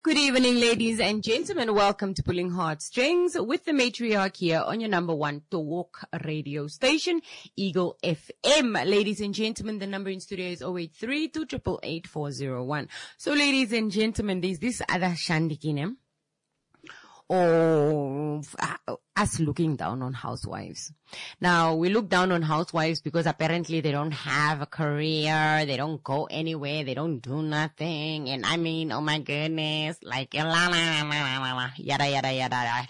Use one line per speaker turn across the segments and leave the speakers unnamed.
Good evening, ladies and gentlemen. Welcome to Pulling Heartstrings with the matriarch here on your number one Talk radio station, Eagle FM. Ladies and gentlemen, the number in studio is 083-288-8401. So, ladies and gentlemen, there's this other Shandikinem of us looking down on housewives. Now, we look down on housewives because apparently they don't have a career, they don't go anywhere, they don't do nothing, and I mean, oh my goodness, like, la la la la la la, yada yada yada yada.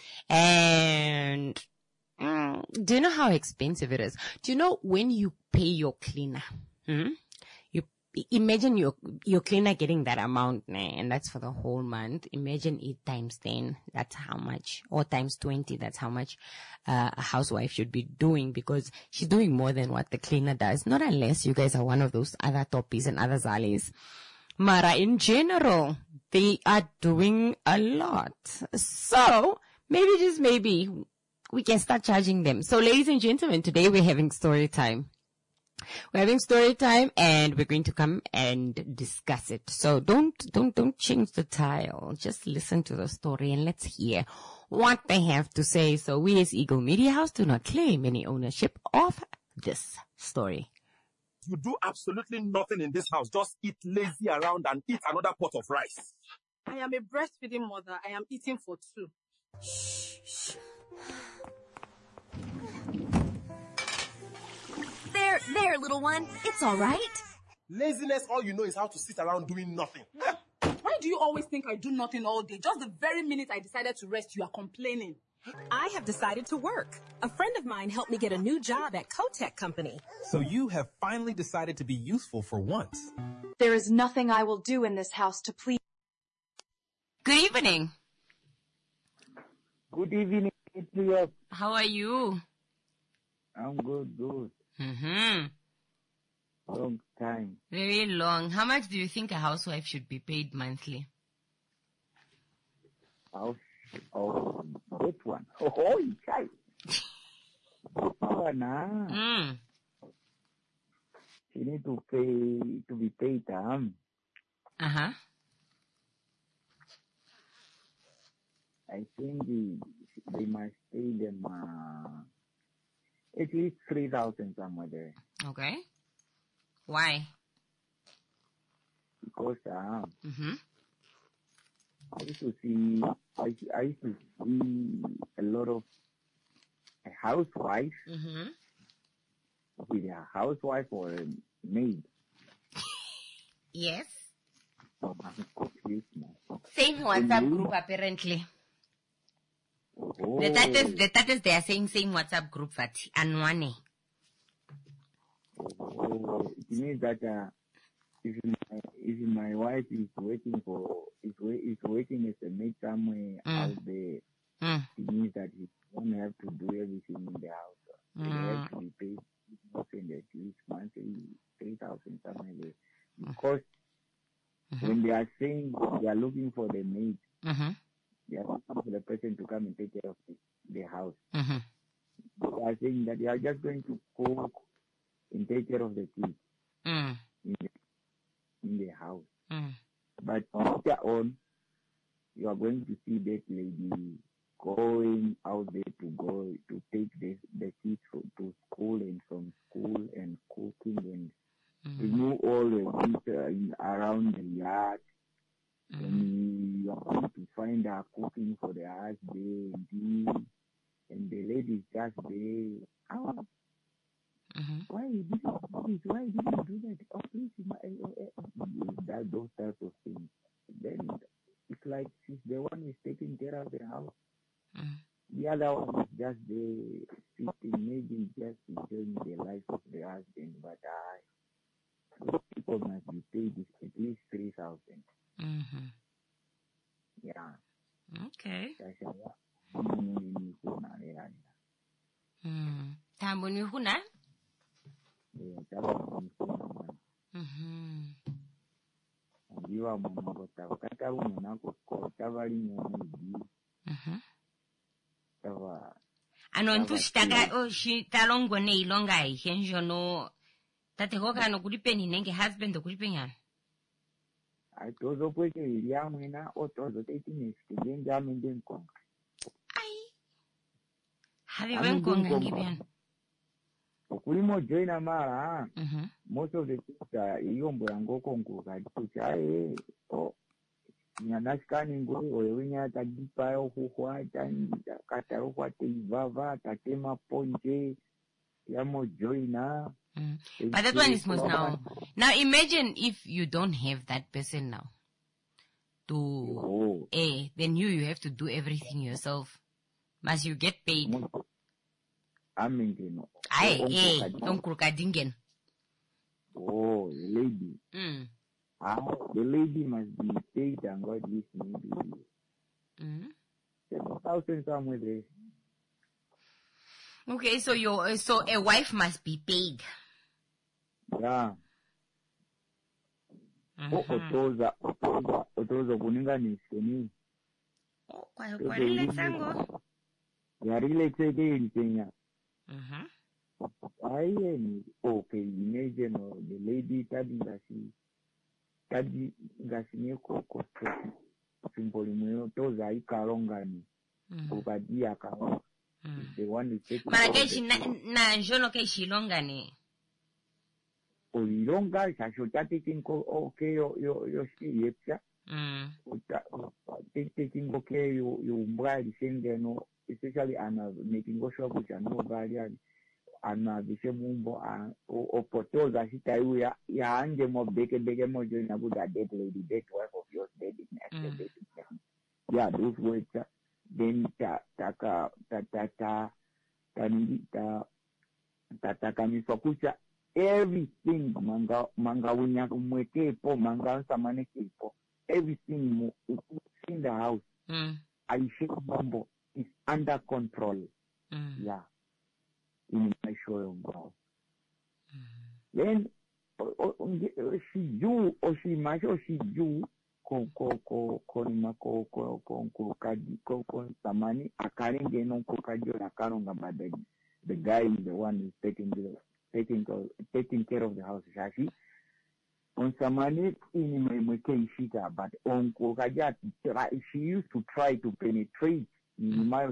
And, do you know how expensive it is? Do you know when you pay your cleaner? Imagine your cleaner getting that amount, and that's for the whole month. Imagine it times 10, that's how much, or times 20, that's how much a housewife should be doing, because she's doing more than what the cleaner does. Not unless you guys are one of those other toppies and other zalis. Mara, in general, they are doing a lot. So, maybe, just maybe, we can start charging them. So, ladies and gentlemen, today we're having story time. We're having story time and we're going to come and discuss it. So don't change the tile. Just listen to the story and let's hear what they have to say. So we as Eagle Media House do not claim any ownership of this story.
You do absolutely nothing in this house. Just eat lazy around and eat another pot of rice.
I am a breastfeeding mother. I am eating for two.
Shh. There, little one. It's all right.
Laziness, all you know is how to sit around doing nothing.
Why do you always think I do nothing all day? Just the very minute I decided to rest, you are complaining.
I have decided to work. A friend of mine helped me get a new job at Kotek Company.
So you have finally decided to be useful for once.
There is nothing I will do in this house to please.
Good evening.
Good evening, Patriot.
How are you?
I'm good. Long time.
Very long. How much do you think a housewife should be paid monthly?
Oh, that one. Oh, child. Oh, nah. She need to be paid.
Uh-huh.
I think they must pay them at least 3,000 somewhere there.
Okay. Why?
Because I used to see a lot of housewives with a housewife or a maid.
Yes.
So I'm confused now.
Same WhatsApp group apparently.
Oh.
The tatas they are saying same WhatsApp group that Anwane.
Oh, it means that if my wife is working as a maid somewhere out there, it means that he won't have to do everything in the house. He have to be paid at least monthly 3,000 somewhere there. Because when they are saying they are looking for the maid, they are looking for the person to come and take care of the house. They are saying that they are just going to cook and take care of the kids in the house. But on their own, you are going to see that lady going out there to take the kids to school and from school and cooking and remove all the litter around the yard. And you are going to find her cooking for the husband, and the lady is just there. Oh, why did you do that? Oh, please, those types of things. Then it's like she's the one who is taking care of the house. The other one is just there sitting, maybe just enjoying the life of the husband. But those people must be paid at least 3,000. Yeah.
Okay. Anontushtaka oshithalongo neilonga ihenjono tatekoka nokuli peni nenge husband okuli penyana.
atozopweke iri amwena otozoteitinesitige njamende nkonga
Ai. Have wenkonga ngibyana.
Okulimo joina mara most of the things iyombola ngokonguka kucha nyanasikani ngoi oyewinya tagipa okuhwa kata okuhwa teivava tatema ponje yamo joina.
But that one is most now. Now imagine if you don't have that person now. Then you have to do everything yourself. Must you get paid?
Amingeno.
Don't krukadingen.
Oh, the lady. The lady must be paid and God listen maybe. 7,000 somewhere there.
Okay, so a wife must be paid.
Yeah. Otoza kuninganiseni.
Kwa relax sango.
Ya relax again Kenya. Okay, imagine the lady tadi ngasi ko symbol mwe toza ikalongani. Ukadia kawa. The one is taking.
Marakeshi na njono keshi longani.
Olilonga shashota taking okay yo yepya. Taking okay you mbali sengeno especially ana making sure kucha no bali ana bishemumbo opotoza hitayu ya anje mo beke mo joina buda dead lady dead wife of yours dead in yeah those words then tataka kucha everything manga unya mwekepo manga samane kepo everything in the house I shake bombo is under control. Yeah. In my show of God. Then she do or she might or she do samani akaringe no kokajo akaronga badani. The guy is the one who's taking care of the house. Shashi on samani in my shita, but on kokaja she used to try to penetrate. You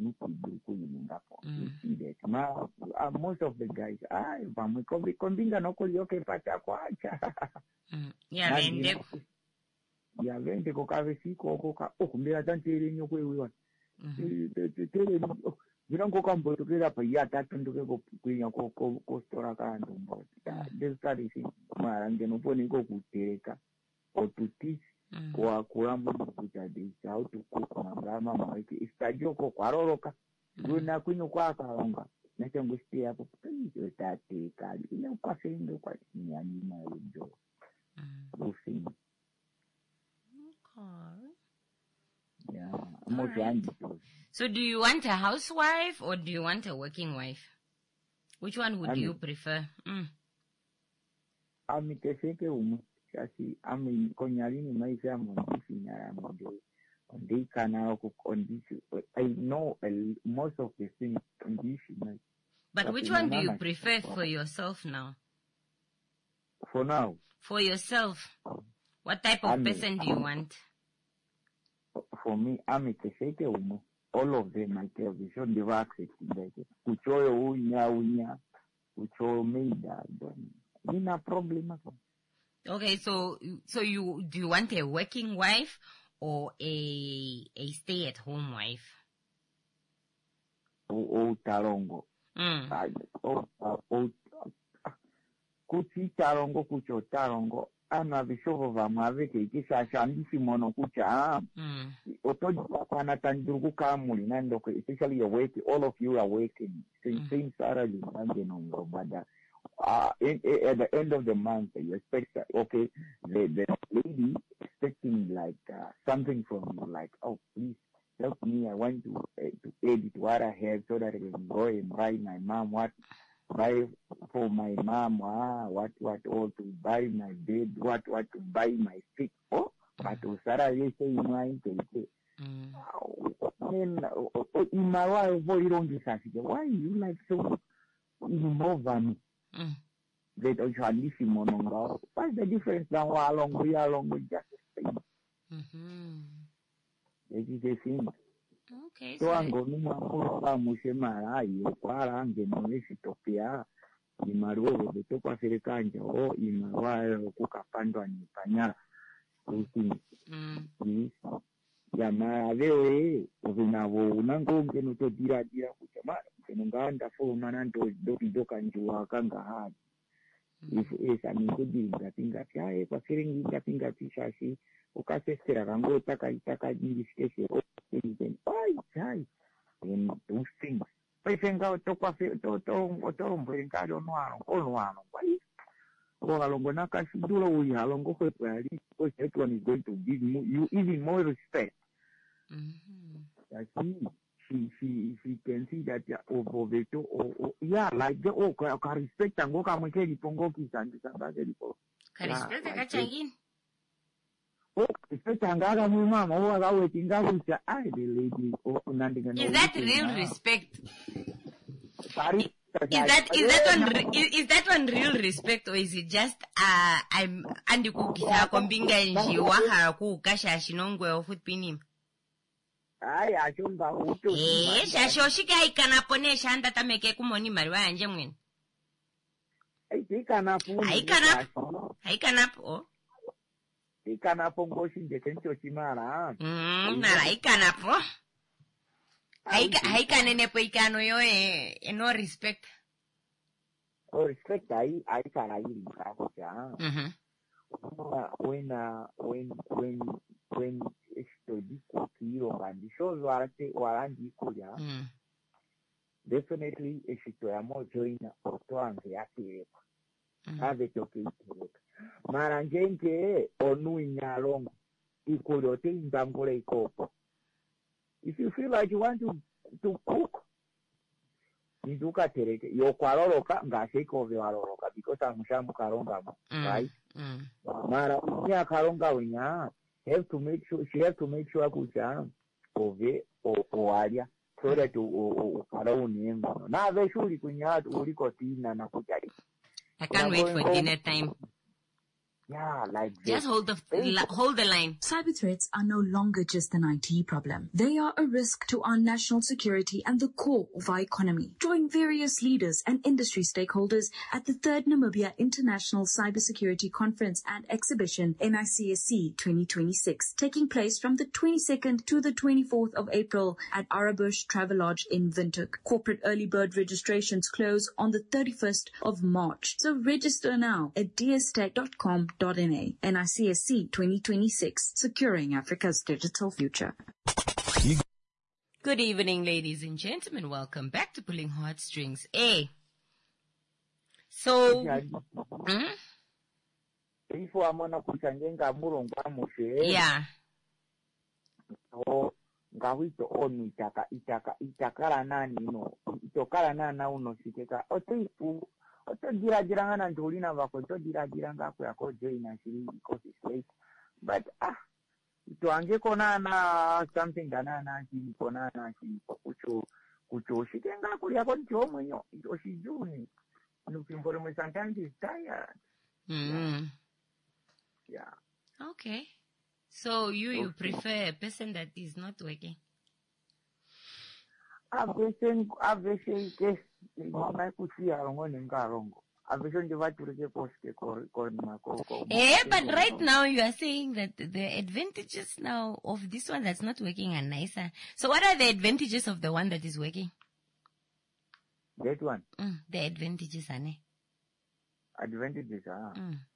see that now most of the guys vende kokavesiko koka kumbira tantere nyo kwewe virango kambotokera pa ya tatunduke kwinya ko stora kantu mbo this study mara ngeno pone ko kutereka or to teach kwa kuramba kucha this how to cook mangama maiki istajoko kwaroroka nduna kwinyo kwa karonga nachangustia hapo hiyo tate kali ina pasendo kwa nyani na hiyo roofing. Yeah, right.
So do you want a housewife or do you want a working wife? Which one would you prefer?
Amiteseke kasi konyalini maisha mwandifinya mojo ondika na kondisi. I know most of the things condition.
But which one do you prefer for yourself now?
For now?
For yourself. What type of person do you want?
For me, all of them I tell you, so they were accepting. Kuchoyo unya, kuchoyo meida, no problem at all.
Okay, so do you want a working wife or a stay-at-home wife?
Tarongo. Kuchi tarongo, kucho tarongo. Ana vishovo vamwe aveke ikishashandisi mono kucha otoji kana tanduruku kamuli nandoko especially you're working, all of you are working same salary nanje no but at the end of the month you expect okay the lady expecting like something from you like oh please help me I want to edit what I have so that I can go and write my mom what buy for my mom, what all to buy my bed, what to buy my stick. Oh, but Sarah you say mine take. Then in my wife boy don't decide. Why you like so involved me? That also listen mononga. What's the difference now along we just That is the thing.
Okay.
So I'm going to Mushemara, you are angry, Ethiopia, in my road, the top of the country, or in my wild cook and Panya. Ya mawe uvinavo nango ngeno to dira kuchama nganda fo mananto doka njua kanga hadi if esa mingodi ngapinga chae kwa firingi ngapinga tishashi ukasesera kango taka ndisike then chai and those things pefenga to mbengado noano kwai Longo Nakashidula we halongo because that one is going to give you even more respect. She can see that Oveto or like the respect and go come and Pongoki and somebody.
Respect the Kachangin.
Oh, respect and Gaga Mama, or I waiting Gaga, I the lady or Nanding.
Is that real respect? Sorry? Is that one real respect, or is it just I'm Andy Kukisa Kombinga and Jiwahara Kukasha Shinongwe of Footpinim?
I don't know.
Yes, Shoshika Ikanapone Shanda Tameke Kumoni Marwa and Jamin.
I cannot.
Oh.
I cannot go in the Kentochimara.
I cannot. I can no respect.
Oh, respect, I can when study hero and the shows warranty definitely if it were more join or to answer have it okay. Marangente or Nuina long equal or thing Bangore Copo. If you feel like you want to cook, you do your quaroroka, Gasek of your aroka, because I'm Sham Karonga, right? Mara, Karonga, have to make sure, she has to make sure Kuchan, Ove, or Aria, so that you name. Now, they surely can add Uricotina and Nakutai.
I can't wait for dinner time.
Yeah, like
just hold the line.
Cyber threats are no longer just an IT problem. They are a risk to our national security and the core of our economy. Join various leaders and industry stakeholders at the 3rd Namibia International Cybersecurity Conference and Exhibition NICSC 2026, taking place from the 22nd to the 24th of April at Arabush Travelodge in Windhoek. Corporate early bird registrations close on the 31st of March. So register now at dstek.com. NICSC 2026, securing Africa's digital future.
Good evening, ladies and gentlemen. Welcome back to Pulling Heartstrings. So, yeah.
Ngawito onu itakara nani itokara nana uno shikeka otipu otogira ngana ndolina bako togira ngako yako joina shiri because it's late but tuange konana something danana shiri konana shiri kucho shitenga kulia ko ntomwenyo oshijuni looking for me sometimes is tired. Yeah.
Okay. So you prefer a person that is not working?
But
right now you are saying that the advantages now of this one that's not working are nicer. So what are the advantages of the one that is working?
That one?
The advantages are ne?
Advantages are?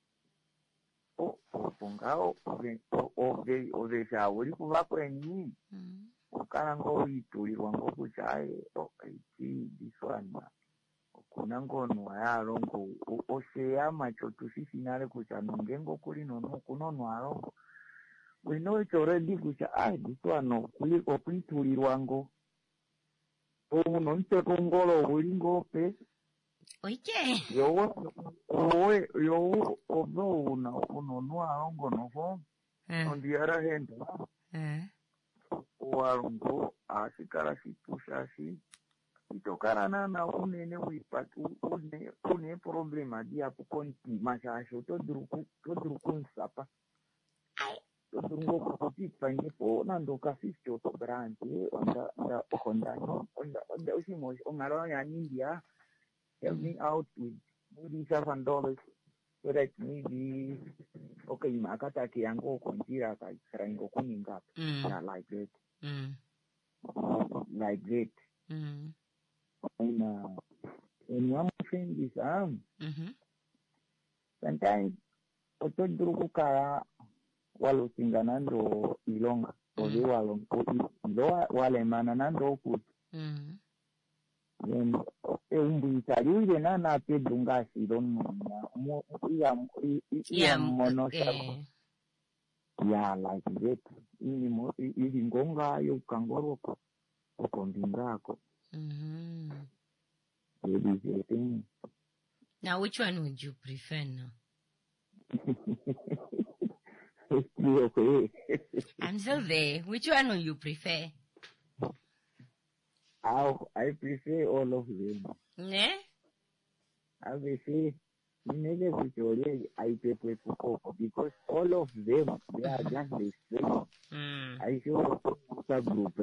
Pongao ovesha uri kuva kwenyu ukarango itulirwango kuchai this one kuna ngonwa yarongo osheya macho tushisinare kucha nongengo kuli nono kunonwa arongo we know it's already kucha this one kuliko kuitulirwango nonse kongolo ulingope.
Okay.
Yo, although uno arongo no home. On the other hand, arongo ashikara shipusha shi itokana na unene wipatu une problema dia pukonti mashasho to druku nsapa. kuti fine for nando ka 50 or grand on the oshimo ongalo ya India help me out with maybe $7 so that maybe okay makataki yango konjira ka rango kuninga like that like that and one thing is sometimes otodruku kara walo singanando ilonga ode walo wale mana nando ku then umbu italiwe na pedunga silonno mo monosha yeah like that ini ngonga yo kangoro okombingako
Now, which one would you prefer now? I'm still there. Which one will you prefer?
I prefer all of them.
Yeah?
I will say, I prefer because all of them, they are just the same. I show a group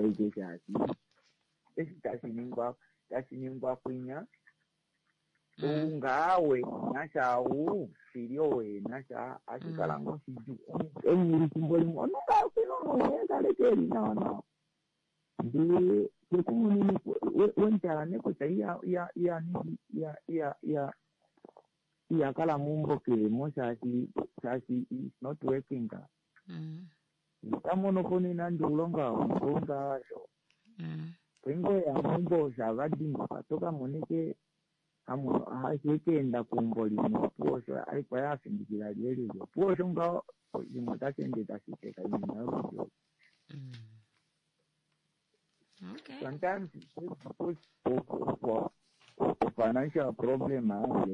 Tasinimba Quina. Ungawe, Nasha, Sidio, Nasha, Asikalango, any symbol, no. The community went there and Kalamumbo, Mosasi is not working. Someone of only Nandu Longa, Pingo and Mumbo Savadi, Patoka Moneke, Hasekenda Kumboli, Porsche, I pass in the idea of Porshunga, you must attend it as you take a job.
Okay.
Sometimes for financial problem,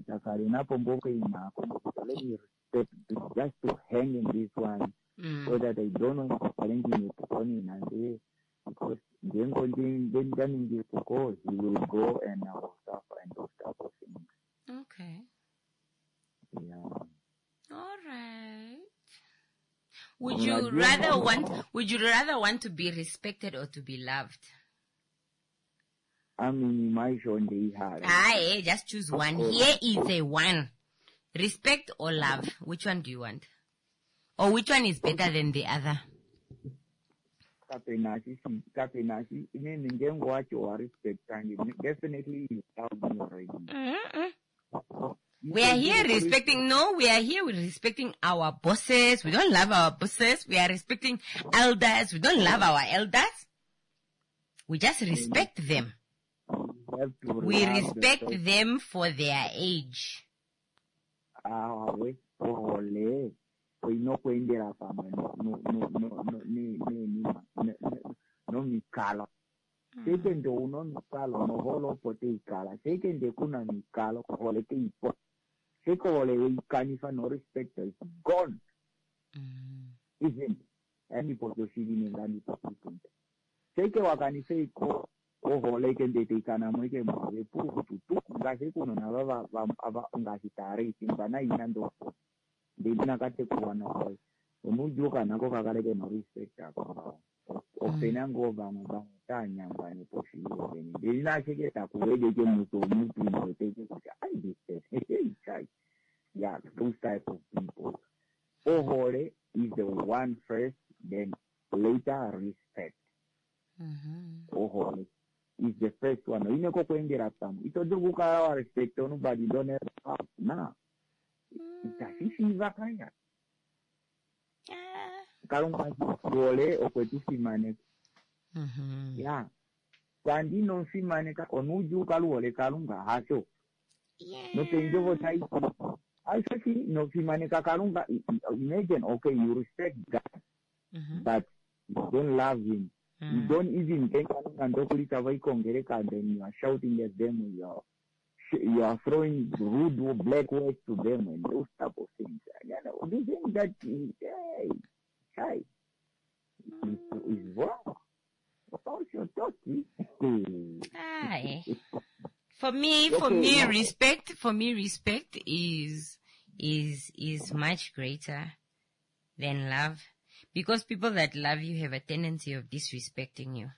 just to hang in this one so that I don't know challenging it and because then in this course he will go and stuff and those type of things.
Okay.
Yeah.
All right. Would you rather want to be respected or to be loved?
I mean, my show they had.
Just choose one. Here is a one. Respect or love? Which one do you want? Or which one is better than the other?
Kapenashi, what you are respecting. Definitely you love me already.
We are here with respecting our bosses. We don't love our bosses. We are respecting elders. We don't love our elders. We just respect them. We respect them for their age.
No mikalo. Second do no mikalo no holo pote ikala. Second de kuna mikalo hole ke ipo. Second hole kanifa no respect is gone. Isn't any potosili ngani potosili. Second wakanife iko hole ke ndete kana mweke mwe pu tu ngase kuno na baba ngasi tare simbana inando. Dina kate kuwana kwa. Umujuka nako kakaleke no respect ako. Openango banga tanya mbani poshiyo beni. Dina cheketa kuwege ke muto teke kucha. I did yeah, those type of people. Ohole is the one first, then later respect. Ohole is the first one. Ineko kwendera tamu. Itoduka respect nobody don't have na. Itashishi vakanya. Kalunga gole okwetu simane. Yeah. Kwandi no simane ka onuju kaluole kalunga hacho. No tenjo votai. I say no simane ka kalunga. Imagine, okay, you respect God, but you don't love him. You don't even think and then you are shouting at them. You are throwing rude black words to them and those type of things. You think that is wrong. About your talking.
For me, respect is much greater than love, Because people that love you have a tendency of disrespecting you.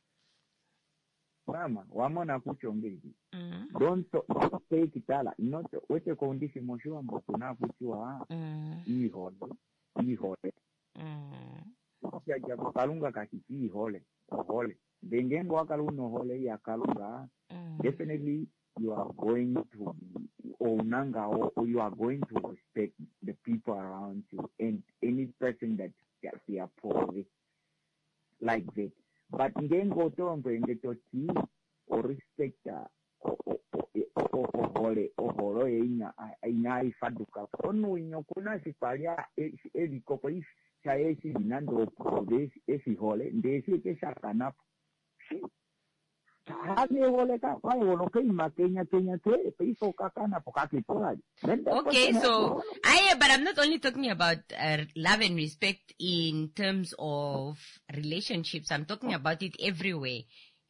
Mama, wamona kuchongezi. Don't take it all. Not what a condition moshu ambokuna kuchua. Ihole. Ya kalunga kakichi hole. Dengen wakaluno hole ya kalunga. Definitely you are going to you are going to respect the people around you and any person that they are poor like that. But then go to and bring it to tea or respect or ina ifaduka. Ono inyokuna sipalia edikopo is chaesi binando this esi hole ndesi ke shakana. Okay,
so but I'm not only talking about love and respect in terms of relationships. I'm talking about it everywhere.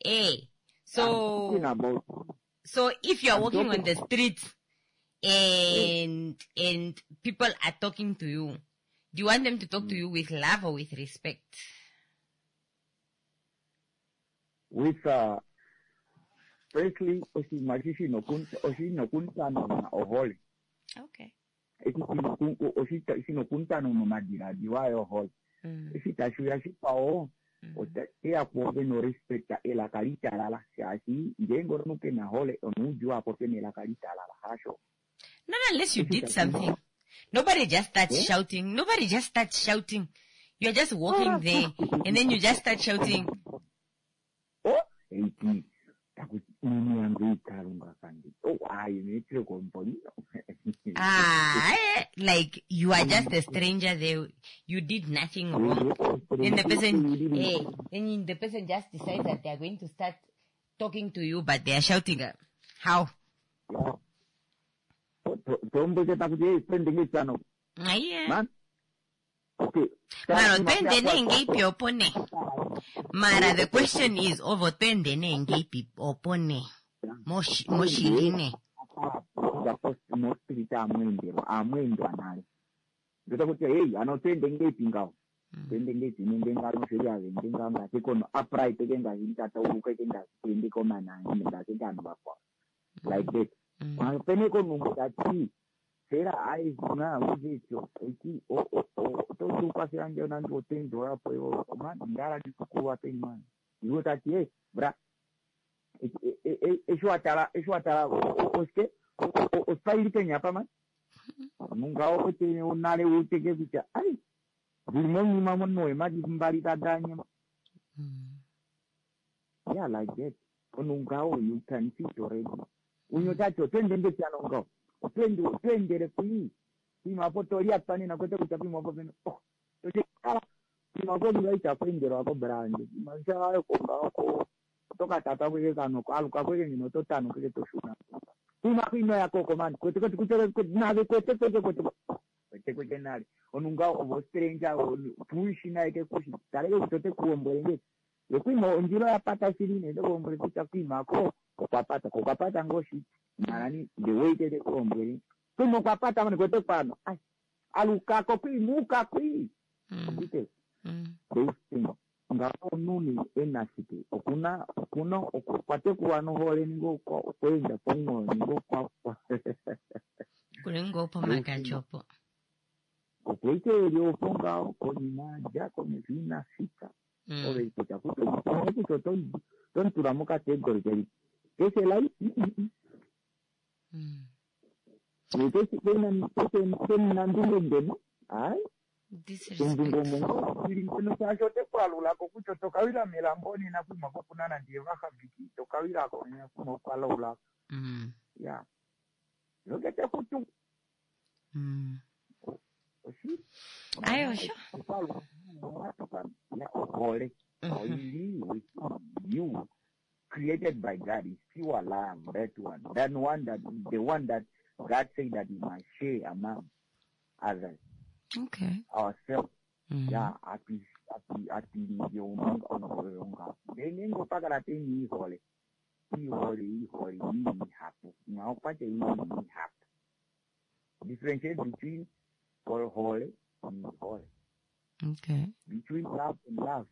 So if you are walking on the streets and people are talking to you, do you want them to talk to you with love or with respect?
With firstly, osi no kunta no ohole.
Okay.
Esi no kunta no madira diwa ohole. Esi tashuya si pao. Ea kuobe no respecta la calita la si yengo no que na hole o no jua porque ni la calita la hasho.
Not unless you did something. Nobody just starts shouting. Nobody just starts shouting. You're just walking there and then you just start shouting.
Oh,
like you are just a stranger there. You did nothing wrong. Then the person just decides that they are going to start talking to you, but they are shouting. How?
Okay.
Mara, the question is over opone. Moshirine.
Like that. Será aí na vídeo aqui todo quase ande andando tendo apoio mano ngara de kuwa tem mano e outra aqui bra e atala oske o sai tem apa man nunca o tem o nare o te que bicha ai dimon mamon no ma di mbali tadanya yeah like that nunca o you can see already unyo tacho tende ndetiano ngo twende kui mapotoria pani na kwete kuchapi mapo beno toje kala mapo bila kwende ro brand maisha hayo ko toka tata kweke kano aluka kweke ngino totano kweke toshuna kwino ya koko man kwete na kwete nali onunga o stranger pushi na yake kushi tale kutote kuombolenge yokwimo njiro ya pata siline ndo kuombole kuchapima ko kokapata ngoshi nani the way they ombre como papata mane kwete pano ai aluka ko muka kui dite ngapo nuni enasite okuna okwate kuano hole ningo kwenda pongo ningo kwa
kulengo po makachopo
okwete yo ponga konina ya komefina sita ore ikuta kuto ton turamoka tempo que es el ahí entonces ay no yo te puedo la cocucho tocavira melamboni na kuma kokunana ndiye baja viki tocavira ko na kuma pala ula ya lo que te futu sí
ayo sho
ole you created by God is pure love, that one. The one that God said that we must share among others.
Okay.
Ourselves. Yeah, at the young on then go back at the holy. Happy. Now, what they happy. Differentiate between holy and holy.
Okay.
Between love and love.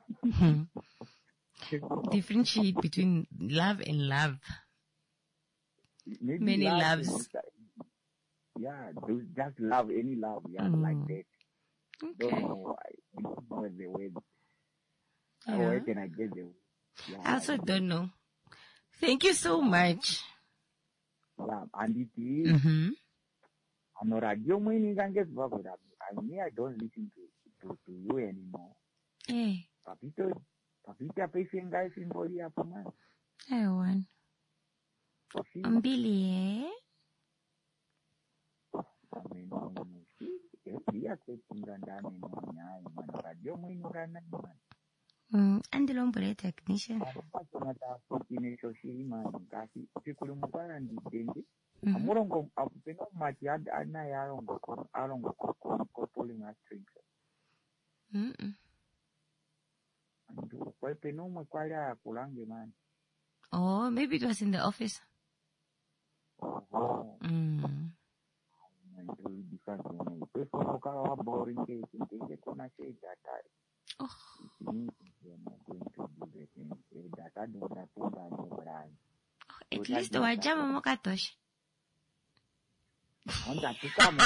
Differentiate between love and love.
Maybe
Many
love
loves.
Yeah, just love, any love, like that.
Okay.
Don't know why. I don't know the way.
Yeah.
Where can I get the? Yeah,
I also don't know. Thank you so much.
Yeah, and it is. I'm not radio meaning I get back with I mean, I don't listen to you anymore.
Hey.
Papita patient guys in body up man.
Hey, one. Billy, eh?
I mean, dia ketinggalan man radio meaning man.
And the lombre technician.
Amorongo apeno mati ana yarongo arongo ko pulling a strings. Andu kwa peno mo kwala kulange man.
Oh, maybe it was in the office.
Oh. Andu different one. Pues como ka boring ke ko na say data.
Oh.
Data do na punda no brand.
At least wajama mo katosh.
Onda tukamo.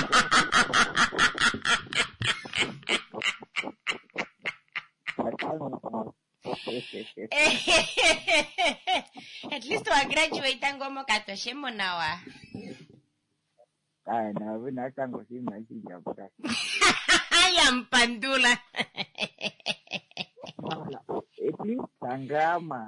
At least wa graduate ngomo katoshe monawa.
Na vina tango si maji ya buta.
Ya mpandula.
Eti tangama.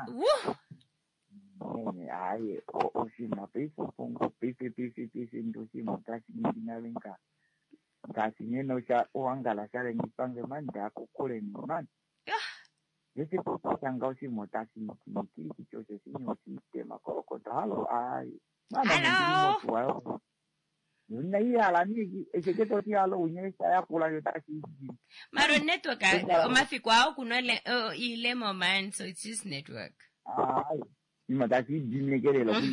Ay, o si ma peso pongo pipi ndo si mutasi ngina venka. Kasi neno cha oangala sare nipange manda kukule ni man. Yese kwa tangao si mutasi niki chose si sistema koko halo ay. Hello. Nuna iya la ni eketo ti alo unyesa ya kula yotasi.
Maro network omafikwa kuno ile moment, so it's his network.
Ay. Matasi dinegere lo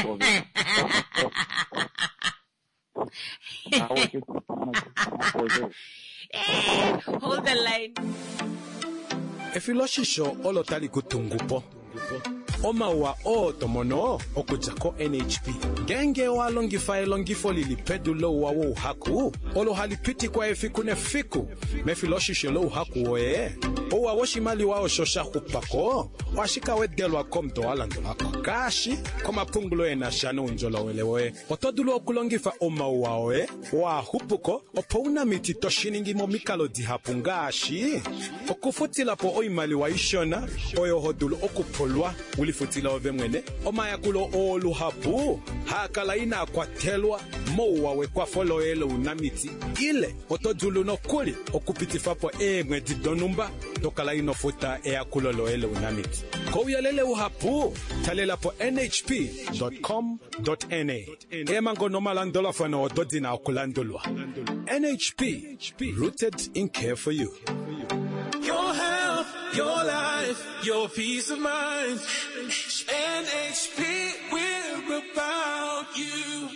hold the line.
Efiloshisho olotali kutungupo. Omawa tomono okujako NHP. Genge wa longifo lilipedulo wa uhaku. Olo halipiti kwa efikune fiku. Mefiloshisho lo uhaku oe. Owa woshimali wao shosha kupako. Washika wedelwa komto alandolako. Kashi koma pungulo ena shano unjola welewe. Otodulo okulongifa omawa oe. Wa hupuko opouna miti toshiningi momikalo dihapungashi. Okufutila po oimali wa ishona. Oyo hodulo okupolwa. Ulifutila ovemwene. Omaya kulo oluhapu. Hakala ina kwatelwa. Mowa we kwa foloelo unamiti. Ile otodulo no kuli. Okupitifapo mwedi donumba. Dokala inofuta kulolo ele unamiti. Kouyalele uhapu. Talela po nhp.com.na. Emango nomalandola fano ododina okulandulwa. NHP. Rooted in care for you.
Your health, your life, your peace of mind. NHP, we're about you.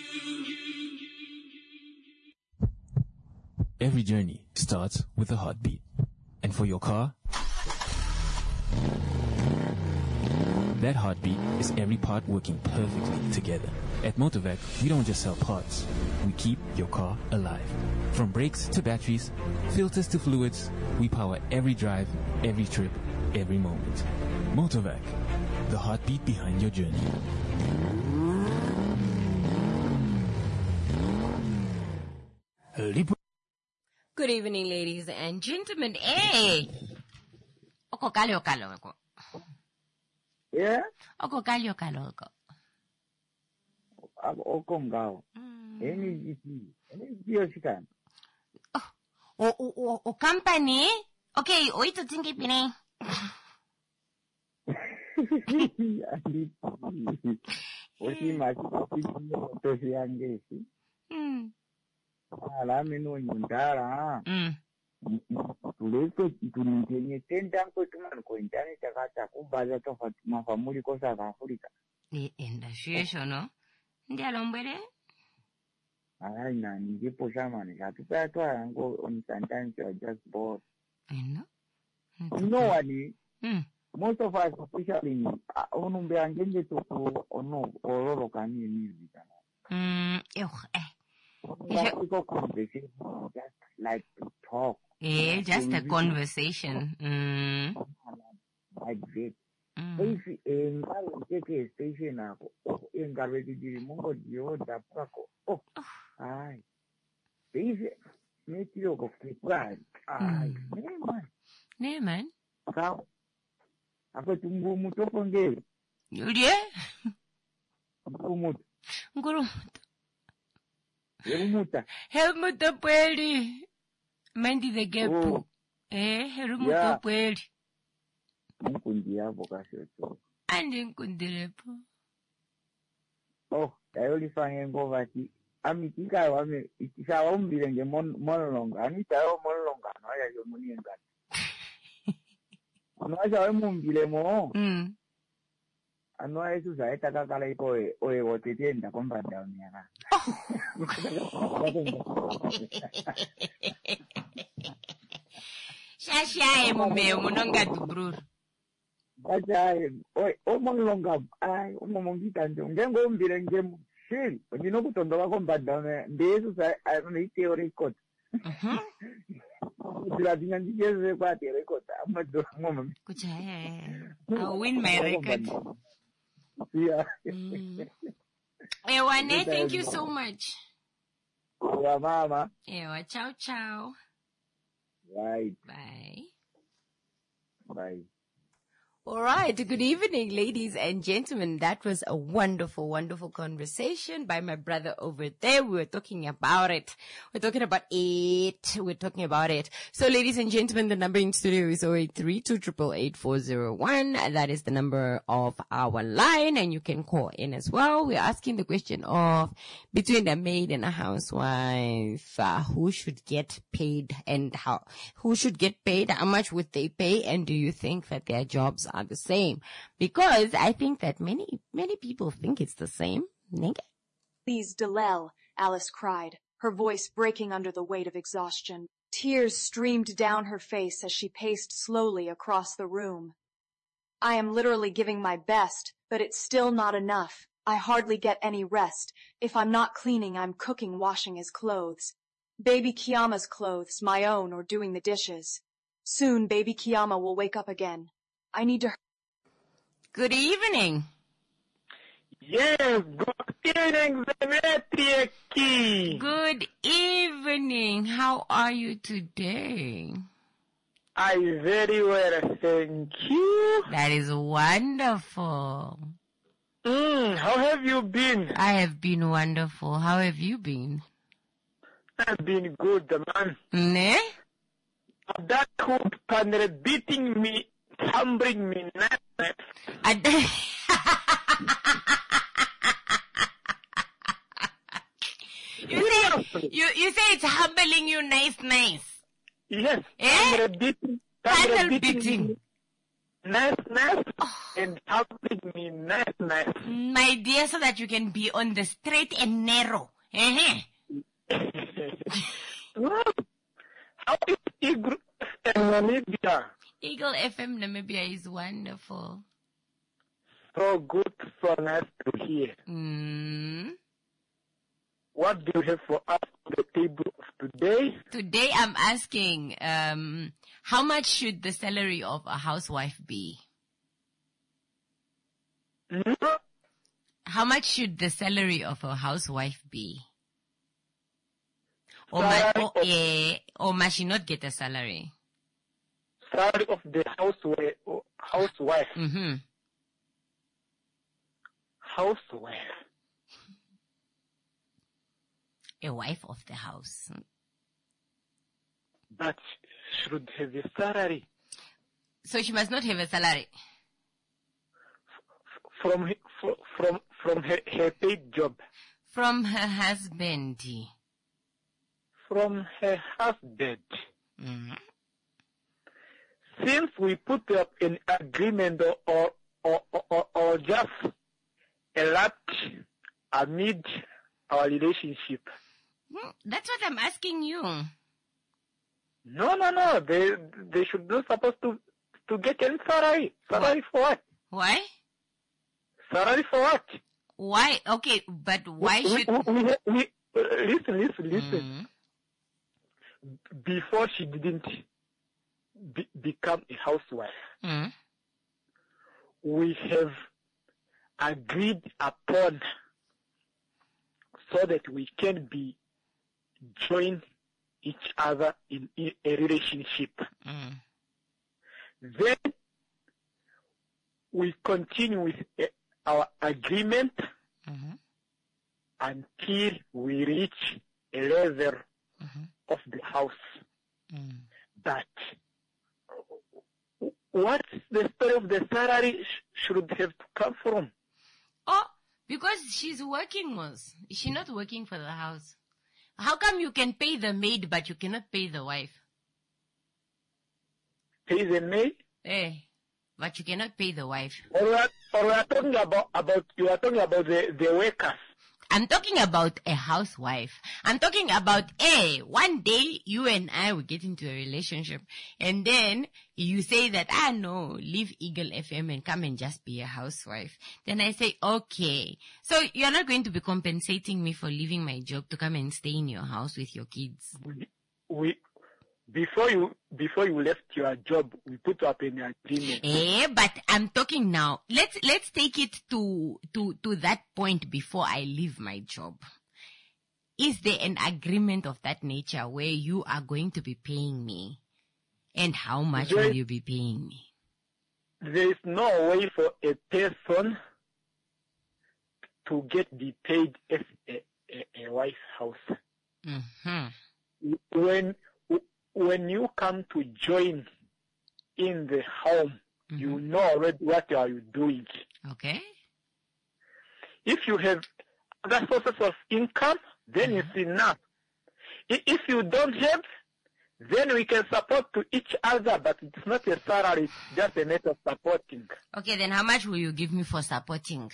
Every journey starts with a heartbeat. And for your car, that heartbeat is every part working perfectly together. At Motovac, we don't just sell parts. We keep your car alive. From brakes to batteries, filters to fluids, we power every drive, every trip, every moment. Motovac, the heartbeat behind your journey.
Good evening, ladies and gentlemen. Hey! Oko kalio kaloko.
Yeah?
Oko kalio kaloko.
Oko ngao. Any GP.
O company? Okay, oito tingi pine.
Osi machi tosi angesi. Ala meno nyundara. Tuleso tunitenye tenda ko tuman ko internet akata kubaza tofa mafamuli ko South Africa.
Enda shesho no. Ndi alombere?
Hayi nani ngiphusha mani ngathi sayatwala on sometimes you are just bored.
I know.
No one. Most of us, especially, onumbe angenge to ono ororo kani music. Conversation, just like to talk.
Yeah, just a conversation.
Like that. If in take a station, in already the mongo dio da prako. Oh, aye. If make you go prepare. Aye,
man.
Sao? Apa tunggu mutu panggil?
Dia?
Ngurumut.
Helmut Pweli. Mandy the Gepu. Helmut Pweli.
Nkundia vocation to.
Andi nkundilepo.
Oh, ayoli fange ngovati. Amitika wame ikisha umbile nge monolonga. Anita yo monolonga no ya yo munienga. Ano aja mumbile mo. Ano eso sa eta kakala ipo oe wotetienda kombanda unyana.
Shashaye mume munonga dubrur.
Ajaye oi omolonga ai omongita nje ngengo umbile nge shil ndinokutondoka kombanda ndeso sa ai theory code.
I'll win my record.
Yeah.
Ewane, thank you so much.
Yeah, mama.
Ewa, ciao.
Right.
Bye.
Bye.
All right. Good evening, ladies and gentlemen. That was a wonderful, wonderful conversation by my brother over there. We were talking about it. We're talking about it. So, ladies and gentlemen, the number in studio is 0832888401. That is the number of our line, and you can call in as well. We're asking the question of between a maid and a housewife, who should get paid and how? Who should get paid? How much would they pay? And do you think that their jobs are the same? Because I think that many people think it's the same.
Please, Dalel, Alice cried, her voice breaking under the weight of exhaustion. Tears streamed down her face as she paced slowly across the room. I am literally giving my best, but it's still not enough. I hardly get any rest. If I'm not cleaning, I'm cooking, washing his clothes. Baby Kiama's clothes, my own, or doing the dishes. Soon, baby Kiama will wake up again. I need to...
Good evening.
Yes, good evening, Demetri.
Good evening. How are you today?
I'm very well, thank you.
That is wonderful.
How have you been?
I have been wonderful. How have you been?
I've been good, man.
Ne?
That hood panel beating me, humbling me,
You say it's humbling you, nice.
Yes.
Eh?
Panel beating. Nice, and humbling me, nice.
My dear, so that you can be on the straight and narrow.
How is Eagle FM Namibia?
Eagle FM Namibia is wonderful.
So good, so nice to hear. What do you have for us on the table of today?
Today I'm asking, how much should the salary of a housewife be? How much should the salary of a housewife be? Or must she not get a salary?
Salary of the housewife. Housewife.
A wife of the house.
But should have a salary.
So she must not have a salary.
From her paid job.
From her husband.
From her husband. Since we put up an agreement or just a lot amid our relationship.
That's what I'm asking you.
No. They should not supposed to get any salary. Salary for what?
Why?
Salary for what?
Why? Okay, but why should...
Listen. Before she didn't become a housewife, we have agreed upon so that we can be join each other in a relationship. Then we continue with our agreement until we reach a level of the house. But what's the story of the salary should have to come from?
Oh, because she's working, Mos. Is she not working for the house? How come you can pay the maid but you cannot pay the wife?
Pay the maid?
But you cannot pay the wife.
Or we are talking about you are talking about the workers.
I'm talking about a housewife. I'm talking about, one day you and I will get into a relationship and then you say that, no, leave Eagle FM and come and just be a housewife. Then I say, okay. So you're not going to be compensating me for leaving my job to come and stay in your house with your kids.
Before you left your job, we put up an agreement.
But I'm talking now. Let's take it to that point before I leave my job. Is there an agreement of that nature where you are going to be paying me? And how much will you be paying me?
There is no way for a person to get be paid as a wife's house. When you come to join in the home, you know already what are you doing.
Okay.
If you have other sources of income, then it's enough. If you don't have, then we can support to each other, but it's not a salary, it's just a matter of supporting.
Okay, then how much will you give me for supporting?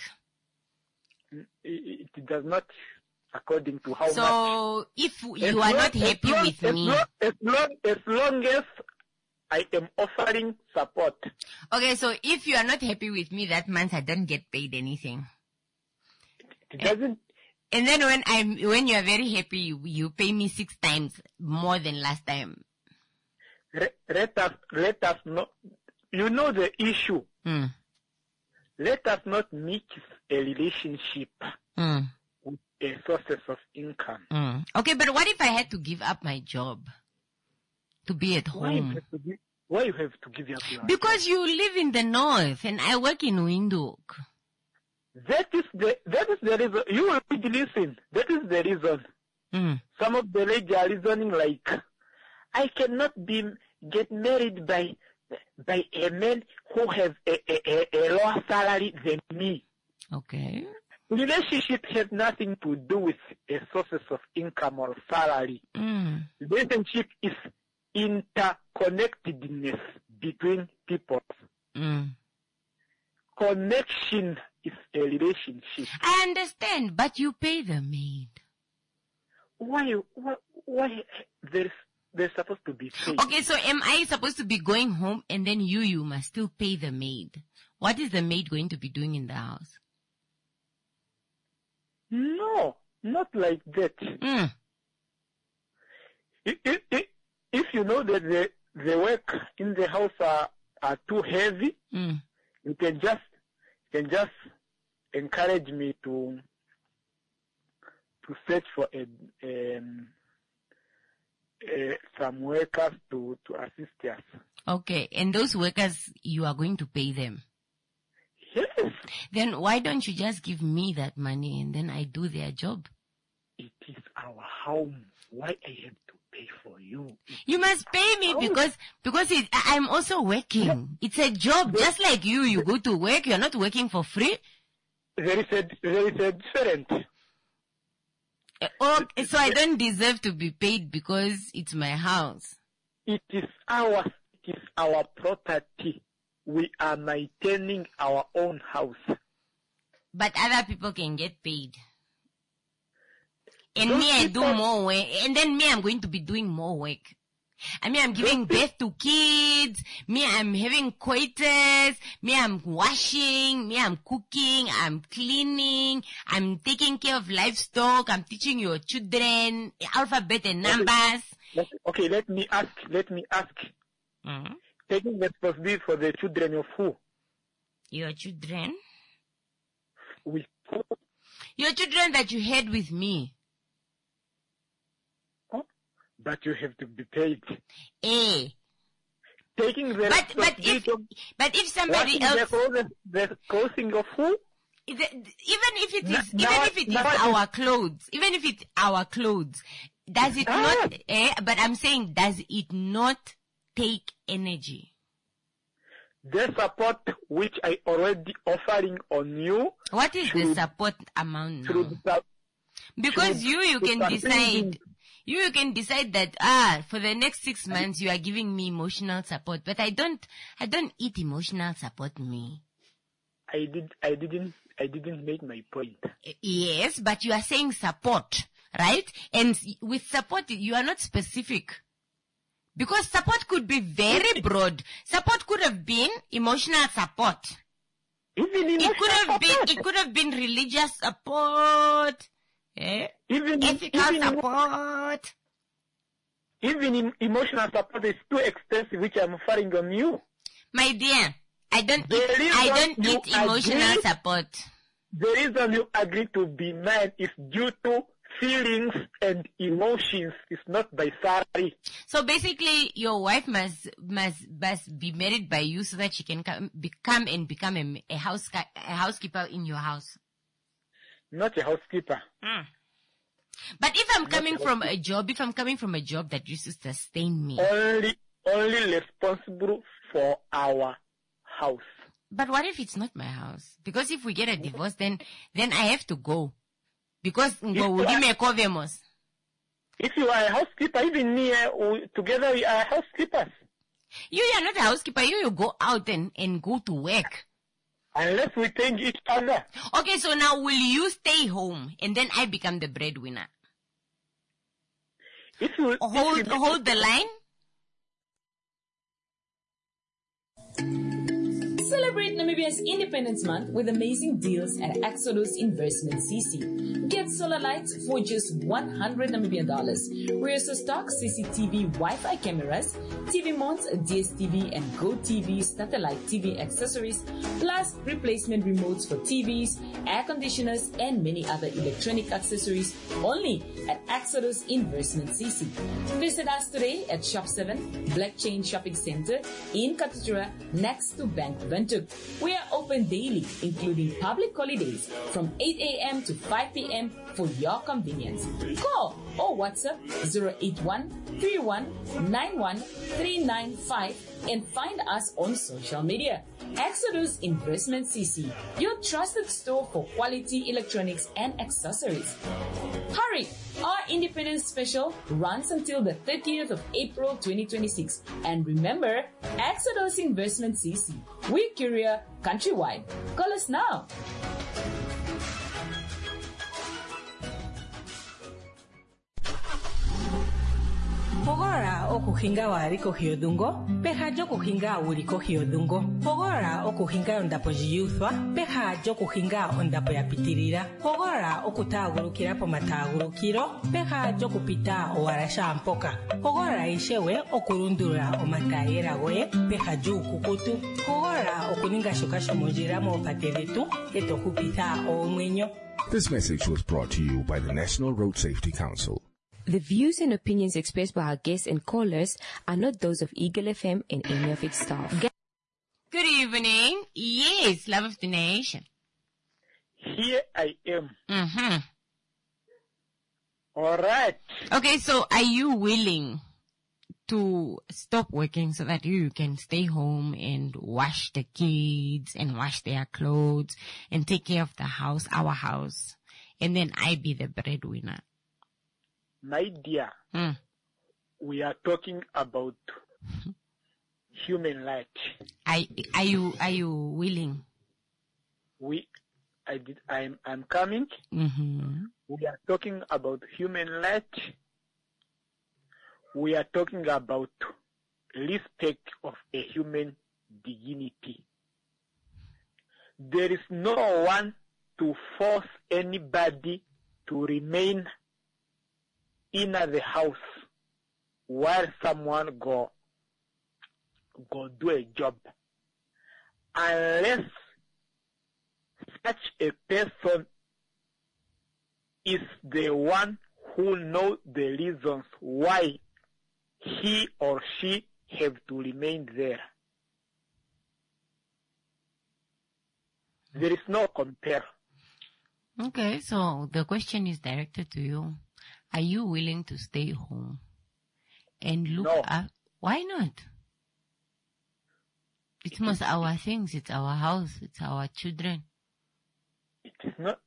It does not according to how much.
So, if you are not happy with me...
As long as I am offering support.
Okay, so if you are not happy with me that month, I don't get paid anything.
It doesn't...
And then when you are very happy, you pay me 6 times more than last time.
Let us know. You know the issue. Let us not mix a relationship with a sources of income.
Okay, but what if I had to give up my job to be at home?
Why you have to give up your
Because you live in the north and I work in Windhoek.
That is the reason. You will listen. That is the reason. Some of the ladies are reasoning like, I cannot get married by a man who has a lower salary than me.
Okay.
Relationship has nothing to do with a sources of income or salary. Relationship is interconnectedness between people. Connection is a relationship.
I understand, but you pay the maid.
Why they're supposed to be paid?
Okay, so am I supposed to be going home and then you must still pay the maid? What is the maid going to be doing in the house?
No, not like that. If you know that the work in the house are too heavy, you can just encourage me to search for some workers to assist us.
Okay, and those workers, you are going to pay them?
Yes.
Then why don't you just give me that money and then I do their job?
It is our home. Why I have to pay for you?
You must pay me because I'm also working. It's a job. Just like you go to work. You're not working for free.
There is a difference.
Okay, so I don't deserve to be paid because it's my house.
It is ours. It is our property. We are maintaining our own house.
But other people can get paid. And me, I do more work. And then me, I'm going to be doing more work. I mean, I'm giving birth to kids. Me, I'm having coitus. Me, I'm washing. Me, I'm cooking. I'm cleaning. I'm taking care of livestock. I'm teaching your children alphabet and numbers.
Okay, let me ask.
Mm-hmm.
Taking responsibility for the children of who?
Your children?
With who?
Your children that you had with me.
But you have to be paid.
Taking the but if somebody else,
the clothing of who?
Even if it is our clothes, does it not? But I'm saying, does it not take energy?
The support which I already offering on you.
What is the support amount now? Because you can decide. You can decide that, for the next 6 months, you are giving me emotional support, but I don't eat emotional support, me.
I didn't make my point.
Yes, but you are saying support, right? And with support, you are not specific. Because support could be very broad. Support could have been emotional support. It could have been religious support. Ethical support.
Even emotional support is too expensive, which I'm offering on you.
My dear, I don't eat emotional support.
The reason you agree to be mad is due to feelings and emotions. It's not by salary.
So basically, your wife must be married by you so that she can become a housekeeper in your house.
Not a housekeeper.
But if I'm coming from a job that used to sustain me.
Only responsible for our house.
But what if it's not my house? Because if we get a divorce, then I have to go. Because
if you are a housekeeper, even me, together we are housekeepers.
You are not a housekeeper. You go out and go to work.
Unless we thank each other.
Okay, so now will you stay home and then I become the breadwinner? Hold the line.
Celebrate Namibia's Independence Month with amazing deals at Exodus Investment CC. Get solar lights for just $100 Namibian. Rear stock CCTV Wi-Fi cameras, TV mounts, DSTV and GoTV satellite TV accessories, plus replacement remotes for TVs, air conditioners, and many other electronic accessories only at Exodus Investment CC. Visit us today at Shop 7, Black Chain Shopping Center in Katutura, next to Bank Venture. We are open daily, including public holidays, from 8 a.m. to 5 p.m. for your convenience. Call or WhatsApp 081-3191-395 and find us on social media. Exodus Investment CC, your trusted store for quality electronics and accessories. Hurry! Our Independence Special runs until the 30th of April 2026. And remember, Exodus Investment CC. We courier countrywide. Call us now.
Pogora okuhinga wariko hiodungo, peha jo kuhinga uriko hiodungo. Pogora okuhinga ondapo jiyuthwa, peha jo kuhinga ondapo ya pitirira. Pogora okutagurukira po matagurukiro, peha jo kupita owarasha ampoka. Pogora ishewe okurundura omatayera goye, peha jo kukutu. Pogora okuninga shokasho mojira mo pateretu, eto kupita omwenyo.
This message was brought to you by the National Road Safety Council.
The views and opinions expressed by our guests and callers are not those of Eagle FM and any of its staff.
Good evening. Yes, love of the nation.
Here I am.
Mm-hmm.
All right.
Okay, so are you willing to stop working so that you can stay home and wash the kids and wash their clothes and take care of the house, our house, and then I be the breadwinner?
My dear, we are talking about human life.
Are you willing?
I'm coming.
Mm-hmm.
We are talking about human rights. We are talking about respect of a human dignity. There is no one to force anybody to remain in the house while someone go do a job, unless such a person is the one who knows the reasons why he or she have to remain there. There is no compare.
Okay, so the question is directed to you. Are you willing to stay home and look up? Why not? It's most our things. It's our house. It's our children.
It is not.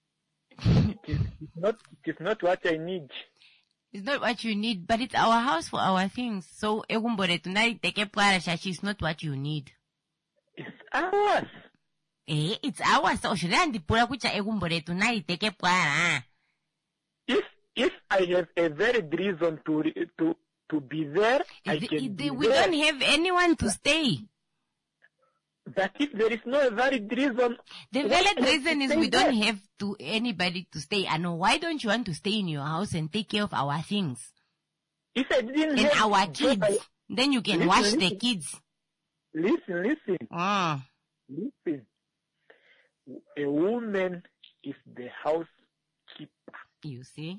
It is not what I need.
It's not what you need, but it's our house for our things. So, it's not what you need.
It's ours.
It's ours. So,
if I have a valid reason to be there, I can be
we
there.
don't have anyone to stay.
But if there is no valid reason,
the valid reason is we don't have anybody to stay. And why don't you want to stay in your house and take care of our things?
If I didn't
and
have
our kids, then you can wash the kids.
Listen.
Listen.
A woman is the housekeeper.
You see?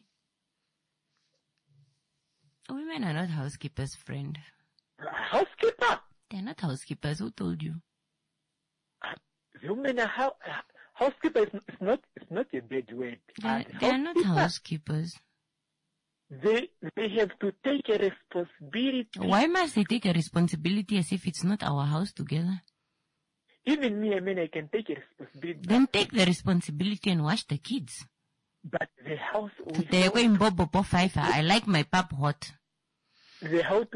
Women are not housekeepers, friend.
Housekeeper?
They're not housekeepers. Who told you?
Women are housekeeper is not a bad word.
They are not housekeepers.
They have to take a responsibility.
Why must they take a responsibility as if it's not our house together?
Even me, I can take a responsibility.
Then take the responsibility and wash the kids.
But the house...
I like my pap hot.
The house...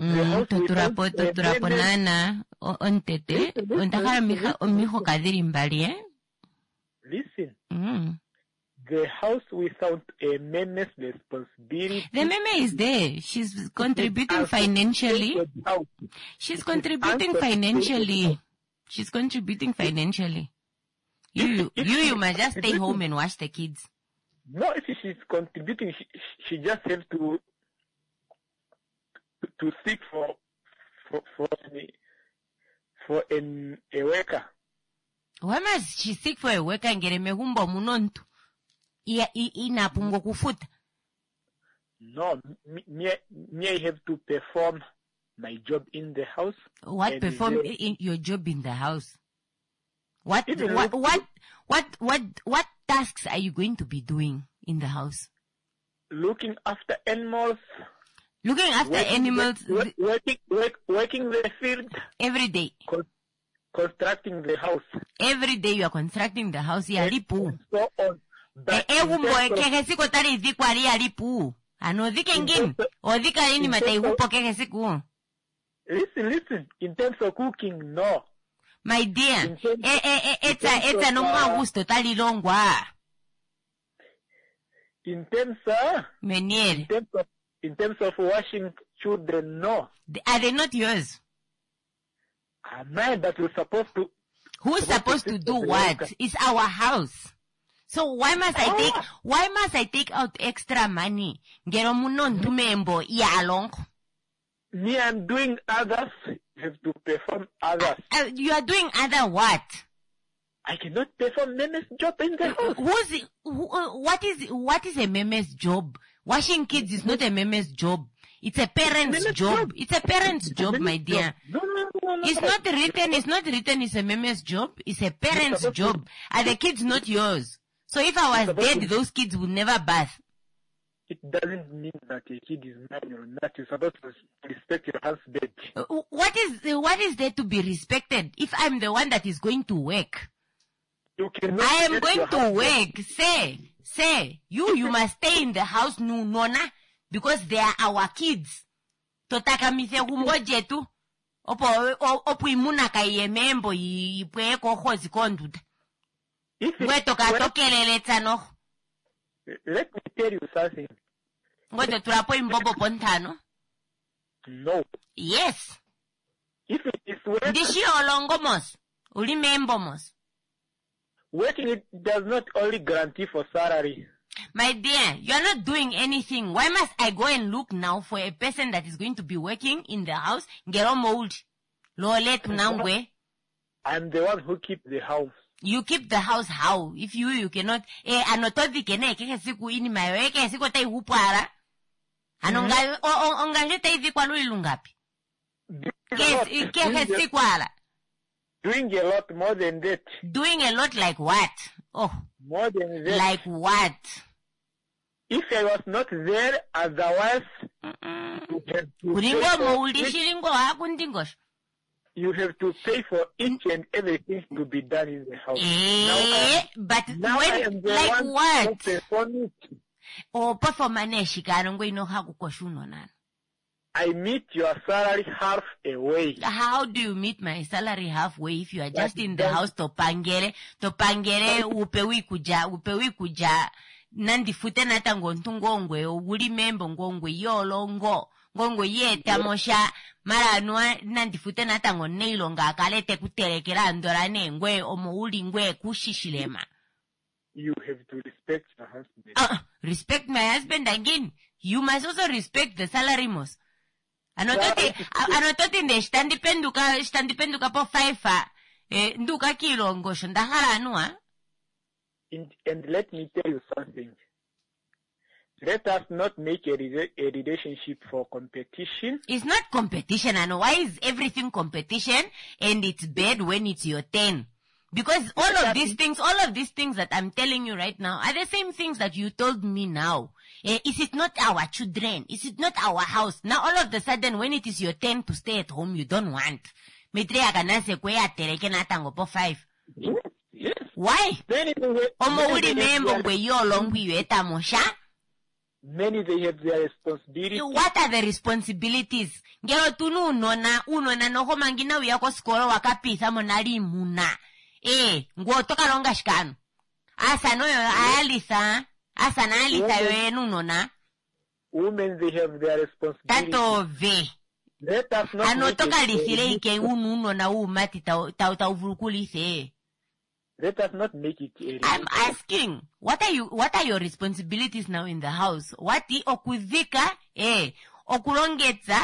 Listen. The house without a mama's responsibility...
The mama is there. She's contributing financially. She's contributing financially. She's contributing financially. You must just stay home and watch the kids.
No, if she's contributing, she just have to seek for a worker.
Why must she seek for a worker and get a mehumbo munontu? Inapungo kufuta.
No, me I have to perform my job in the house.
What perform in your job in the house? What tasks are you going to be doing in the house?
Looking after animals.
Looking after animals.
Working the field.
Every day.
Constructing the house.
Every day you are constructing the house. Yalipu.
So on. Listen. In terms of cooking, no.
My dear, it's no more gusto tali longwa.
In terms of washing children, no.
Are they not yours?
A man that was supposed to.
Who's supposed to do what? It's our house. So why must I take out extra money? Gero munon tumembo yalong.
Me, I'm doing others. You have to perform others.
You are doing other what?
I cannot perform meme's job in the house.
What is a meme's job? Washing kids is not a meme's job. It's a parent's job. It's a parent's job, my dear.
No.
It's not written it's a meme's job. It's a parent's job. Are the kids not yours? So if I was dead, those kids would never bath.
It doesn't mean that a kid is mine or not. You're supposed to respect your husband.
What is there to be respected if I'm the one that is going to work? I am going to work. Say, you must stay in the house, nona, because they are our kids. Totaka mise humboje tu. Opo imuna ka yemembo ipwe kohozi konduta.
Let me tell you something. No.
Yes.
If it is work, working it does not only guarantee for salary.
My dear, you are not doing anything. Why must I go and look now for a person that is going to be working in the house?
I'm the one who keeps the house.
You keep the house how? If you cannot,
Doing a lot more than that.
Doing a lot like what? Oh.
More than that.
Like what?
If I was not there, otherwise, you have to pay for each and everything to be done in the house.
But
now
when,
I am the
like
one
what?
who perform it.
Oh,
I meet your salary half away.
How do you meet my salary halfway if you are just in the house topangere upewi kuja nandi fute natango ntungongwe ubuli membo ngongwe yolongo ngongwe yeta mosha mara nwa nandi fute natango neilonga akalete kuterekera ndora nengwe omo uli ngwe kushishilema.
You have to respect your husband.
Respect my husband again. You must also respect the salary most. Anotote ne standipenduka po 5 nduka kilongo shondahara anua.
And let me tell you something. Let us not make a relationship for competition.
It's not competition, and why is everything competition and it's bad when it's your turn? Because all of these things that I'm telling you right now are the same things that you told me now. Is it not our children? Is it not our house? Now all of a sudden when it is your turn to stay at home, you don't want. Why?
Many they have their responsibilities.
What are the responsibilities? Ngero tunu unona noho mangina uyako skolo wakapisa monali muna. Ngotoka longa shikano. Asa no alisa yoenu nona.
Women they have their responsibilities.
Tato ve.
Let us not.
Anotoka lisile ike ununo na umati ta uvurukulise.
Let us not make it area.
I'm asking, what are your responsibilities now in the house? What okuzika, okulongetsa,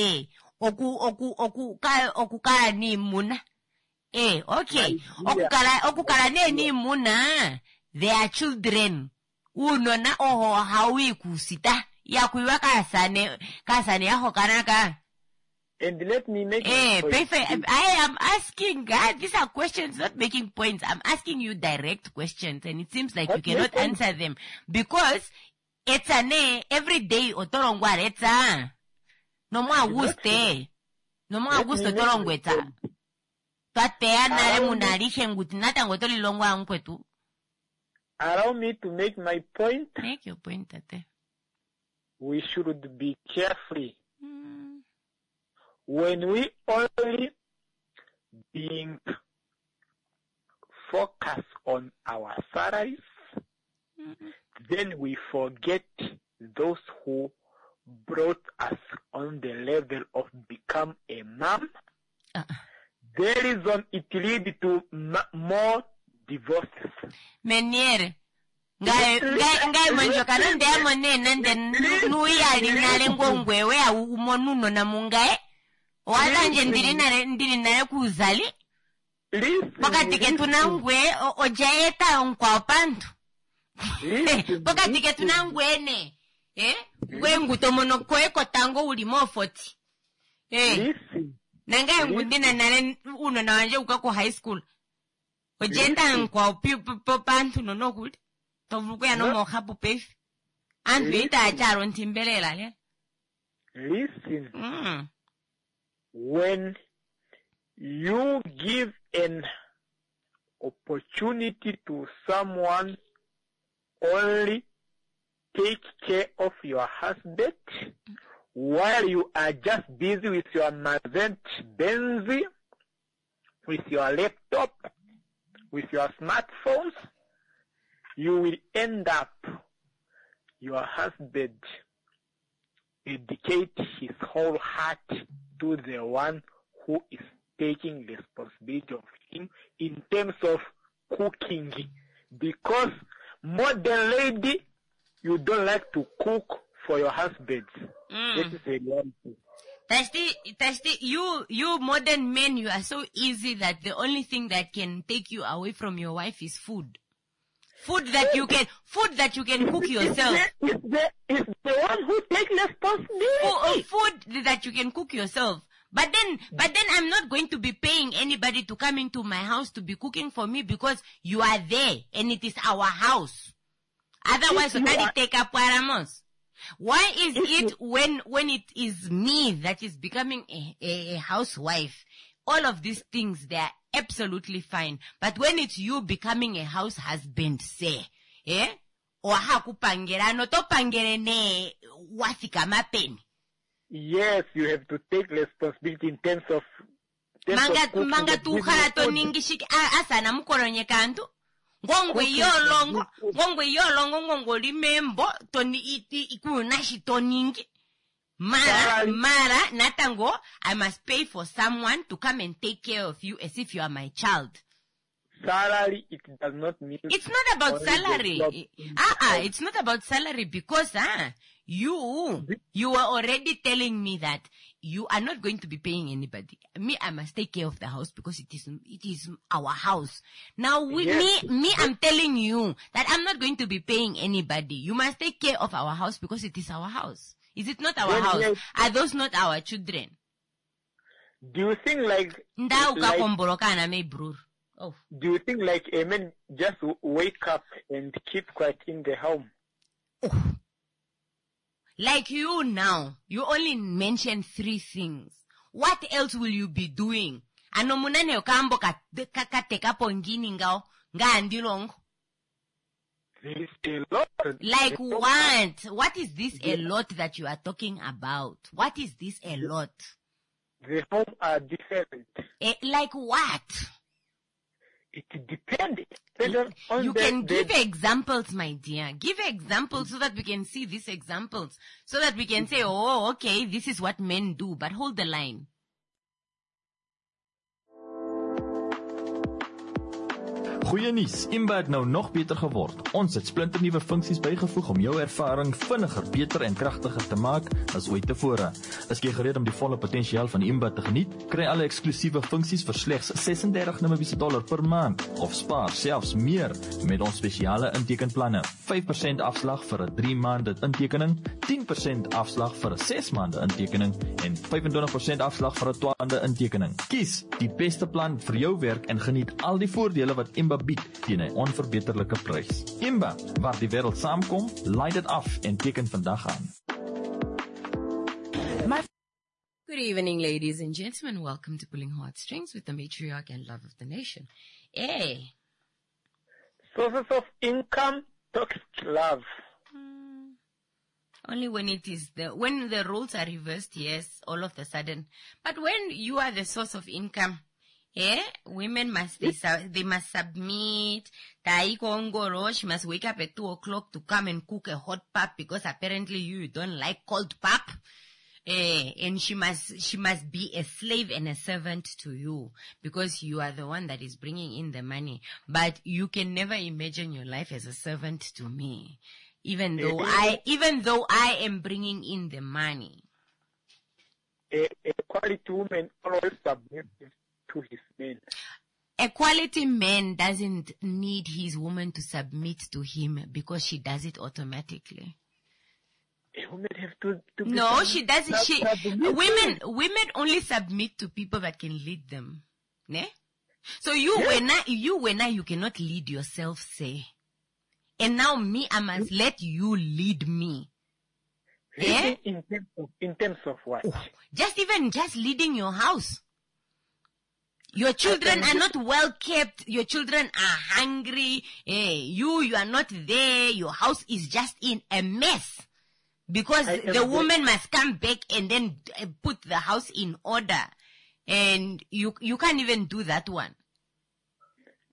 okukala ni muna. Okay. Okukala ni muna. They are children. Unona oho hawi kusita. Ya kuiwa kasane yaho kanaka.
And let me make
I am asking, God, these are questions, not making points. I'm asking you direct questions, and it seems like you cannot answer them. Because, it's every day, otorongwa, it's no more guste. No more gusto torongweta.
Allow me to make my point.
Make your point, Tate.
We should be careful. When we only being focused on our salaries, then we forget those who brought us on the level of become a mom. There is it lead to more divorces.
Meniere. Ngai manjoka nande amone nande nuiyali nale ngongwe we umonuno na mungae. Wala nje ndiri nae kuzali. Wakati ketunangwe ojaeta onkwa pantu. Wakati ketunangwe ne. Ngwe tomono kwe kotango ulimo 40. Nanga ngundina nale uno na wanje ukako high school. Ojenda onkwa pantu nono kuli. Tovuko ya no mohapu pefi. Antu ita acharo ntimbelela le.
Listen. When you give an opportunity to someone only take care of your husband while you are just busy with your Mercedes Benz, with your laptop, with your smartphones, you will end up your husband dedicate his whole heart to the one who is taking responsibility of him in terms of cooking. Because modern lady, you don't like to cook for your husband. This is a reality.
Tashti, you modern men, you are so easy that the only thing that can take you away from your wife is food. Food that you can cook yourself.
It's the one who takes responsibility.
Food that you can cook yourself. But then I'm not going to be paying anybody to come into my house to be cooking for me because you are there and it is our house. Otherwise, we can't take up Paramos. Why is it when it is me that is becoming a housewife, all of these things, they are absolutely fine. But when it's you becoming a house husband, say, or hakupangera, no to pangere ne wafika mapeni.
Yes, you have to take responsibility in terms of
manga tu harato ningishiki asana mukoronye kantu. Ngongwe yolongo ngongo limembo toni iti ikunashi toningi. Mara, natango, I must pay for someone to come and take care of you as if you are my child.
Salary, it does not mean.
It's not about salary. It's not about salary because, you were already telling me that you are not going to be paying anybody. Me, I must take care of the house because it is our house. Now, I'm telling you that I'm not going to be paying anybody. You must take care of our house because it is our house. Is it not our house? Are those not our children?
Do you think like do you think like a man just wake up and keep quiet in the home?
Like you now, you only mentioned 3 things. What else will you be doing? Anomunane okambo kateka pongini ngao ngandilongo.
There is a lot.
Like what? What is this a lot that you are talking about? What is this a lot?
The home are different.
Like what?
It depends.
You can give examples, my dear. Give examples so that we can see these examples. So that we can say, oh, okay, this is what men do. But hold the line.
Goeie nuus, Imba het nou nog beter geword. Ons het splinternuwe funksies bygevoeg om jou ervaring vinniger, beter en kragtiger te maak as ooit tevore. Is jy gereed om die volle potensiaal van Imba te geniet? Kry alle eksklusiewe funksies vir slegs $36 per maand of spaar selfs meer met ons spesiale intekenplanne. 5% afslag vir 'n 3 maande intekening, 10% afslag vir 'n 6 maande intekening en 25% afslag vir 'n 12 maande intekening. Kies die beste plan vir jou werk en geniet al die voordele wat Imba bied teen 'n onverbeterlike prys. Imba, waar die wêreld saamkom, laai dit af en teken vandag aan.
Good evening, ladies and gentlemen. Welcome to Pulling Heartstrings with the matriarch and love of the nation. Hey.
Sources of income, toxic love.
Only when it is when the roles are reversed, yes, all of a sudden. But when you are the source of income, women must they must submit. Taiko she must wake up at 2 o'clock to come and cook a hot pap because apparently you don't like cold pap. And she must be a slave and a servant to you because you are the one that is bringing in the money. But you can never imagine your life as a servant to me, even though I am bringing in the money.
A quality woman always submits to his man.
A quality man doesn't need his woman to submit to him because she does it automatically.
Women have to
no, she doesn't. Women only submit to people that can lead them. Ne? So you cannot lead yourself, say. And now me, I must let you lead me.
In terms of what?
Just leading your house. Your children are not well kept. Your children are hungry. You are not there. Your house is just in a mess. Because the woman must come back and then put the house in order. And you can't even do that one.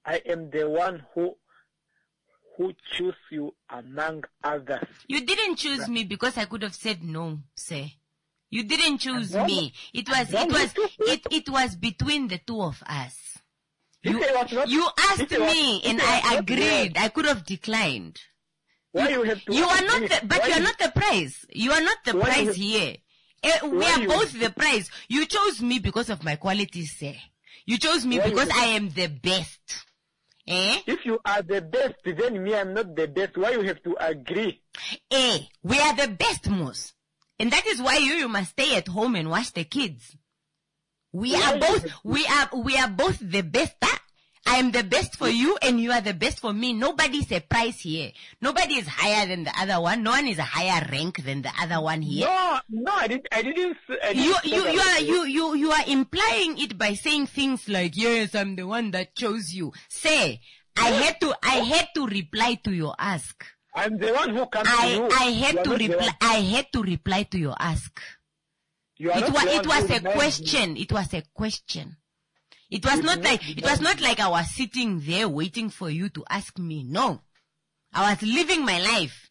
I am the one who choose you among others.
You didn't choose me because I could have said no, sir. You didn't choose me. It was between the two of us. You asked me and I agreed. I could have declined.
Why you have to?
You are not but you are not the prize. You are not the prize here. We are both the prize. You chose me because of my qualities, sir. You chose me because I am the best.
If you are the best, then me, I'm not the best. Why you have to agree?
We are the best, Mos. And that is why you must stay at home and watch the kids. We are both the best. I am the best for you and you are the best for me. Nobody is a prize here. Nobody is higher than the other one. No one is a higher rank than the other one here.
No, I didn't.
You are implying it by saying things like, yes, I'm the one that chose you. Say, I had to reply to your ask.
I'm the one who comes to you.
I had to reply to your ask. It was a question. It was a question. It was not like I was sitting there waiting for you to ask me. No. I was living my life.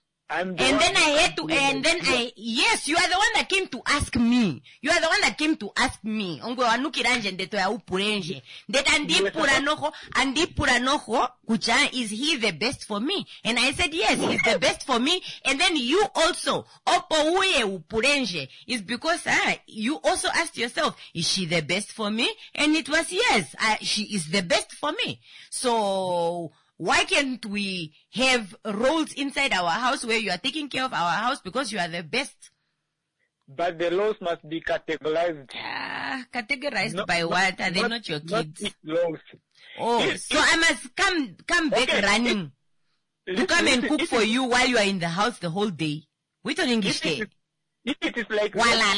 Yes, you are the one that came to ask me. You are the one that came to ask me. Is he the best for me? And I said, yes, he's the best for me. And then you also, is because you also asked yourself, is she the best for me? And it was yes, she is the best for me. So, why can't we have roles inside our house where you are taking care of our house because you are the best?
But the laws must be categorized.
Categorized by what? Are they not your kids?
Laws.
So I must come back running to come and cook for you while you are in the house the whole day. We don't English there.
If it is like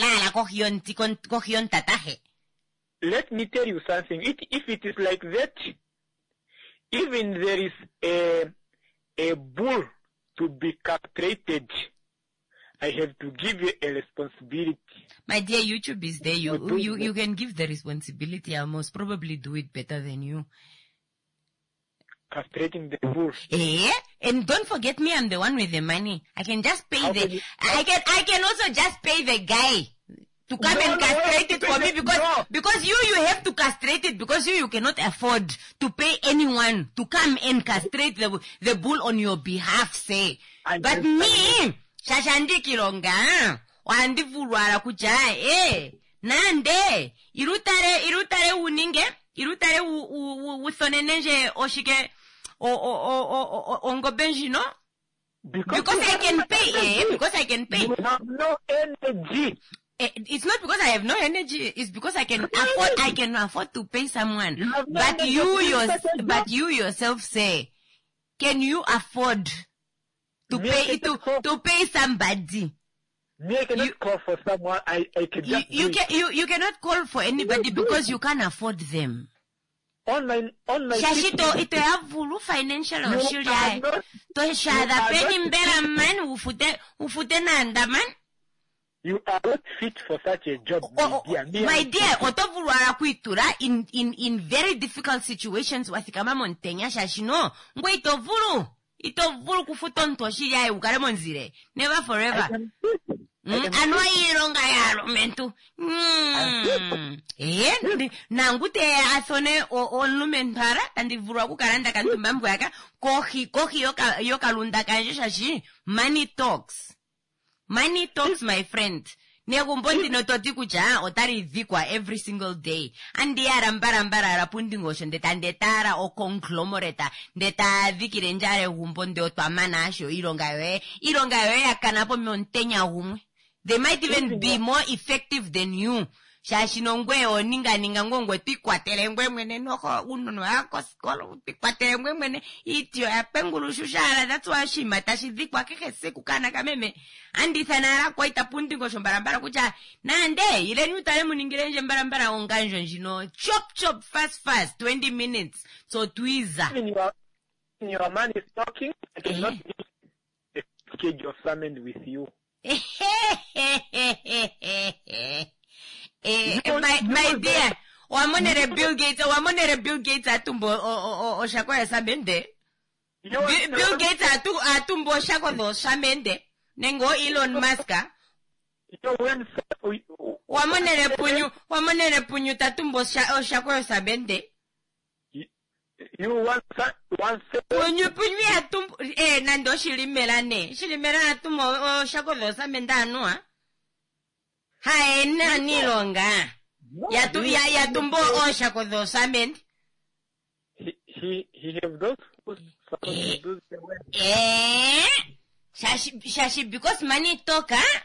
let me tell you something. If it is like that, even there is a bull to be castrated, I have to give you a responsibility.
My dear, YouTube is there. You can give the responsibility. I'll most probably do it better than you.
Castrating the bull.
And don't forget me, I'm the one with the money. I can just pay I can also just pay the guy to come and castrate it for me because you have to castrate it because you cannot afford to pay anyone to come and castrate the bull on your behalf, say. But me, Shashandi Kilonga, Wandi Fulwara Kuja, Nande, Irutare uninge, Irutare Usonenenge Oshike Ongo Benjino? Because I can pay, because I can pay.
You have no energy.
It's not because I have no energy. It's because I can afford to pay someone. But you yourself say, can you afford to pay somebody?
I cannot call for someone. I can just
you cannot call for anybody because you can't afford them.
On my
Shashito, ito ya vulu financial oshiria. To shada peni mbera man ufute nanda man.
You are not fit for such a job,
my dear. Otovulu arakuitura in very difficult situations. Wasikama montenya shashino. Ngwe itovulu kufutonto shiria ukare monzire. Never forever. Anwa ironga ya mentu. Nangute asone olumentara andi vura kukaranda kantu mambo yaka kohi yoka lunda kanje shashi. Money talks, my friend. Negumbondi no toti kuja otari vikwa every single day. Andi arambara rapundi ngosho ndetara o conglomoreta ndeta vikirenjare gumbondi otwamana asho ironga yoe yakanapo montenya humwe. They might even be more effective than you. Shashinongwe o ninga ngongwe tikwatele ngwe mwene noko unono yako skolo tikwatele ngwe mwene itio ya pengulu shushara. That's why she matashi vikwa keke seku kana kameme. Andi sanara kwa itapundi ngosho mbarambara kucha. Nande ile nyutale muningirenje mbarambara onganjo njino. Chop fast 20 minutes. So twiza.
When your man is talking, I cannot be a schedule of summon with you.
My dear, Wamonere Bill Gates atumbo o shako ya sabende. Bill Gates atumbo shako do shamende. Nengo Elon Musk. Wamonere punyu tatumbo shako ya sabende.
You want
punyu atumbo nando shilimela atumbo shako do sabenda anua. Hae na nilonga. Yatumbo o shako do sabende.
He have those
Shashi, because money talk, huh?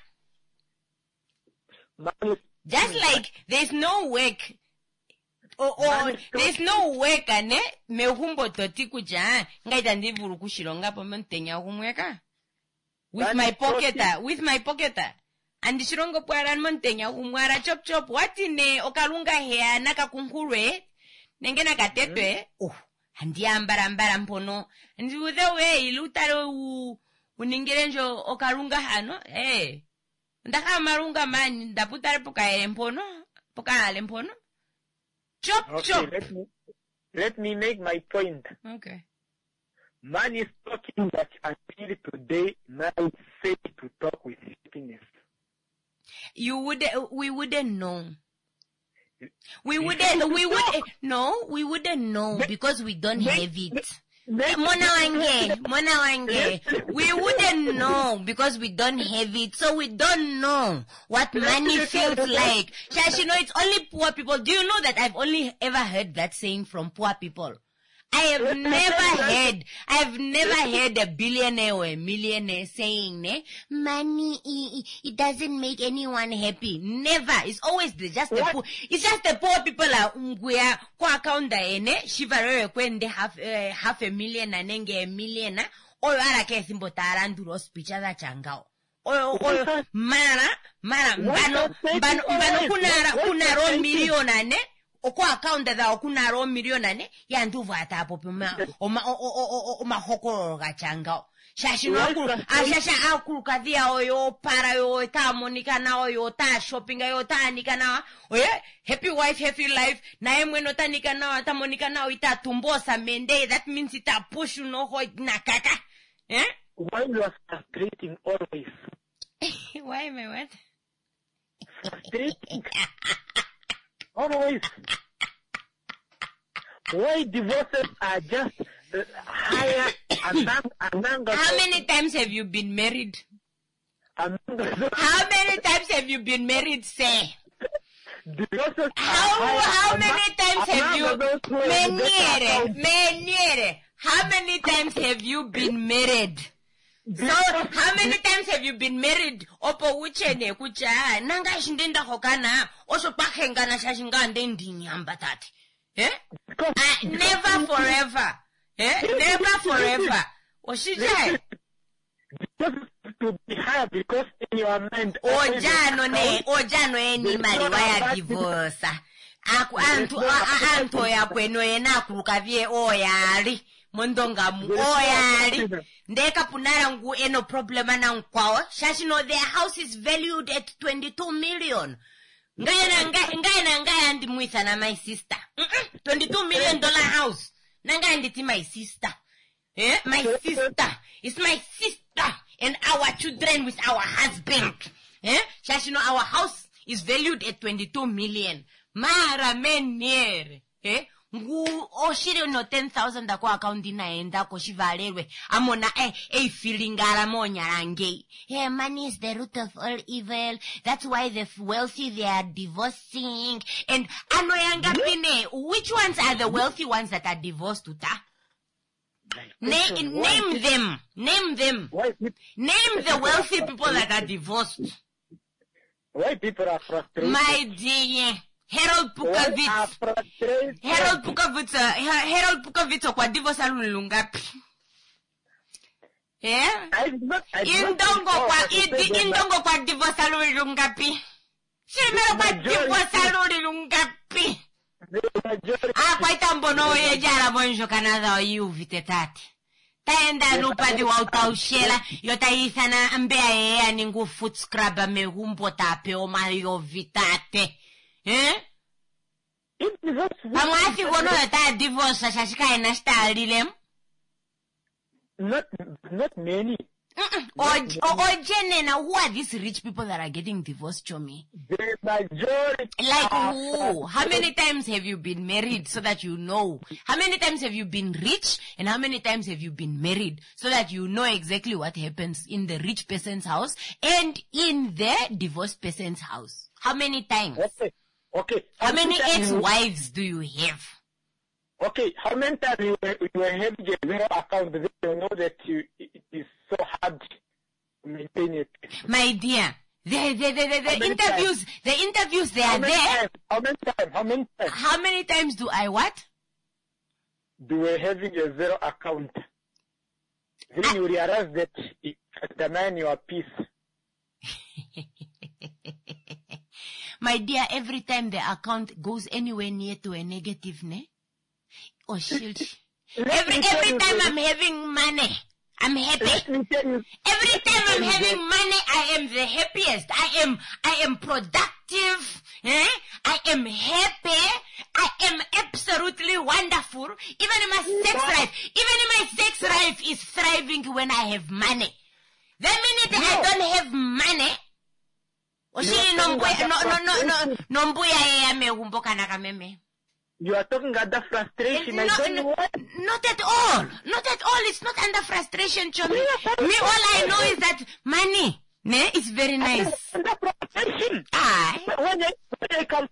Just like there's no work. Or there's no work, ane? Me humbo toti kuja, ngaita ndivuru kushilonga po mentenya humweka. With my pocket. And shilongo puaran mentenya humwara chop, watine, okalunga hea, naka kunkurwe, nengena katetwe, andi ambara mpono, and with the way, ilutaro uningerenjo okalunga hano, ndaka marunga mani, ndaputare puka mpono, chop.
Let me make my point.
Okay.
Man is talking that until today, man is safe to talk with happiness.
We wouldn't know. We wouldn't know because we don't have it. Mona wange. We wouldn't know because we don't have it. So we don't know what money feels like. Shashi, it's only poor people. Do you know that I've only ever heard that saying from poor people? I've never heard a billionaire or a millionaire saying, money, it doesn't make anyone happy. Never. It's always just the poor. It's just the poor people where kwa account shivarere kwende half a million anenge a million oyo ara ke simbo taranduro speech za changao. Oyo mara mbano kuna ro million ane oko account da okuna ro million ane ya nduvu atapo pima o mahoko ga changao. Shashi akuru kadhia oyo para yo ta monika na oyo ta shopping yo ta nika na oye happy wife happy life na emweno ta nika na ta monika na ita tumbosa mende. That means ita push no ho na kaka.
Why you are frustrating always?
Why am I what?
Frustrating. Always. Why divorces are just higher and
How many times have you been married? How many times have you been married, say? How many times have you How many times have you been married? So how many times have you been married? Opo uchene kucha nanga shindenda hokana oso pakhenga na shashinga ndendini ambatati. Never forever. Never forever. Oshije.
To be high because in your mind.
Ojano eni maliwaya divorce. Anto ya kweno yena kurukavie oyari. Mondonga mu oyari. Ndeka punara ngu eno problema na nkwao. Shashino, their house is valued at 22 million. Ngaya ndi mwitha na my sister. $22 million house. Nanga nditi my sister. My sister. It's my sister. And our children with our husband. Shashino, our house is valued at 22 million. Mara menere. Ngu oshire no 10,000 da kwa account inaenda ko shivalelwe amona feeling aramonya range. Money is the root of all evil. That's why the wealthy, they are divorcing. And anoyanga pine, which ones are the wealthy ones that are divorced to ta? Name them. Name the wealthy people that are divorced.
Why people are frustrated?
My dear. Harold Pukavitz kwa divorce alungapi. Indongo kwa divorce alungapi. Shimero kwa divorce alungapi. Kwa itambono ye jara bonjo Canada o yuvite tati. Taenda nupadi wa utaushela yota ithana ambea ya ningu foot scrubber me humbo tape o mayo vitate. Pamwasi kono ta divorce shashika ina style
Not many.
Jenna, who are these rich people that are getting divorced, Chomi?
The majority.
Like who? How many times have you been married so that you know? How many times have you been rich and how many times have you been married so that you know exactly what happens in the rich person's house and in the divorced person's house? How many times?
Okay.
How many ex-wives do you have?
Okay, how many times you were having a zero account, but you know that it is so hard to maintain it.
My dear, the interviews, they are there.
How many times?
How many times do I what?
You were having a zero account. Then you realize that it undermines your peace.
My dear, every time the account goes anywhere near to a negative, ne? Oh, shit. Every time I'm having money, I'm happy. Every time I'm having money, I am the happiest. I am productive. I am happy. I am absolutely wonderful. Even in my sex life is thriving when I have money. The minute I don't have money,
you are talking under frustration.
Not at all. Not at all. It's not under frustration, Chomi. Me, all I know is that money, ne, is very nice.
Under frustration. When I come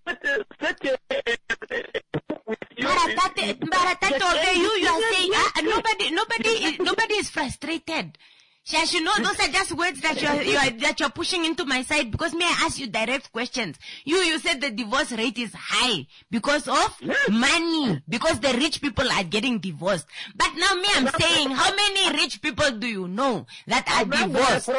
you are saying nobody is frustrated. You know, those are just words that you're pushing into my side because me, I ask you direct questions. You said the divorce rate is high because of money, because the rich people are getting divorced. But now me, I'm saying, how many rich people do you know that are divorced?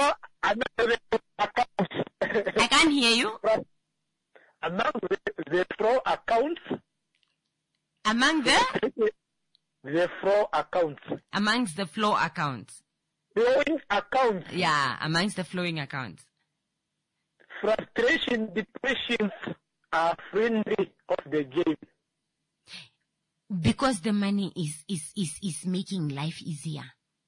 I can't hear you.
Among the flow accounts.
Among
the flow accounts.
Amongst the flow accounts.
Flowing accounts.
Yeah, amongst the flowing accounts.
Frustration, depressions are friendly of the game.
Because the money is making life easier.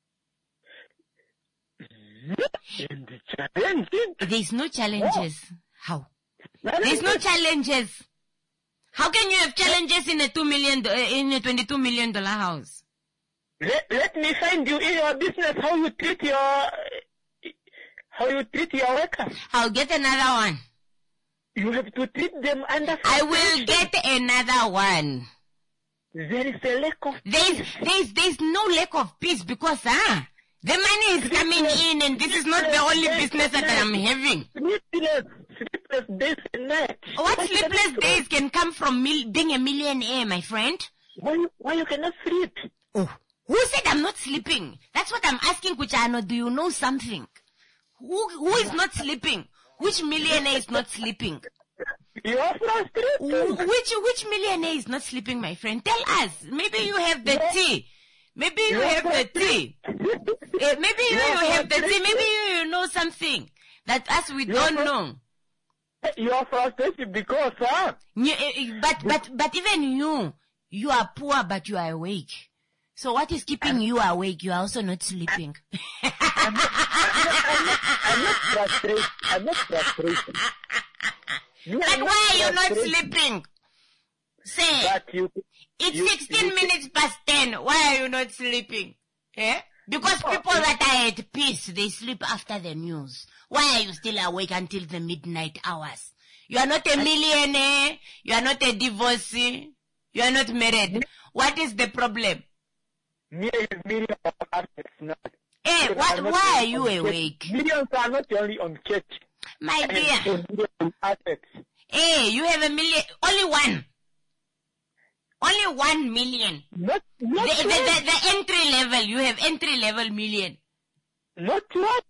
And the challenges.
There's no challenges. How? There's no challenges. How can you have challenges in a $22 million house?
Let me find you in your business how you treat your workers.
I'll get another one.
You have to treat them under.
I will get another one.
There is a lack of.
There's no lack of peace because the money is coming in and this is not the only business that I'm having.
Sleepless days and nights.
What sleepless days can come from being a millionaire, my friend?
Why you cannot sleep?
Oh. Who said I'm not sleeping? That's what I'm asking, Kuchano. Do you know something? Who is not sleeping? Which millionaire is not sleeping?
You are frustrated.
Which millionaire is not sleeping, my friend? Tell us. Maybe you have the tea. Maybe you have the tea. Maybe you have the tea. Maybe you know something that us we don't know.
You are frustrated because,
But even you are poor, but you are awake. So what is keeping you awake? You are also not sleeping.
I'm not frustrated.
But why are you not sleeping? Say, it's 16 minutes past 10. Why are you not sleeping? Because people that are at peace, they sleep after the news. Why are you still awake until the midnight hours? You are not a millionaire. You are not a divorcee. You are not married. What is the problem?
Millions of assets now.
Hey, why are you awake?
Millions are not only on cash.
My dear.
Assets.
Hey, you have a million, only one. Only 1 million.
Not
the entry level, you have entry level million.
Not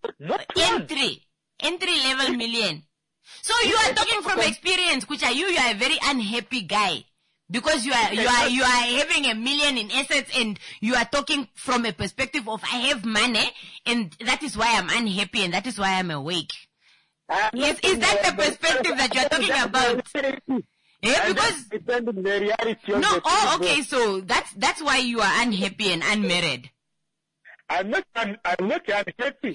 entry level million. So you are talking from experience, Kucha. You are a very unhappy guy. Because you are having $1 million in assets and you are talking from a perspective of I have money and that is why I'm unhappy and that is why I'm awake. Is that the perspective that you are talking about? Because
depends on the reality of
no.
the
Oh,
people.
okay. So that's why you are unhappy and unmarried.
I'm not unhappy.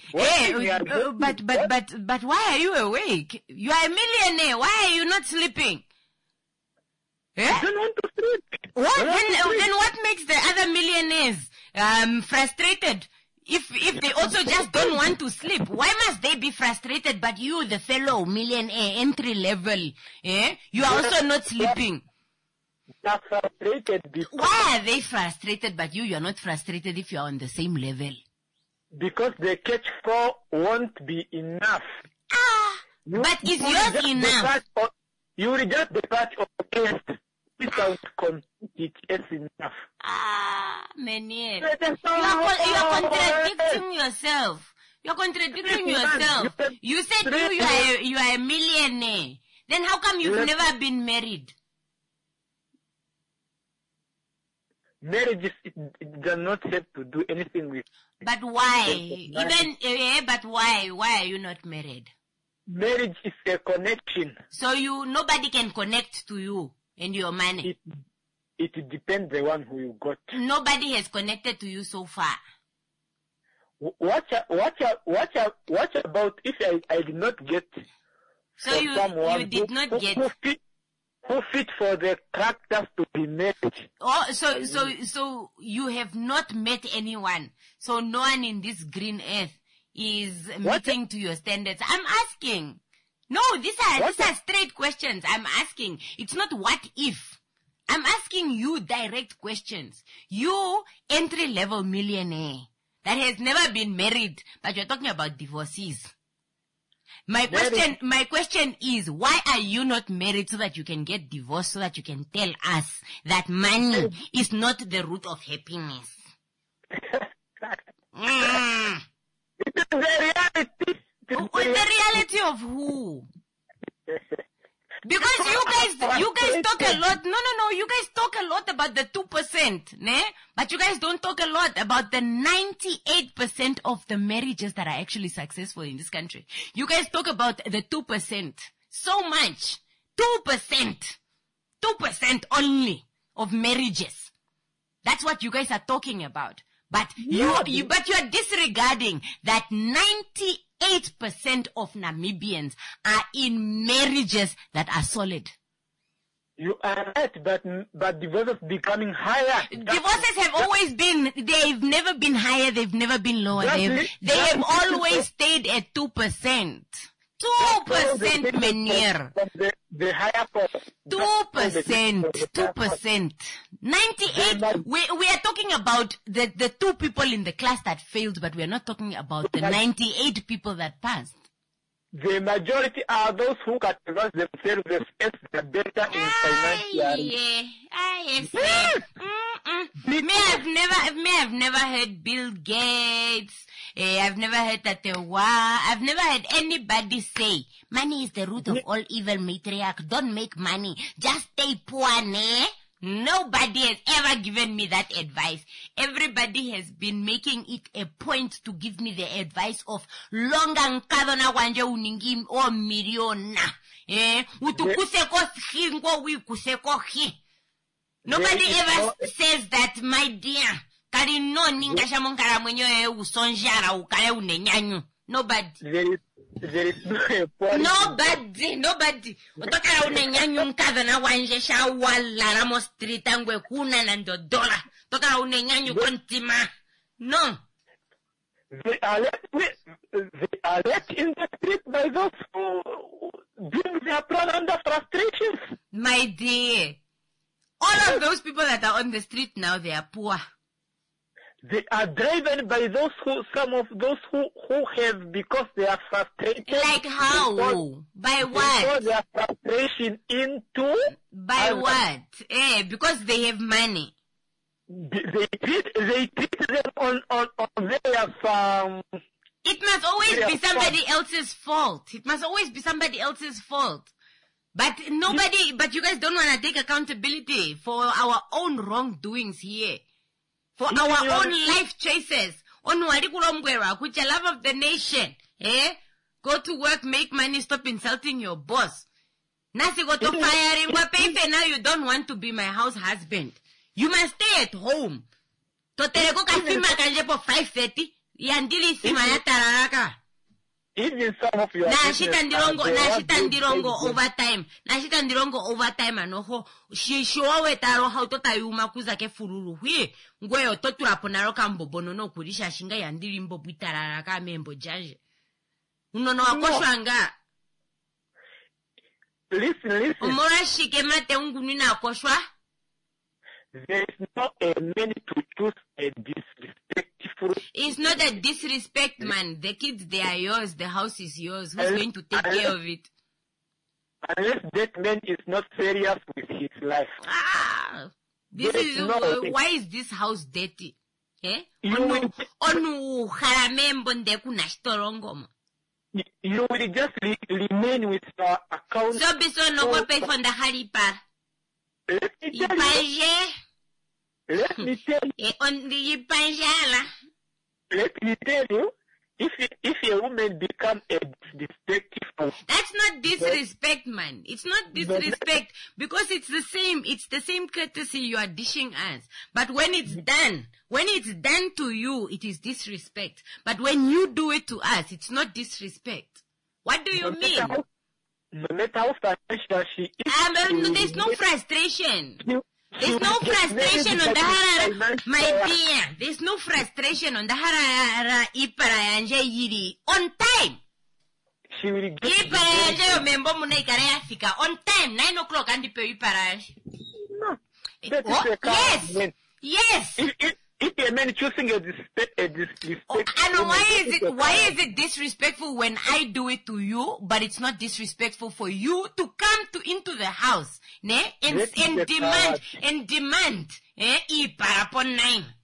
But why are you awake? You are a millionaire. Why are you not sleeping?
I don't want to sleep.
What? Then what makes the other millionaires frustrated? If they also just don't want to sleep, why must they be frustrated? But you, the fellow millionaire, entry level, you are also not sleeping.
They're frustrated because
why are they frustrated? But you are not frustrated if you are on the same level.
Because the catch 4 won't be enough.
But is yours enough?
You reject the part of the test. Without complete, it's enough.
Menier. You are contradicting yourself. You are contradicting yourself. You said you are a millionaire. Then how come you've never been married?
Marriage it does not have to do anything with.
But why? But why? Why are you not married?
Marriage is a connection.
So nobody can connect to you and your money.
It depends the one who you got.
Nobody has connected to you so far.
What about if I did not get?
So you did not get.
Who fit for the characters to be met?
Oh, so you have not met anyone. So no one in this green earth is meeting to your standards. I'm asking. No, these are straight questions. I'm asking. It's not what if. I'm asking you direct questions. You entry-level millionaire that has never been married, but you're talking about divorcees. My question is, why are you not married so that you can get divorced, so that you can tell us that money is not the root of happiness?
It is the reality.
The reality of who? Because you guys talk a lot. No. You guys talk a lot about the 2%, ne? But you guys don't talk a lot about the 98% of the marriages that are actually successful in this country. You guys talk about the 2% so much. 2%. 2% only of marriages. That's what you guys are talking about. But you are disregarding that 98% of Namibians are in marriages that are solid.
You are right, but divorces becoming higher.
Divorces have always been, they've never been higher, they've never been lower. They have always stayed at 2%. 2%, Menier.
The higher part.
2%. 98. We are talking about the 2 people in the class that failed, but we are not talking about the 98 people that passed.
The majority are those who categorize themselves as the better in financial.
I've never heard Bill Gates. I've never heard that I've never heard anybody say money is the root of all evil, matriarch. Don't make money. Just stay poor, ne? Nobody has ever given me that advice. Everybody has been making it a point to give me the advice of longa nkadona wanje uningim o miliona. Utukuseko shingo wikuseko hi. Nobody ever says that, my dear. Kari no ninga shamonkara mwenyo usonjara ukare unenyanyu. Nobody.
There is no point.
Nobody. Otokara unenyanyu nkadona wanje shawala ramo street angwe kuna nando dola. Tokara unenyanyu kontima. No.
They are left in the street by those who bring their plan under frustrations.
My dear. All of those people that are on the street now, they are poor.
They are driven by some of those who have, because they are frustrated.
Like how? By what?
Because their frustration into.
By what? Because they have money.
They treat them on their farm.
It must always be somebody else's fault. It must always be somebody else's fault. But but you guys don't want to take accountability for our own wrongdoings here. For our own life choices. Which are love of the nation. Go to work, make money, stop insulting your boss. Nasi go to firing wa pay now you don't want to be my house husband. You must stay at home. Totereko kasima kanje po 5:30. Yandili sima ya tararaka.
Even some of your
nashitandirongo overtime anoho shishowe taro hautotayuma kuza ke fururu hwi ngweyo toturapo naro kambobono no kurisha shinga yandiri mbobu tararaka membo jaje unono wakoshwanga.
Listen.
Umora shike mate ungunu na akoshwa.
There is not a man to choose a disrespectful.
It's not a disrespect, man. The kids, they are yours. The house is yours. Who's going to take care of it?
Unless that man is not serious with his life.
This is why is this house dirty? Eh? You will
just remain with your account.
So biso no go pay for the haripar.
Let me tell you. Let me tell you, if a woman become a disrespectful.
That's not disrespect, man. It's not disrespect because it's the same courtesy you are dishing us. But when it's done to you, it is disrespect. But when you do it to us, it's not disrespect. What do you mean?
No matter how frustrated she is.
There's no frustration. There's no frustration on the harara, my dear. There's no frustration on the harara ipara yanje yiri. On time.
She will get
ipara yanje yo membo muna ikara yafika. On time, 9 o'clock andi pe ipara yanje.
No.
Yes.
If a man choosing a disrespect,
why is it disrespectful when I do it to you, but it's not disrespectful for you to come into the house, ne? And demand, iparapon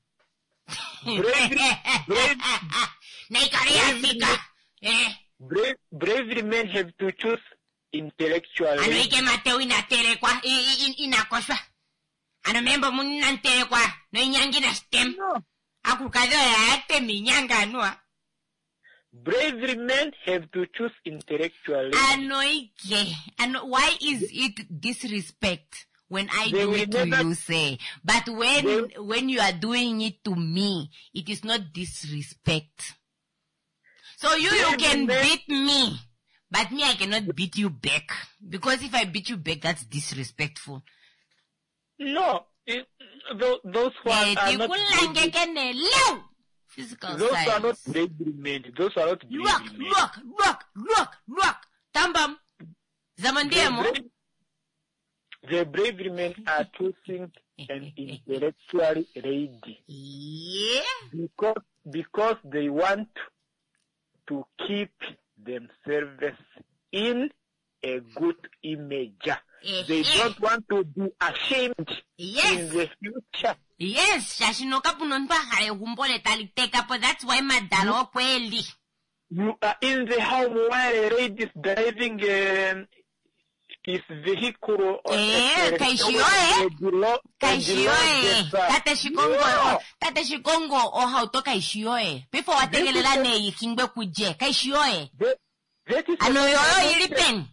9. Bravery men have to choose intellectually.
Ano member munante kwa no inyangi na stem. Akukado ya ate minyanga noa.
Bravery men have to choose intellectually.
Why is it disrespect when I do it to you, say? But when you are doing it to me, it is not disrespect. So you can beat me, but me I cannot beat you back. Because if I beat you back, that's disrespectful.
No, those ones are not
physical
those
science.
are not bravery men. Those are not bravery men.
Look. Tambam. Zamandiamo.
The bravery men are choosing an intellectually ready.
Yeah.
Because they want to keep themselves in a good image. They don't want to be ashamed in the future.
Yes, shashinoka punonpa hare humbole taliteka, but that's why madalo kweli.
You are in the home where a lady is driving his vehicle.
Kaishioe. Tate shikongo o hauto kaishioe. Before watengelela ne ikingbe kuje. Kaishioe. Ano yo iripen.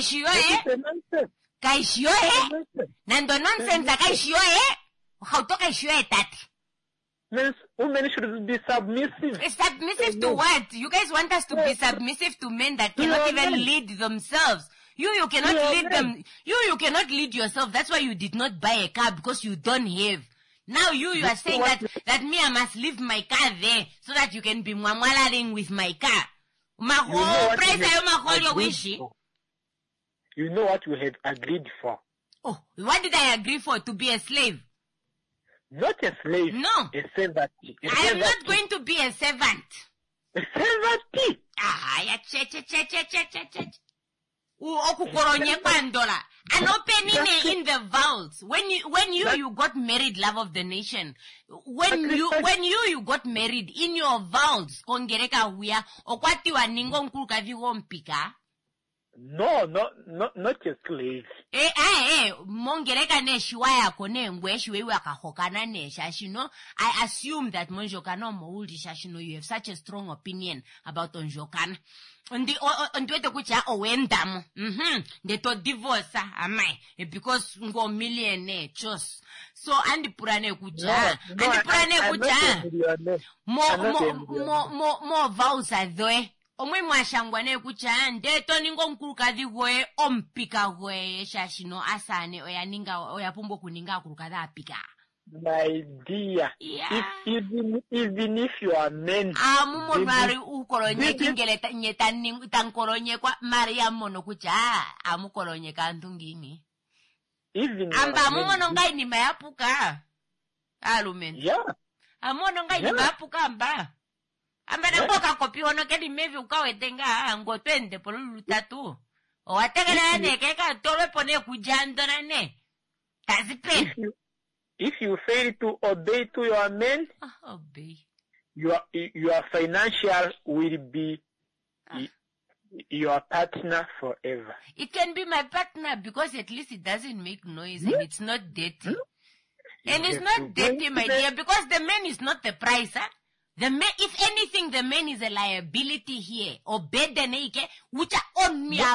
Kaishioe. Nando nonsense kaishioe. Hauto kaishioe tati.
Women should be submissive.
Submissive to what? You guys want us to be submissive to men that cannot even lead themselves. You cannot lead them. You cannot lead yourself. That's why you did not buy a car, because you don't have. Now you are saying that me, I must leave my car there so that you can be mwamwalaling with my car.
You know what you have agreed for.
Oh, what did I agree for? To be a slave?
Not a slave.
No.
A servant.
I am not going to be a servant.
A servant?
An opening in the vaults. When you got married, love of the nation. When you got married in your vaults, kongereka huya, okwati wa ningo nkuluka viwo mpika.
No, not a slave.
Mongereka neshiwa yako nengwe shiwe akahokana nesha shino. I assume that Monjokana Mouldi Shashino, you have such a strong opinion about Onjokana. Ndwete kucha owendamo. They to divorce amai because ngo millionaire chos. So andi purane kucha. More vows adwe. Omwe mwashangwane kucha ndeto ningo mkurukazi gwe ompika gwe shashino asane oya pumbo kuninga kurukaza apika.
My dear, even if you are men,
mari ukolonye kingele nyetani tankolonye kwa Maria mono kucha amukolonye kantungini.
Even
amba mumono ngai ni mayapuka. Alumen.
Yeah.
Amono ngai ni mayapuka amba. Amba na boka kopi ono kedi mevi ukawe tenga ngo 20 por lutatu. O ategana ne keka tole pone kujando na ne. Tazipe.
If you fail to obey to your men, your financial will be your partner forever.
It can be my partner because at least it doesn't make noise and it's not dirty. And it's not dirty, my dear, because the man is not the price, huh? The man, if anything, the man is a liability here. Or better, which are on me,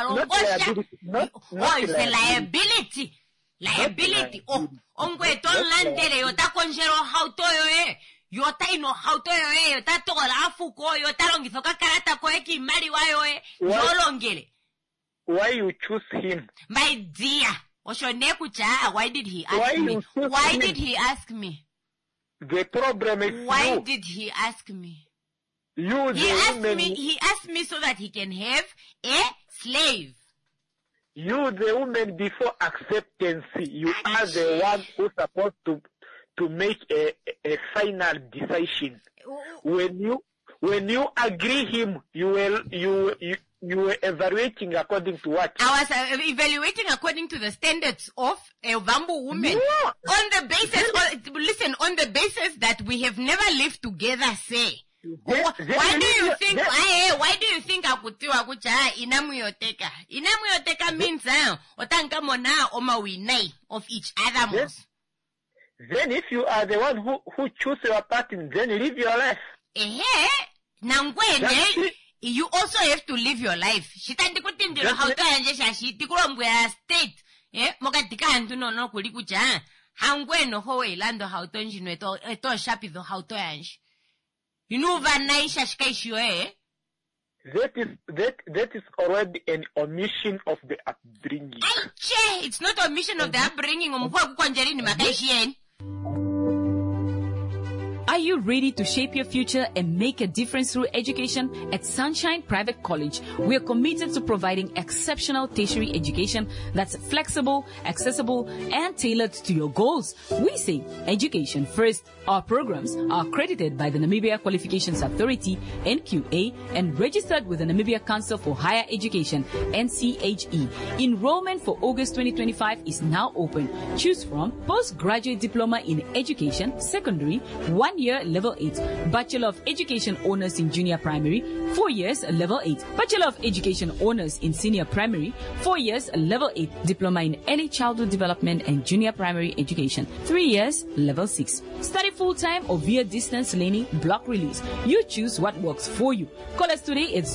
it's a liability. Liability. Ongwe ton landere yota konjero hautoyo yota ino hautoyo yota tola afuko yota longisoka karata ko eki mari wayo yolongele.
Why you choose him?
My dear, oshone kucha, why did he ask me? Why did he ask me?
The problem is
why
you.
Did he ask me?
He
asked me so that he can have a slave.
You, the woman, before acceptance, you are the one who's supposed to make a final decision. When you agree him, you were evaluating according to what?
I was evaluating according to the standards of a Wambu woman.
No.
On the basis that we have never lived together, say. Why do you think akutiwa kucha inamuyoteka? Inamuyoteka means otanka mona omawinai of each other.
Then if you are the one who choose your partner, then live your life.
Nangwene, you also have to live your life. Shitandi kutindiro how to anje shashi tikuromwe state. Moka tikantu no kuli kucha. Hangweno ho elando how to njino eto shapi do how to anje. You know Vanaisha Shkaishio,
That is already an omission of the upbringing.
It's not omission of the upbringing.
Are you ready to shape your future and make a difference through education? At Sunshine Private College, we are committed to providing exceptional tertiary education that's flexible, accessible, and tailored to your goals. We say education first. Our programs are accredited by the Namibia Qualifications Authority, NQA, and registered with the Namibia Council for Higher Education, NCHE. Enrollment for August 2025 is now open. Choose from postgraduate diploma in education, secondary, 1 year level 8, Bachelor of Education Honors in Junior Primary, 4 years level 8, Bachelor of Education Honors in Senior Primary, 4 years level 8, Diploma in Early Childhood Development and Junior Primary Education, 3 years level 6. Study full-time or via distance learning, block release. You choose what works for you. Call us today at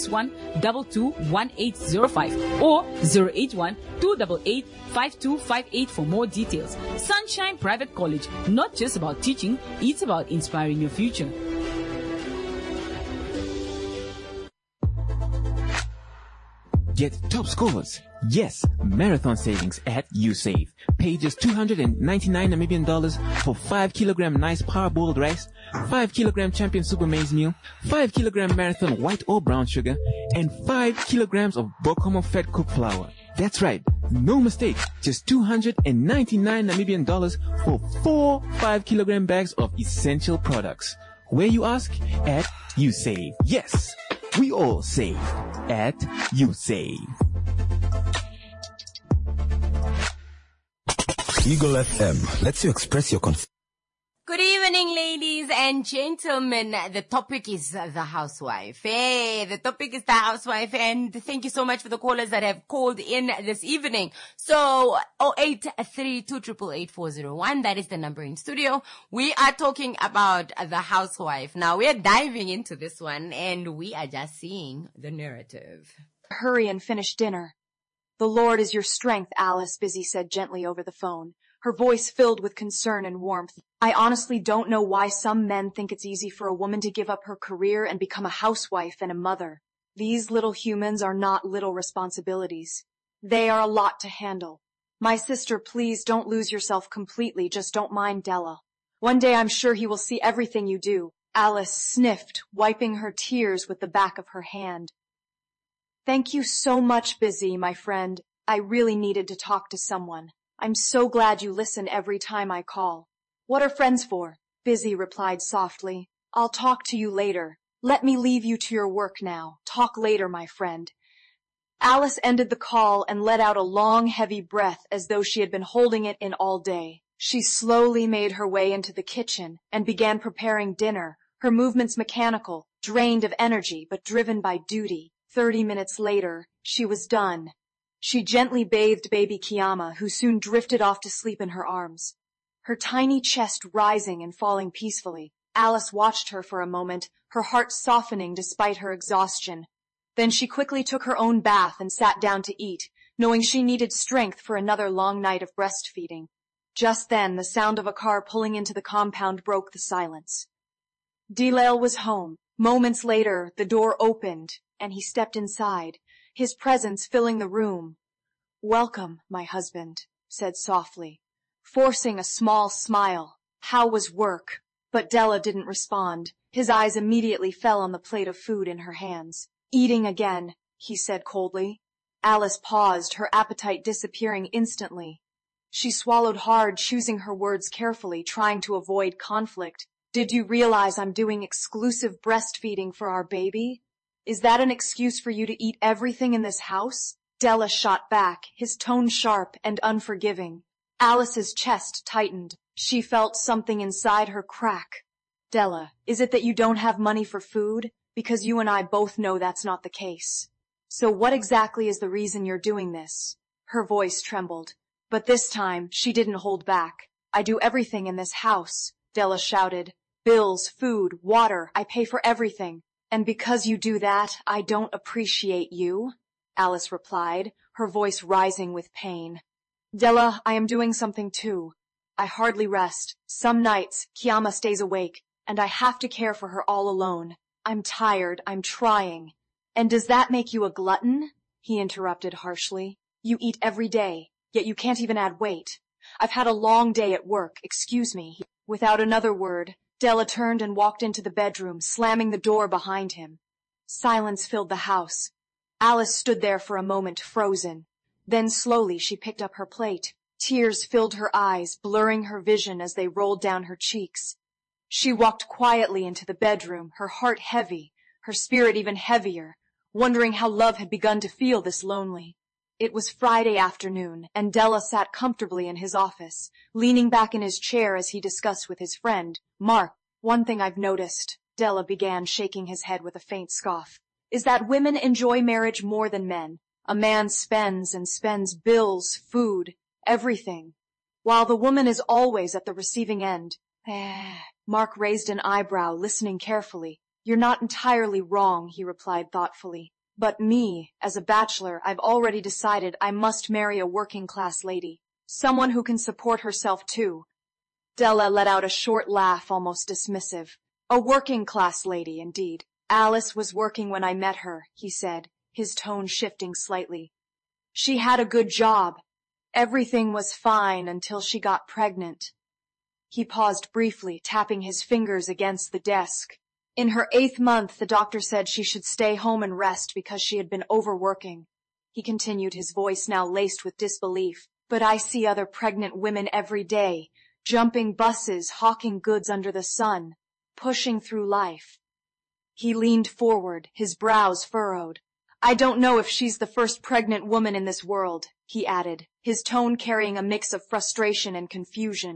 061-221805 or 081-288-5258 for more details. Sunshine Private College, not just about teaching, it's about inspiring your future.
Get top scores. Yes, marathon savings at USave. Pay just $299 Namibian for 5 kilogram nice parboiled rice, 5 kilogram champion super maize meal, 5 kilogram marathon white or brown sugar, and 5 kilograms of Bokomo fed cooked flour. That's right. No mistake. Just $299 Namibian for 4 5 kilogram bags of essential products. Where you ask? At USave. Yes, we all save at USave.
Eagle FM lets you express your concern.
Good evening, ladies and gentlemen. The topic is the housewife. Hey, the topic is the housewife, and thank you so much for the callers that have called in this evening. So, 0832888401, that is the number in studio. We are talking about the housewife. Now, we are diving into this one, and we are just seeing the narrative.
Hurry and finish dinner. The Lord is your strength, Alice, Busy said gently over the phone, her voice filled with concern and warmth. I honestly don't know why some men think it's easy for a woman to give up her career and become a housewife and a mother. These little humans are not little responsibilities. They are a lot to handle. My sister, please don't lose yourself completely. Just don't mind Della. One day I'm sure he will see everything you do. Alice sniffed, wiping her tears with the back of her hand. Thank you so much, Busy, my friend. I really needed to talk to someone. I'm so glad you listen every time I call. What are friends for? Busy replied softly. I'll talk to you later. Let me leave you to your work now. Talk later, my friend. Alice ended the call and let out a long, heavy breath as though she had been holding it in all day. She slowly made her way into the kitchen and began preparing dinner, her movements mechanical, drained of energy but driven by duty. 30 minutes later, she was done. She gently bathed baby Kiama, who soon drifted off to sleep in her arms. Her tiny chest rising and falling peacefully. Alice watched her for a moment, her heart softening despite her exhaustion. Then she quickly took her own bath and sat down to eat, knowing she needed strength for another long night of breastfeeding. Just then, the sound of a car pulling into the compound broke the silence. Delail was home. Moments later, the door opened, and he stepped inside, his presence filling the room. Welcome, my husband, said softly, forcing a small smile. How was work? But Della didn't respond. His eyes immediately fell on the plate of food in her hands. Eating again, he said coldly. Alice paused, her appetite disappearing instantly. She swallowed hard, choosing her words carefully, trying to avoid conflict. Did you realize I'm doing exclusive breastfeeding for our baby? Is that an excuse for you to eat everything in this house? Della shot back, his tone sharp and unforgiving. Alice's chest tightened. She felt something inside her crack. Della, is it that you don't have money for food? Because you and I both know that's not the case. So what exactly is the reason you're doing this? Her voice trembled. But this time, she didn't hold back. I do everything in this house, Della shouted. Bills, food, water, I pay for everything. And because you do that, I don't appreciate you, Alice replied, her voice rising with pain. Della, I am doing something too. I hardly rest. Some nights, Kiama stays awake, and I have to care for her all alone. I'm tired, I'm trying. And does that make you a glutton? He interrupted harshly. You eat every day, yet you can't even add weight. I've had a long day at work, excuse me. Without another word, Della turned and walked into the bedroom, slamming the door behind him. Silence filled the house. Alice stood there for a moment, frozen. Then slowly she picked up her plate. Tears filled her eyes, blurring her vision as they rolled down her cheeks. She walked quietly into the bedroom, her heart heavy, her spirit even heavier, wondering how love had begun to feel this lonely. It was Friday afternoon, and Della sat comfortably in his office, leaning back in his chair as he discussed with his friend, Mark. One thing I've noticed, Della began, shaking his head with a faint scoff, is that women enjoy marriage more than men. A man spends and spends bills, food, everything, while the woman is always at the receiving end. Mark raised an eyebrow, listening carefully. You're not entirely wrong, he replied thoughtfully. But me, as a bachelor, I've already decided I must marry a working-class lady, someone who can support herself too. Della let out a short laugh, almost dismissive. A working-class lady, indeed. Alice was working when I met her, he said, his tone shifting slightly. She had a good job. Everything was fine until she got pregnant. He paused briefly, tapping his fingers against the desk. In her 8th month, the doctor said she should stay home and rest because she had been overworking. He continued, his voice now laced with disbelief. But I see other pregnant women every day, jumping buses, hawking goods under the sun, pushing through life. He leaned forward, his brows furrowed. I don't know if she's the first pregnant woman in this world, he added, his tone carrying a mix of frustration and confusion.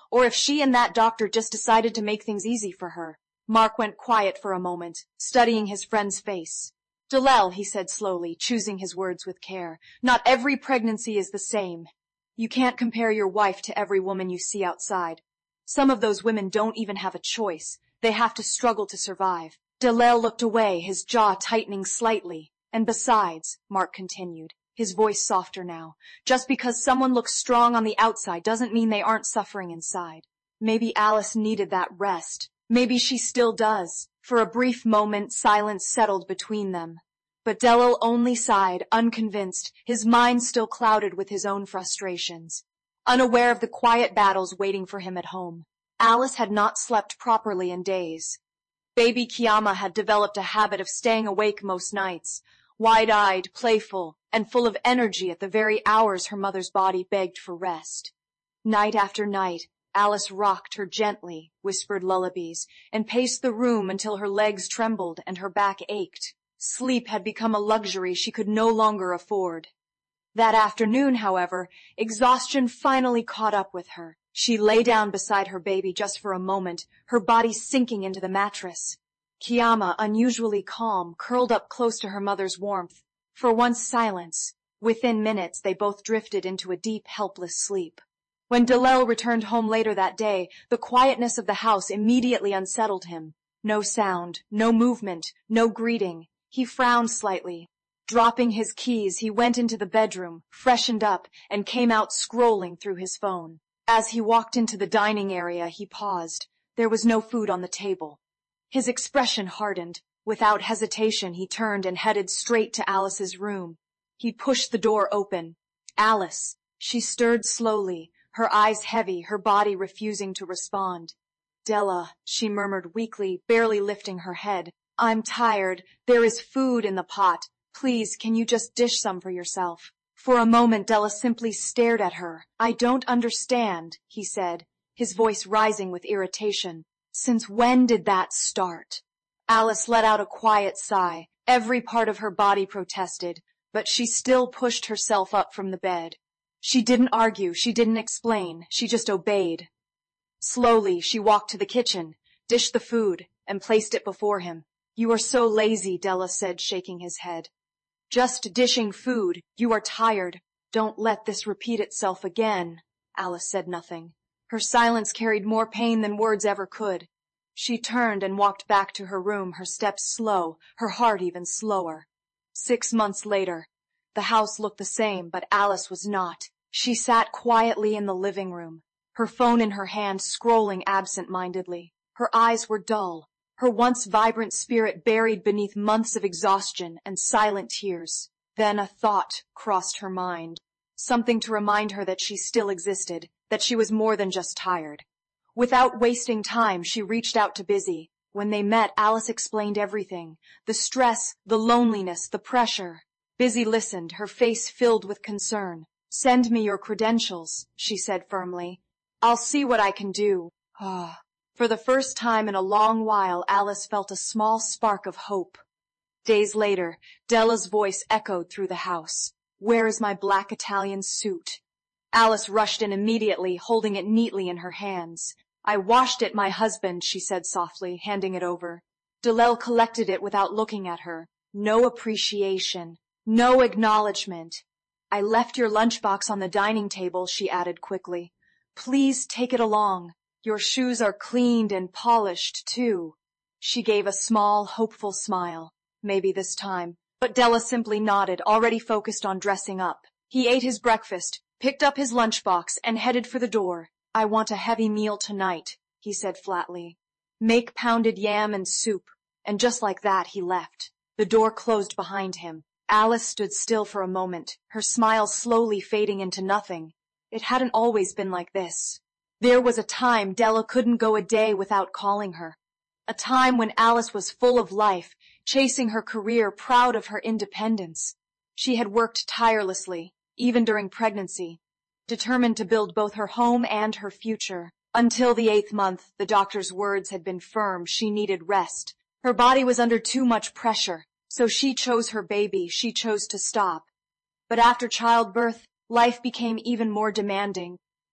or if she and that doctor just decided to make things easy for her. Mark went quiet for a moment, studying his friend's face. Dalel, he said slowly, choosing his words with care, not every pregnancy is the same. You can't compare your wife to every woman you see outside. Some of those women don't even have a choice. They have to struggle to survive. Dalel looked away, his jaw tightening slightly. And besides, Mark continued, his voice softer now, just because someone looks strong on the outside doesn't mean they aren't suffering inside. Maybe Alice needed that rest. Maybe she still does. For a brief moment, silence settled between them. But Dalel only sighed, unconvinced, his mind still clouded with his own frustrations, unaware of the quiet battles waiting for him at home. Alice had not slept properly in days. Baby Kiama had developed a habit of staying awake most nights, wide-eyed, playful, and full of energy at the very hours her mother's body begged for rest. Night after night, Alice rocked her gently, whispered lullabies, and paced the room until her legs trembled and her back ached. Sleep had become a luxury she could no longer afford. That afternoon, however, exhaustion finally caught up with her. She lay down beside her baby just for a moment, her body sinking into the mattress. Kiama, unusually calm, curled up close to her mother's warmth. For once silence. Within minutes, they both drifted into a deep, helpless sleep. When Dalel returned home later that day, the quietness of the house immediately unsettled him. No sound, no movement, no greeting. He frowned slightly. Dropping his keys, he went into the bedroom, freshened up, and came out scrolling through his phone. As he walked into the dining area, he paused. There was no food on the table. His expression hardened. Without hesitation, he turned and headed straight to Alice's room. He pushed the door open. Alice. She stirred slowly, her eyes heavy, her body refusing to respond. Della, she murmured weakly, barely lifting her head. I'm tired. There is food in the pot. Please, can you just dish some for yourself? For a moment, Della simply stared at her. I don't understand, he said, his voice rising with irritation. Since when did that start? Alice let out a quiet sigh. Every part of her body protested, but she still pushed herself up from the bed. She didn't argue, she didn't explain, she just obeyed. Slowly, she walked to the kitchen, dished the food, and placed it before him. You are so lazy, Della said, shaking his head. Just dishing food. You are tired. Don't let this repeat itself again. Alice said nothing. Her silence carried more pain than words ever could. She turned and walked back to her room, her steps slow, her heart even slower. 6 months later, the house looked the same, but Alice was not. She sat quietly in the living room, her phone in her hand, scrolling absent-mindedly. Her eyes were dull, her once vibrant spirit buried beneath months of exhaustion and silent tears. Then a thought crossed her mind, something to remind her that she still existed, that she was more than just tired. Without wasting time, she reached out to Busy. When they met, Alice explained everything, the stress, the loneliness, the pressure. Busy listened, her face filled with concern. Send me your credentials, she said firmly. I'll see what I can do. Ah. For the first time in a long while, Alice felt a small spark of hope. Days later, Della's voice echoed through the house. Where is my black Italian suit? Alice rushed in immediately, holding it neatly in her hands. I washed it, my husband, she said softly, handing it over. Dalel collected it without looking at her. No appreciation, no acknowledgement. I left your lunchbox on the dining table, she added quickly. Please take it along. Your shoes are cleaned and polished, too. She gave a small, hopeful smile. Maybe this time. But Della simply nodded, already focused on dressing up. He ate his breakfast, picked up his lunchbox, and headed for the door. I want a heavy meal tonight, he said flatly. Make pounded yam and soup. And just like that, he left. The door closed behind him. Alice stood still for a moment, her smile slowly fading into nothing. It hadn't always been like this. There was a time Della couldn't go a day without calling her. A time when Alice was full of life, chasing her career, proud of her independence. She had worked tirelessly, even during pregnancy, determined to build both her home and her future. Until the 8th month, the doctor's words had been firm. She needed rest. Her body was under too much pressure, so she chose her baby. She chose to stop. But after childbirth, life became even more demanding.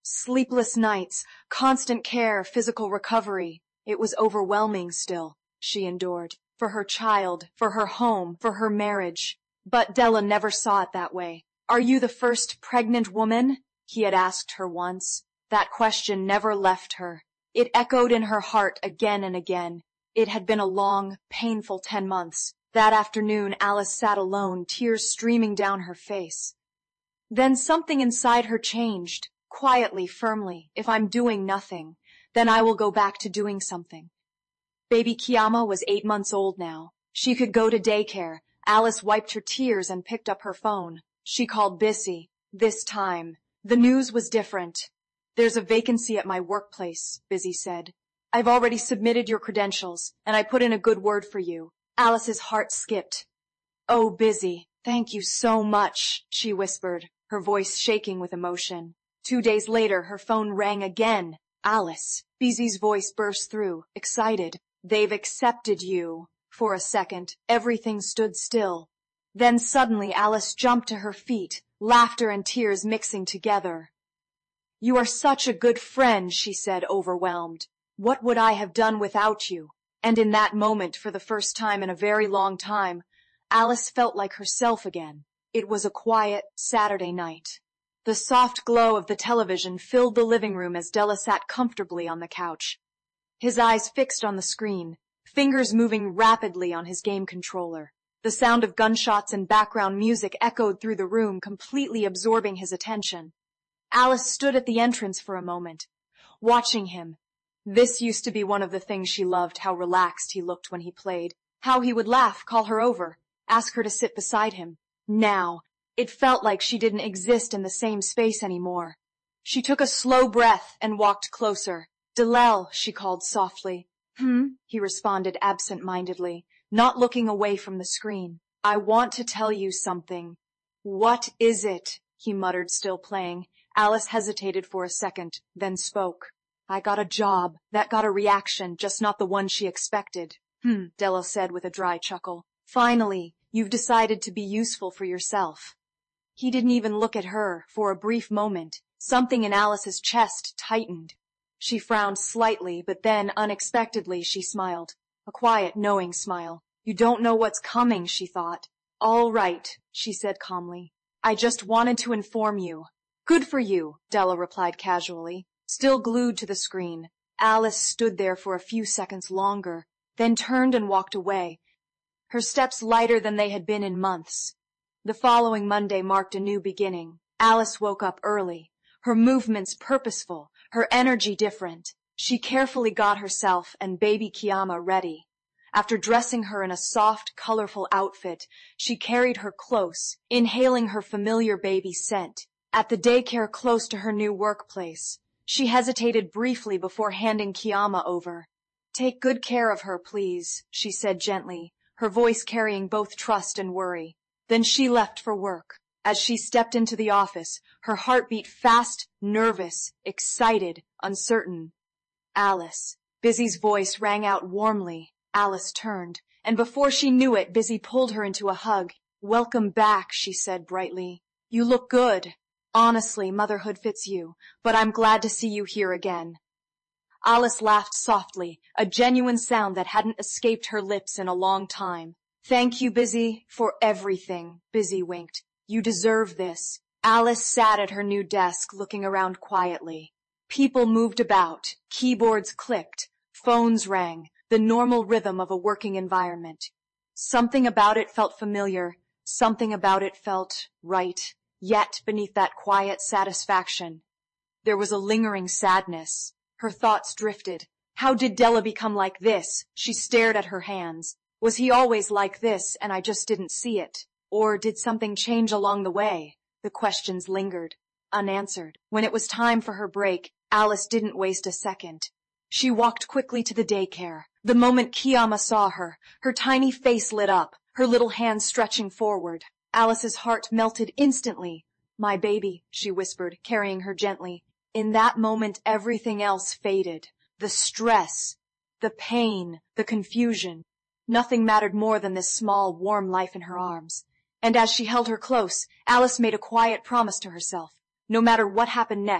Sleepless nights, constant care, physical recovery. It was overwhelming still, she endured. For her child, for her home, for her marriage. But Della never saw it that way. Are you the first pregnant woman? He had asked her once. That question never left her. It echoed in her heart again and again. It had been a long, painful 10 months. That afternoon, Alice sat alone, tears streaming down her face. Then something inside her changed, quietly, firmly. If I'm doing nothing, then I will go back to doing something. Baby Kiama was 8 months old now. She could go to daycare. Alice wiped her tears and picked up her phone. She called Bissy. This time, the news was different. There's a vacancy at my workplace, Busy said. I've already submitted your credentials, and I put in a good word for you. Alice's heart skipped. Oh, Busy, thank you so much, she whispered, her voice shaking with emotion. 2 days later, her phone rang again. Alice, Busy's voice burst through, excited. They've accepted you. For a second, everything stood still. Then suddenly Alice jumped to her feet, laughter and tears mixing together. You are such a good friend, she said, overwhelmed. What would I have done without you? And in that moment, for the first time in a very long time, Alice felt like herself again. It was a quiet Saturday night. The soft glow of the television filled the living room as Della sat comfortably on the couch. His eyes fixed on the screen, fingers moving rapidly on his game controller. The sound of gunshots and background music echoed through the room, completely absorbing his attention. Alice stood at the entrance for a moment, watching him. This used to be one of the things she loved, how relaxed he looked when he played, how he would laugh, call her over, ask her to sit beside him. Now, it felt like she didn't exist in the same space anymore. She took a slow breath and walked closer. Dalel, she called softly. He responded absent-mindedly, not looking away from the screen. I want to tell you something. What is it? He muttered, still playing. Alice hesitated for a second, then spoke. I got a job. That got a reaction, just not the one she expected. Della said with a dry chuckle. Finally, you've decided to be useful for yourself. He didn't even look at her. For a brief moment, something in Alice's chest tightened. She frowned slightly, but then, unexpectedly, she smiled. A quiet, knowing smile. You don't know what's coming, she thought. All right, she said calmly. I just wanted to inform you. Good for you, Della replied casually, still glued to the screen. Alice stood there for a few seconds longer, then turned and walked away, her steps lighter than they had been in months. The following Monday marked a new beginning. Alice woke up early, her movements purposeful, her energy different. She carefully got herself and baby Kiama ready. After dressing her in a soft, colorful outfit, she carried her close, inhaling her familiar baby scent. At the daycare close to her new workplace, she hesitated briefly before handing Kiama over. Take good care of her, please, she said gently, her voice carrying both trust and worry. Then she left for work. As she stepped into the office, her heart beat fast, nervous, excited, uncertain. Alice. Busy's voice rang out warmly. Alice turned, and before she knew it, Busy pulled her into a hug. Welcome back, she said brightly. You look good. Honestly, motherhood fits you, but I'm glad to see you here again. Alice laughed softly, a genuine sound that hadn't escaped her lips in a long time. Thank you, Busy, for everything, Busy winked. You deserve this. Alice sat at her new desk, looking around quietly. People moved about, keyboards clicked, phones rang, the normal rhythm of a working environment. Something about it felt familiar, something about it felt right. Yet, beneath that quiet satisfaction, there was a lingering sadness. Her thoughts drifted. How did Della become like this? She stared at her hands. Was he always like this, and I just didn't see it? Or did something change along the way? The questions lingered, unanswered. When it was time for her break, Alice didn't waste a second. She walked quickly to the daycare. The moment Kiama saw her, her tiny face lit up, her little hands stretching forward. Alice's heart melted instantly. My baby, she whispered, carrying her gently. In that moment, everything else faded. The stress, the pain, the confusion. Nothing mattered more than this small, warm life in her arms. And as she held her close, Alice made a quiet promise to herself. No matter what happened next,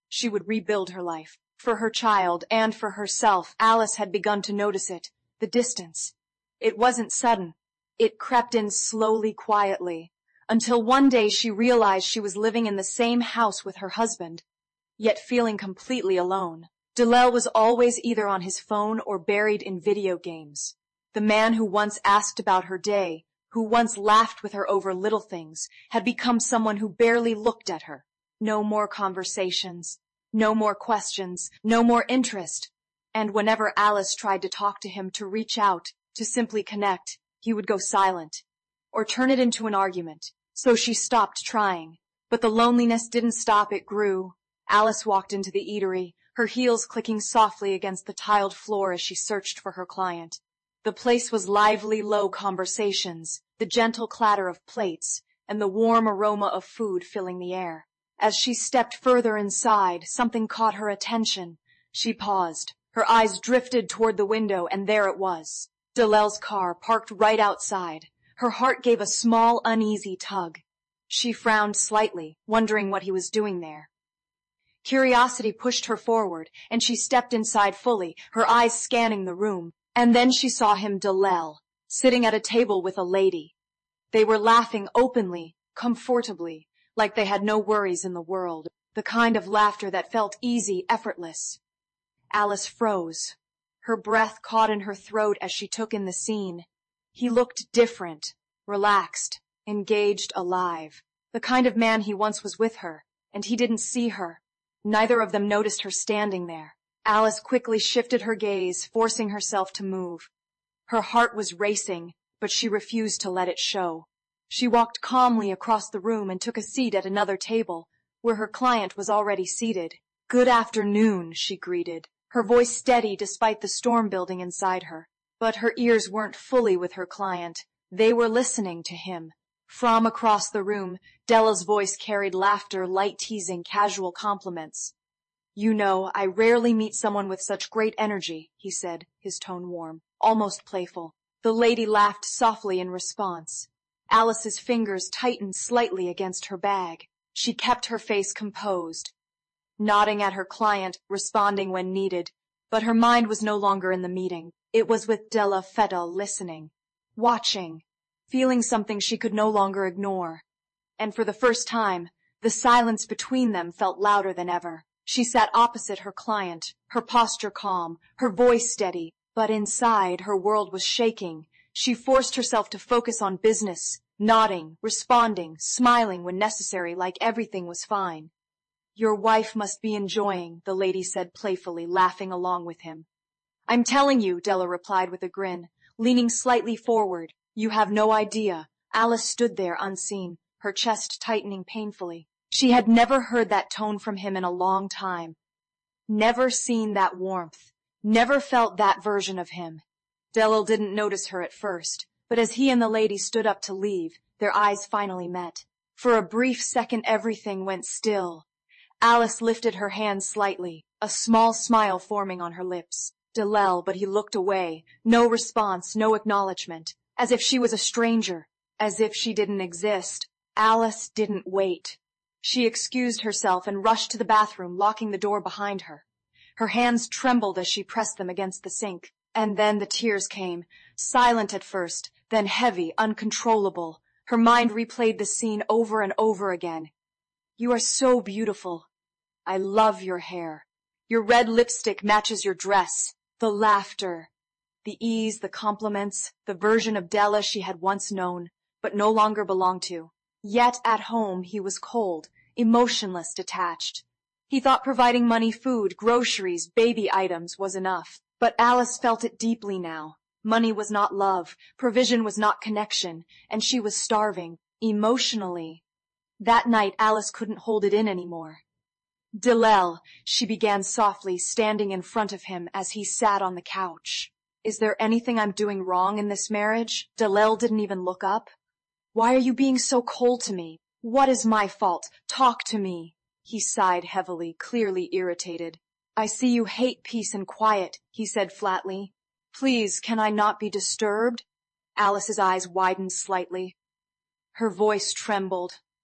She would rebuild her life. For her child and for herself, Alice had begun to notice it, the distance. It wasn't sudden. It crept in slowly, quietly, until one day she realized she was living in the same house with her husband, yet feeling completely alone. Dalel was always either on his phone or buried in video games. The man who once asked about her day, who once laughed with her over little things, had become someone who barely looked at her. No more conversations, no more questions, no more interest. And whenever Alice tried to talk to him, to reach out, to simply connect, he would go silent, or turn it into an argument. So she stopped trying. But the loneliness didn't stop, it grew. Alice walked into the eatery, her heels clicking softly against the tiled floor as she searched for her client. The place was lively, low conversations, the gentle clatter of plates, and the warm aroma of food filling the air. As she stepped further inside, something caught her attention. She paused. Her eyes drifted toward the window, and there it was. Dalel's car, parked right outside. Her heart gave a small, uneasy tug. She frowned slightly, wondering what he was doing there. Curiosity pushed her forward, and she stepped inside fully, her eyes scanning the room. And then she saw him, Dalel, sitting at a table with a lady. They were laughing openly, comfortably, like they had no worries in the world, the kind of laughter that felt easy, effortless. Alice froze. Her breath caught in her throat as she took in the scene. He looked different, relaxed, engaged, alive. The kind of man he once was with her, and he didn't see her. Neither of them noticed her standing there. Alice quickly shifted her gaze, forcing herself to move. Her heart was racing, but she refused to let it show. She walked calmly across the room and took a seat at another table, where her client was already seated. "Good afternoon," she greeted, her voice steady despite the storm building inside her. But her ears weren't fully with her client. They were listening to him. From across the room, Dalel's voice carried laughter, light teasing, casual compliments. "You know, I rarely meet someone with such great energy," he said, his tone warm, almost playful. The lady laughed softly in response. Alice's fingers tightened slightly against her bag. She kept her face composed, nodding at her client, responding when needed. But her mind was no longer in the meeting. It was with Della Feta, listening, watching, feeling something she could no longer ignore. And for the first time, the silence between them felt louder than ever. She sat opposite her client, her posture calm, her voice steady, but inside her world was shaking. She forced herself to focus on business, nodding, responding, smiling when necessary, like everything was fine. "Your wife must be enjoying," the lady said playfully, laughing along with him. "I'm telling you," Della replied with a grin, leaning slightly forward. "You have no idea." Alice stood there unseen, her chest tightening painfully. She had never heard that tone from him in a long time. Never seen that warmth. Never felt that version of him. Dalel didn't notice her at first, but as he and the lady stood up to leave, their eyes finally met. For a brief second everything went still. Alice lifted her hand slightly, a small smile forming on her lips. Dalel, but he looked away. No response, no acknowledgement. As if she was a stranger. As if she didn't exist. Alice didn't wait. She excused herself and rushed to the bathroom, locking the door behind her. Her hands trembled as she pressed them against the sink. And then the tears came, silent at first, then heavy, uncontrollable. Her mind replayed the scene over and over again. "You are so beautiful. I love your hair. Your red lipstick matches your dress." The laughter, the ease, the compliments, the version of Della she had once known, but no longer belonged to. Yet at home he was cold, emotionless, detached. He thought providing money, food, groceries, baby items was enough. But Alice felt it deeply now. Money was not love, provision was not connection, and she was starving, emotionally. That night Alice couldn't hold it in anymore. "Dalel," she began softly, standing in front of him as he sat on the couch. "Is there anything I'm doing wrong in this marriage?" Dalel didn't even look up. "Why are you being so cold to me? What is my fault? Talk to me." He sighed heavily, clearly irritated. "I see you hate peace and quiet," he said flatly. "Please, can I not be disturbed?" Alice's eyes widened slightly. Her voice trembled.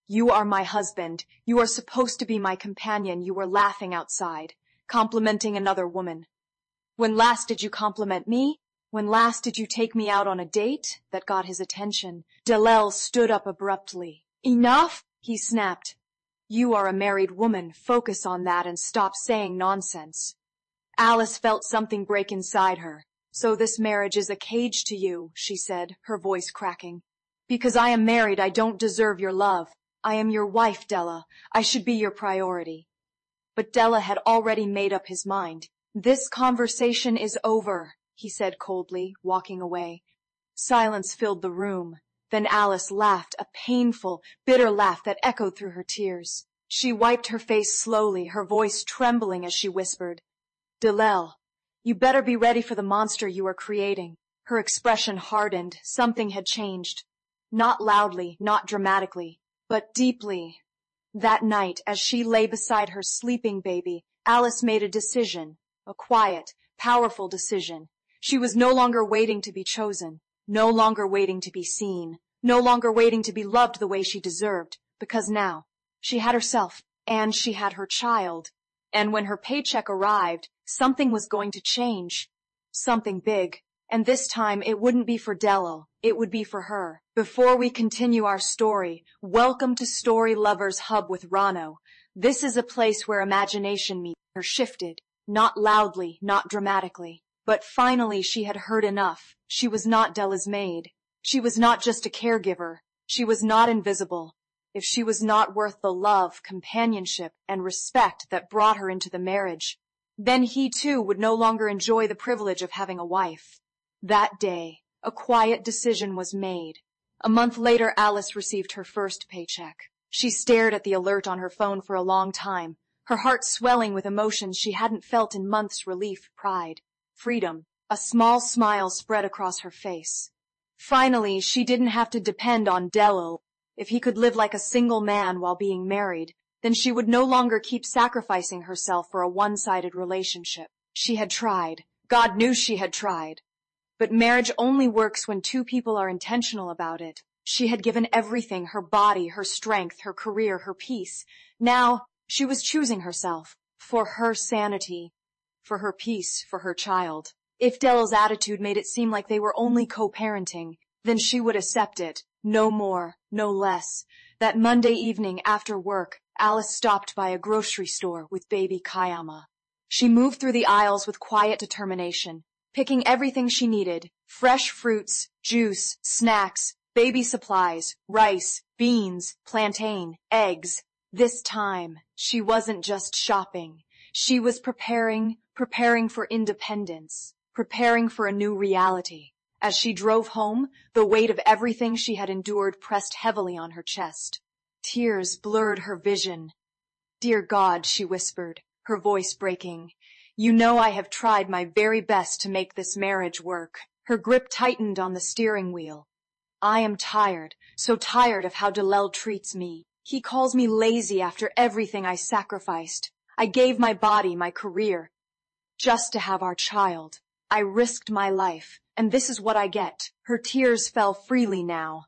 You are my husband. You are supposed to be my companion. You were laughing outside, complimenting another woman. When last did you compliment me? When last did you take me out on a date? That got his attention. Dalel stood up abruptly. Enough, he snapped. You are a married woman. Focus on that and stop saying nonsense. Alice felt something break inside her. So this marriage is a cage to you, she said, her voice cracking. Because I am married, I don't deserve your love. I am your wife, Della. I should be your priority. But Della had already made up his mind. This conversation is over, he said coldly, walking away. Silence filled the room. Then Alice laughed, a painful, bitter laugh that echoed through her tears. She wiped her face slowly, her voice trembling as she whispered, Dalel, you better be ready for the monster you are creating. Her expression hardened. Something had changed. Not loudly, not dramatically, but deeply. That night, as she lay beside her sleeping baby, Alice made a decision, a quiet, powerful decision. She was no longer waiting to be chosen, no longer waiting to be seen, no longer waiting to be loved the way she deserved, because now she had herself and she had her child. And when her paycheck arrived, something was going to change. Something big. And this time it wouldn't be for Dalel, it would be for her. Before we continue our story, welcome to Story Lovers Hub with Rano. This is a place where imagination meets her shifted, not loudly, not dramatically. But finally she had heard enough. She was not Della's maid. She was not just a caregiver. She was not invisible. If she was not worth the love, companionship, and respect that brought her into the marriage, then he too would no longer enjoy the privilege of having a wife. That day, a quiet decision was made. A month later, Alice received her first paycheck. She stared at the alert on her phone for a long time, her heart swelling with emotions she hadn't felt in months. Relief, pride, freedom. A small smile spread across her face. Finally, she didn't have to depend on Dalel. If he could live like a single man while being married, then she would no longer keep sacrificing herself for a one-sided relationship. She had tried. God knew she had tried. But marriage only works when two people are intentional about it. She had given everything, her body, her strength, her career, her peace. Now, she was choosing herself. For her sanity. For her peace, for her child. If Dalel's attitude made it seem like they were only co-parenting, then she would accept it. No more, no less. That Monday evening after work, Alice stopped by a grocery store with baby Kayama. She moved through the aisles with quiet determination, picking everything she needed, fresh fruits, juice, snacks, baby supplies, rice, beans, plantain, eggs. This time, she wasn't just shopping. She was preparing for independence, preparing for a new reality. As she drove home, the weight of everything she had endured pressed heavily on her chest. Tears blurred her vision. Dear God, she whispered, her voice breaking, you know I have tried my very best to make this marriage work. Her grip tightened on the steering wheel. I am tired, so tired of how Dalel treats me. He calls me lazy after everything I sacrificed. I gave my body, my career, just to have our child. I risked my life, and this is what I get. Her tears fell freely now.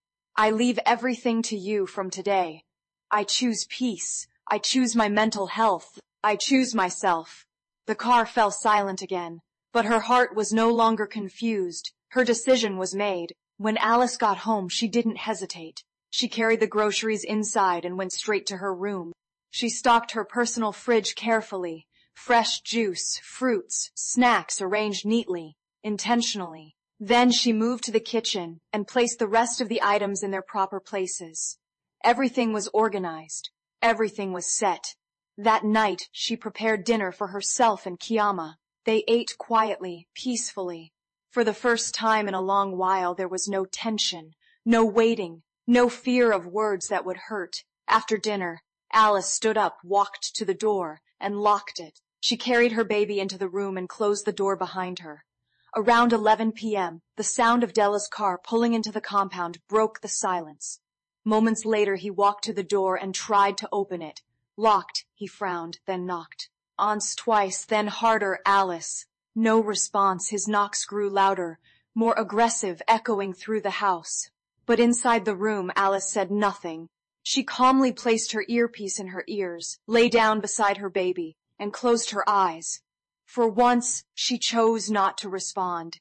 I leave everything to you from today. I choose peace. I choose my mental health. I choose myself. The car fell silent again, but her heart was no longer confused. Her decision was made. When Alice got home, she didn't hesitate. She carried the groceries inside and went straight to her room. She stocked her personal fridge carefully. Fresh juice, fruits, snacks arranged neatly, intentionally. Then she moved to the kitchen and placed the rest of the items in their proper places. Everything was organized. Everything was set. That night, she prepared dinner for herself and Kayama. They ate quietly, peacefully. For the first time in a long while, there was no tension, no waiting, no fear of words that would hurt. After dinner, Alice stood up, walked to the door, and locked it. She carried her baby into the room and closed the door behind her. Around 11 p.m., the sound of Della's car pulling into the compound broke the silence. Moments later, he walked to the door and tried to open it. Locked, he frowned, then knocked. Once, twice, then harder, Alice. No response. His knocks grew louder, more aggressive, echoing through the house. But inside the room, Alice said nothing. She calmly placed her earpiece in her ears, lay down beside her baby, and closed her eyes. For once, she chose not to respond.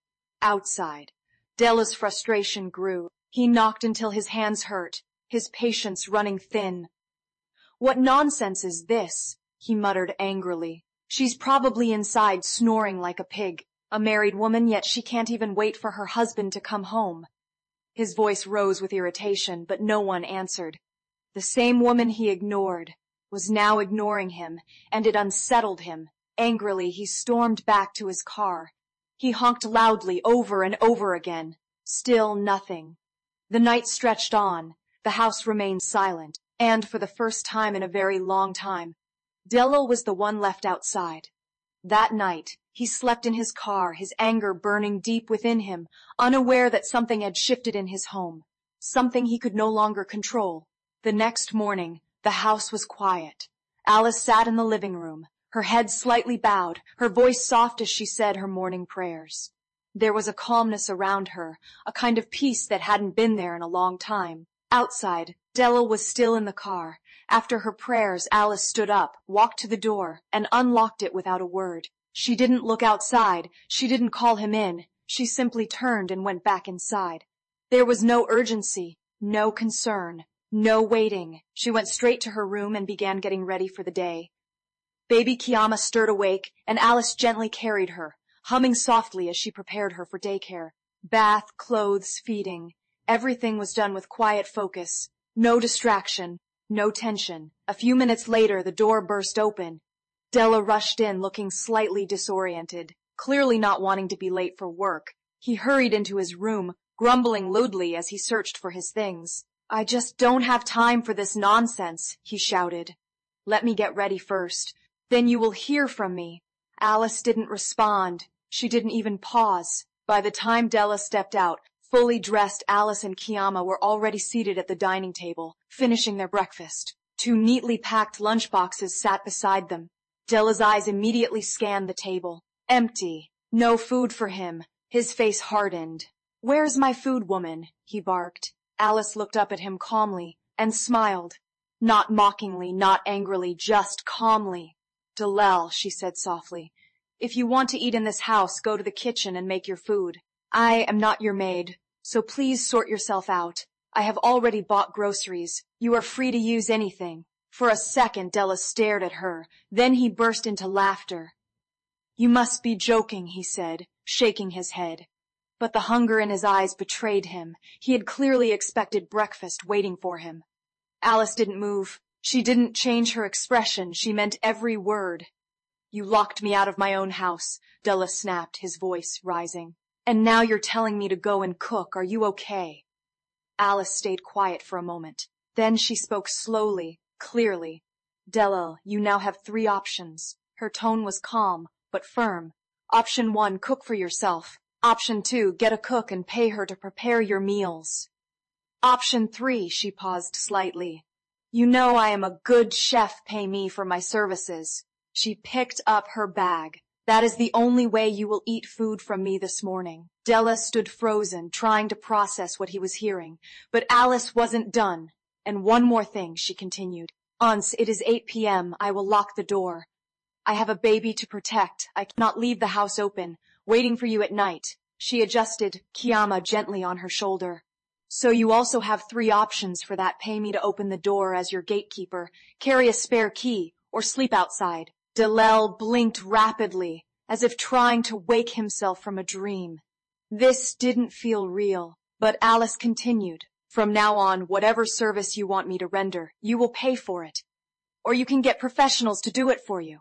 Outside, Della's frustration grew. He knocked until his hands hurt, his patience running thin. "What nonsense is this?" he muttered angrily. "She's probably inside snoring like a pig. A married woman, yet she can't even wait for her husband to come home." His voice rose with irritation, but no one answered. The same woman he ignored was now ignoring him, and it unsettled him. Angrily, he stormed back to his car. He honked loudly over and over again. Still nothing. The night stretched on. The house remained silent, and for the first time in a very long time, Della was the one left outside. That night, he slept in his car, his anger burning deep within him, unaware that something had shifted in his home, something he could no longer control. The next morning, the house was quiet. Alice sat in the living room, her head slightly bowed, her voice soft as she said her morning prayers. There was a calmness around her, a kind of peace that hadn't been there in a long time. Outside, Della was still in the car. After her prayers, Alice stood up, walked to the door, and unlocked it without a word. She didn't look outside. She didn't call him in. She simply turned and went back inside. There was no urgency, no concern, no waiting. She went straight to her room and began getting ready for the day. Baby Kiama stirred awake, and Alice gently carried her, humming softly as she prepared her for daycare. Bath, clothes, feeding. Everything was done with quiet focus. No distraction, no tension. A few minutes later, the door burst open. Della rushed in, looking slightly disoriented, clearly not wanting to be late for work. He hurried into his room, grumbling loudly as he searched for his things. "I just don't have time for this nonsense," he shouted. "Let me get ready first. Then you will hear from me." Alice didn't respond. She didn't even pause. By the time Della stepped out, fully dressed, Alice and Kiama were already seated at the dining table, finishing their breakfast. 2 neatly packed lunchboxes sat beside them. Della's eyes immediately scanned the table. Empty. No food for him. His face hardened. "Where's my food, woman?" he barked. Alice looked up at him calmly and smiled. Not mockingly, not angrily, just calmly. "Dalel," she said softly, "if you want to eat in this house, go to the kitchen and make your food. I am not your maid, so please sort yourself out. I have already bought groceries. You are free to use anything." For a second, Della stared at her. Then he burst into laughter. "You must be joking," he said, shaking his head. But the hunger in his eyes betrayed him. He had clearly expected breakfast waiting for him. Alice didn't move. She didn't change her expression. She meant every word. "You locked me out of my own house," Della snapped, his voice rising. "And now you're telling me to go and cook. Are you okay?" Alice stayed quiet for a moment. Then she spoke slowly, clearly. "Della, you now have 3 options." Her tone was calm, but firm. "Option 1, cook for yourself. Option 2, get a cook and pay her to prepare your meals. Option 3, she paused slightly. You know I am a good chef, pay me for my services." She picked up her bag. "That is the only way you will eat food from me this morning." Della stood frozen, trying to process what he was hearing. But Alice wasn't done. "And one more thing," she continued. "Once it is 8 p.m., I will lock the door. I have a baby to protect. I cannot leave the house open, waiting for you at night." She adjusted Kiama gently on her shoulder. "So you also have 3 options for that. Pay me to open the door as your gatekeeper, carry a spare key, or sleep outside." Dalel blinked rapidly, as if trying to wake himself from a dream. This didn't feel real, but Alice continued. "From now on, whatever service you want me to render, you will pay for it. Or you can get professionals to do it for you."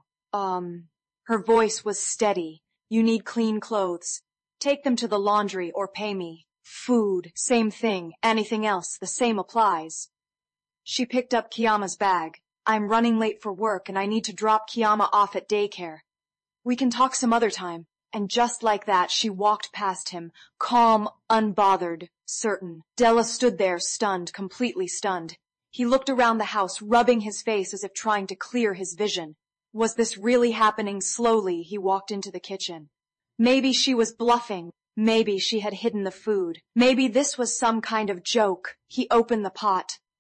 Her voice was steady. "You need clean clothes. Take them to the laundry or pay me. Food, same thing. Anything else, the same applies." She picked up Kiama's bag. "I'm running late for work and I need to drop Kiama off at daycare. We can talk some other time." And just like that, she walked past him, calm, unbothered, certain. Della stood there, stunned, completely stunned. He looked around the house, rubbing his face as if trying to clear his vision. Was this really happening? Slowly, he walked into the kitchen. Maybe she was bluffing. Maybe she had hidden the food. Maybe this was some kind of joke. He opened the pot.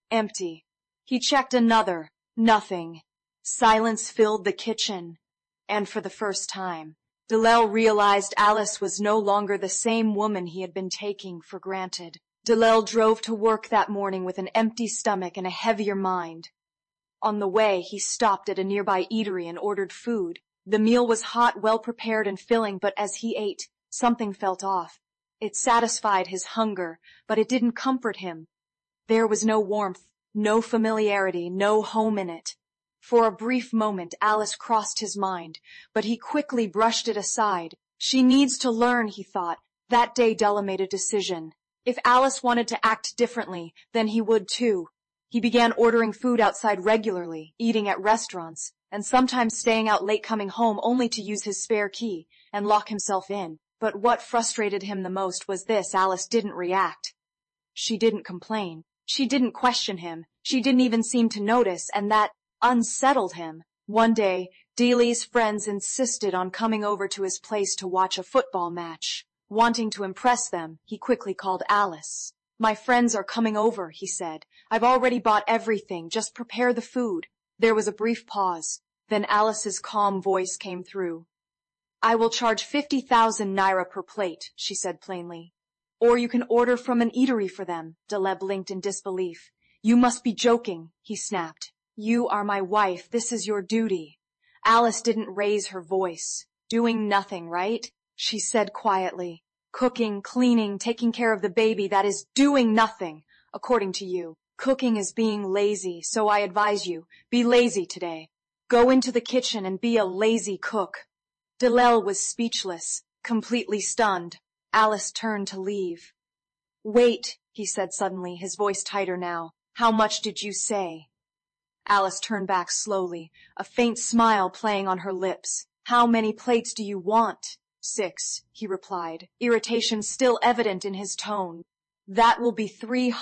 Empty. He checked another. Nothing. Silence filled the kitchen. And for the first time, Dalel realized Alice was no longer the same woman he had been taking for granted. Dalel drove to work that morning with an empty stomach and a heavier mind. On the way, he stopped at a nearby eatery and ordered food. The meal was hot, well-prepared and filling, but as he ate, something felt off. It satisfied his hunger, but it didn't comfort him. There was no warmth, no familiarity, no home in it. For a brief moment, Alice crossed his mind, but he quickly brushed it aside. She needs to learn, he thought. That day Della made a decision. If Alice wanted to act differently, then he would too. He began ordering food outside regularly, eating at restaurants, and sometimes staying out late coming home only to use his spare key and lock himself in. But what frustrated him the most was this: Alice didn't react. She didn't complain. She didn't question him. She didn't even seem to notice, and that unsettled him. One day, Dealey's friends insisted on coming over to his place to watch a football match. Wanting to impress them, he quickly called Alice. "My friends are coming over," he said. "I've already bought everything. Just prepare the food." There was a brief pause. Then Alice's calm voice came through. "I will charge 50,000 naira per plate," she said plainly. "Or you can order from an eatery for them." Dalel blinked in disbelief. "You must be joking," he snapped. "You are my wife. This is your duty." Alice didn't raise her voice. "Doing nothing, right?" she said quietly. "Cooking, cleaning, taking care of the baby, that is doing nothing, according to you. Cooking is being lazy, so I advise you, be lazy today. Go into the kitchen and be a lazy cook." Dalel was speechless, completely stunned. Alice turned to leave. "Wait," he said suddenly, his voice tighter now. "How much did you say?" Alice turned back slowly, a faint smile playing on her lips. "How many plates do you want?" 6, he replied, irritation still evident in his tone. "That will be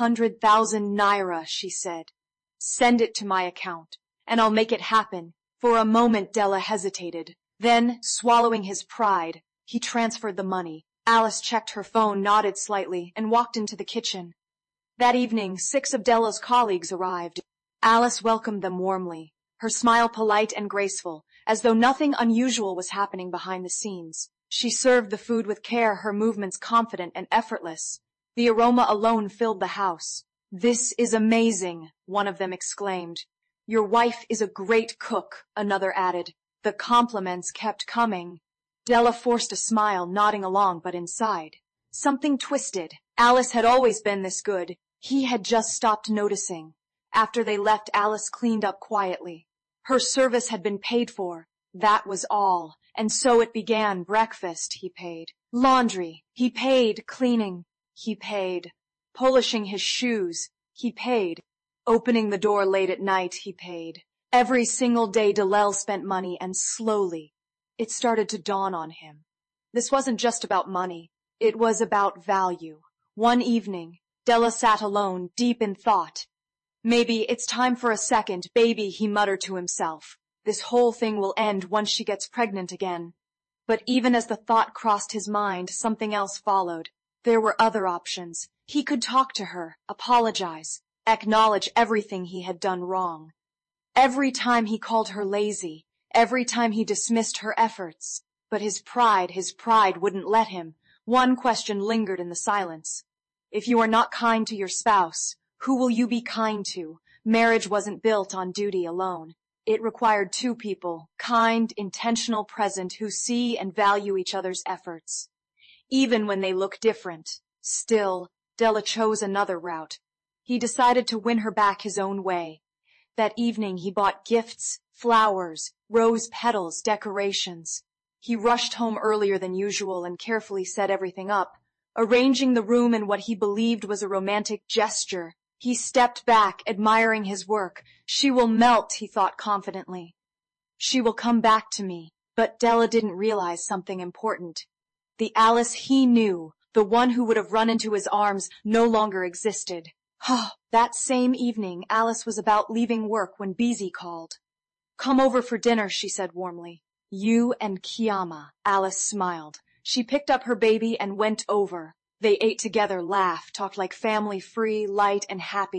300,000 naira, she said. "Send it to my account, and I'll make it happen." For a moment Della hesitated. Then, swallowing his pride, he transferred the money. Alice checked her phone, nodded slightly, and walked into the kitchen. That evening, 6 of Della's colleagues arrived. Alice welcomed them warmly, her smile polite and graceful, as though nothing unusual was happening behind the scenes. She served the food with care, her movements confident and effortless. The aroma alone filled the house. "This is amazing," one of them exclaimed. "Your wife is a great cook," another added. The compliments kept coming. Della forced a smile, nodding along, but inside, something twisted. Alice had always been this good. He had just stopped noticing. After they left, Alice cleaned up quietly. Her service had been paid for. That was all. And so it began. Breakfast, he paid. Laundry, he paid. Cleaning, he paid. Polishing his shoes, he paid. Opening the door late at night, he paid. Every single day Dalel spent money, and slowly it started to dawn on him. This wasn't just about money. It was about value. One evening, Della sat alone, deep in thought. "Maybe it's time for a second baby," he muttered to himself. "This whole thing will end once she gets pregnant again." But even as the thought crossed his mind, something else followed. There were other options. He could talk to her, apologize, acknowledge everything he had done wrong. Every time he called her lazy, every time he dismissed her efforts. But his pride wouldn't let him. One question lingered in the silence. If you are not kind to your spouse, who will you be kind to? Marriage wasn't built on duty alone. It required 2 people, kind, intentional, present, who see and value each other's efforts. Even when they look different. Still, Della chose another route. He decided to win her back his own way. That evening he bought gifts, flowers, rose petals, decorations. He rushed home earlier than usual and carefully set everything up, arranging the room in what he believed was a romantic gesture. He stepped back, admiring his work. She will melt, he thought confidently. She will come back to me. But Della didn't realize something important. The Alice he knew, the one who would have run into his arms, no longer existed. That same evening, Alice was about leaving work when Bizi called. "Come over for dinner," she said warmly. "You and Kiama." Alice smiled. She picked up her baby and went over. They ate together, laughed, talked like family, free, light, and happy.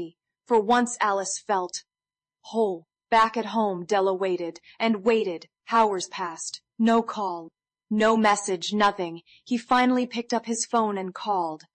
For once Alice felt whole. Back at home, Della waited and waited. Hours passed. No call. No message, nothing. He finally picked up his phone and called.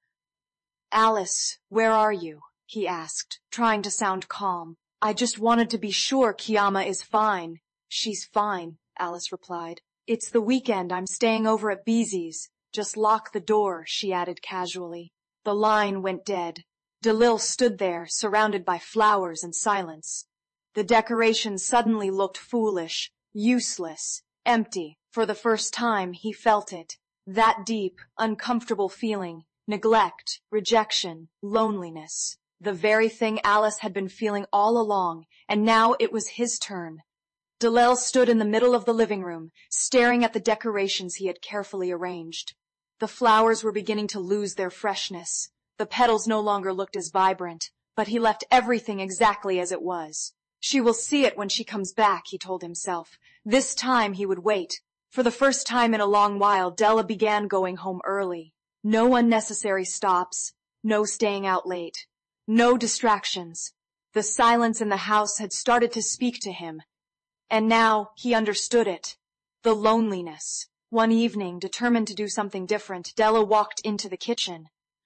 Alice, where are you? He asked, trying to sound calm. I just wanted to be sure Kiama is fine. She's fine, Alice replied. It's the weekend. I'm staying over at Beezy's. Just lock the door, she added casually. The line went dead. Dalil stood there, surrounded by flowers and silence. The decorations suddenly looked foolish, useless, empty. For the first time, he felt it. That deep, uncomfortable feeling. Neglect, rejection, loneliness. The very thing Alice had been feeling all along, and now it was his turn. Dalil stood in the middle of the living room, staring at the decorations he had carefully arranged. The flowers were beginning to lose their freshness. The petals no longer looked as vibrant, but he left everything exactly as it was. She will see it when she comes back, he told himself. This time he would wait. For the first time in a long while, Della began going home early. No unnecessary stops, no staying out late, no distractions. The silence in the house had started to speak to him, and now he understood it. The loneliness. One evening, determined to do something different, Della walked into the kitchen.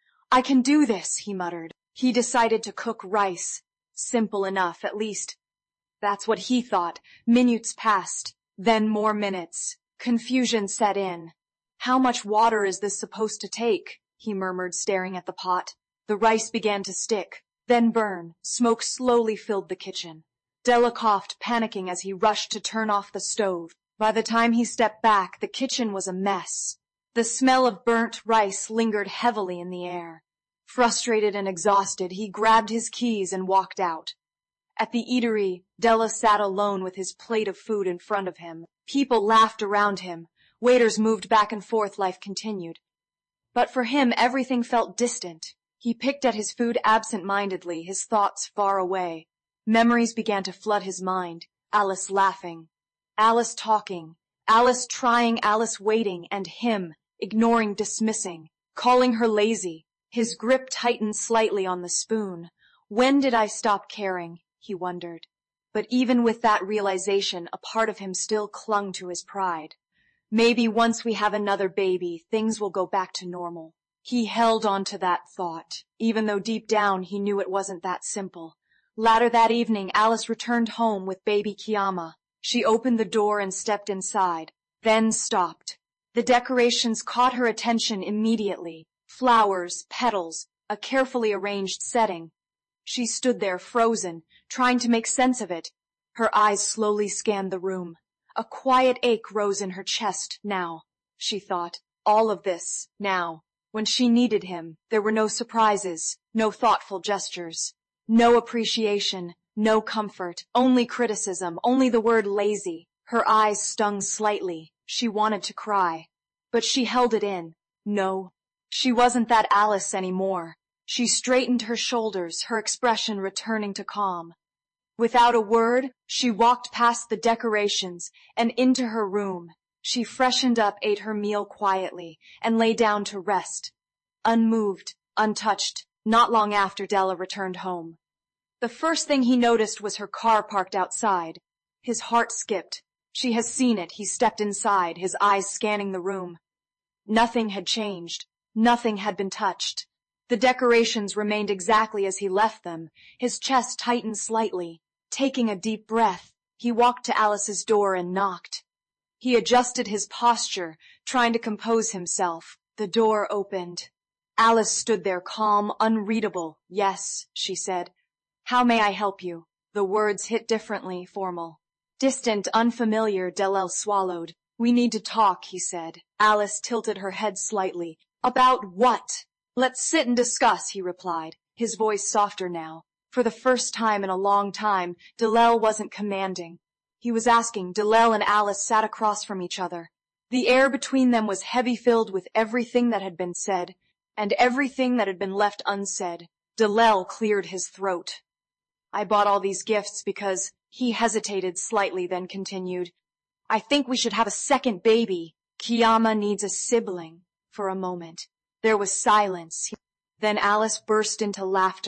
I can do this, he muttered. He decided to cook rice. Simple enough, at least. That's what he thought. Minutes passed, then more minutes. Confusion set in. How much water is this supposed to take? He murmured, staring at the pot. The rice began to stick, then burn. Smoke slowly filled the kitchen. Della coughed, panicking as he rushed to turn off the stove. By the time he stepped back, the kitchen was a mess. The smell of burnt rice lingered heavily in the air. Frustrated and exhausted, he grabbed his keys and walked out. At the eatery, Della sat alone with his plate of food in front of him. People laughed around him. Waiters moved back and forth. Life continued. But for him, everything felt distant. He picked at his food absent-mindedly, his thoughts far away. Memories began to flood his mind. Alice laughing. Alice talking. Alice trying, Alice waiting, and him, ignoring, dismissing, calling her lazy. His grip tightened slightly on the spoon. When did I stop caring? He wondered. But even with that realization, a part of him still clung to his pride. Maybe once we have another baby, things will go back to normal. He held on to that thought, even though deep down he knew it wasn't that simple. Later that evening, Alice returned home with baby Kiama. She opened the door and stepped inside, then stopped. The decorations caught her attention immediately. Flowers, petals, a carefully arranged setting. She stood there frozen, trying to make sense of it. Her eyes slowly scanned the room. A quiet ache rose in her chest now, she thought. All of this, now. When she needed him, there were no surprises, no thoughtful gestures, no appreciation, no comfort, only criticism, only the word lazy. Her eyes stung slightly. She wanted to cry, but she held it in. No, she wasn't that Alice anymore. She straightened her shoulders, her expression returning to calm. Without a word, she walked past the decorations and into her room. She freshened up, ate her meal quietly, and lay down to rest. Unmoved, untouched, not long after Della returned home. The first thing he noticed was her car parked outside. His heart skipped. She has seen it. He stepped inside, his eyes scanning the room. Nothing had changed. Nothing had been touched. The decorations remained exactly as he left them. His chest tightened slightly. Taking a deep breath, he walked to Alice's door and knocked. He adjusted his posture, trying to compose himself. The door opened. Alice stood there, calm, unreadable. Yes, she said. How may I help you? The words hit differently, formal. Distant, unfamiliar, Dalil swallowed. We need to talk, he said. Alice tilted her head slightly. About what? Let's sit and discuss, he replied, his voice softer now. For the first time in a long time, Dalil wasn't commanding. He was asking. Dalil and Alice sat across from each other. The air between them was heavy, filled with everything that had been said, and everything that had been left unsaid. Dalil cleared his throat. I bought all these gifts because... He hesitated slightly, then continued. I think we should have a second baby. Kiama needs a sibling. For a moment, there was silence. Then Alice burst into laughter,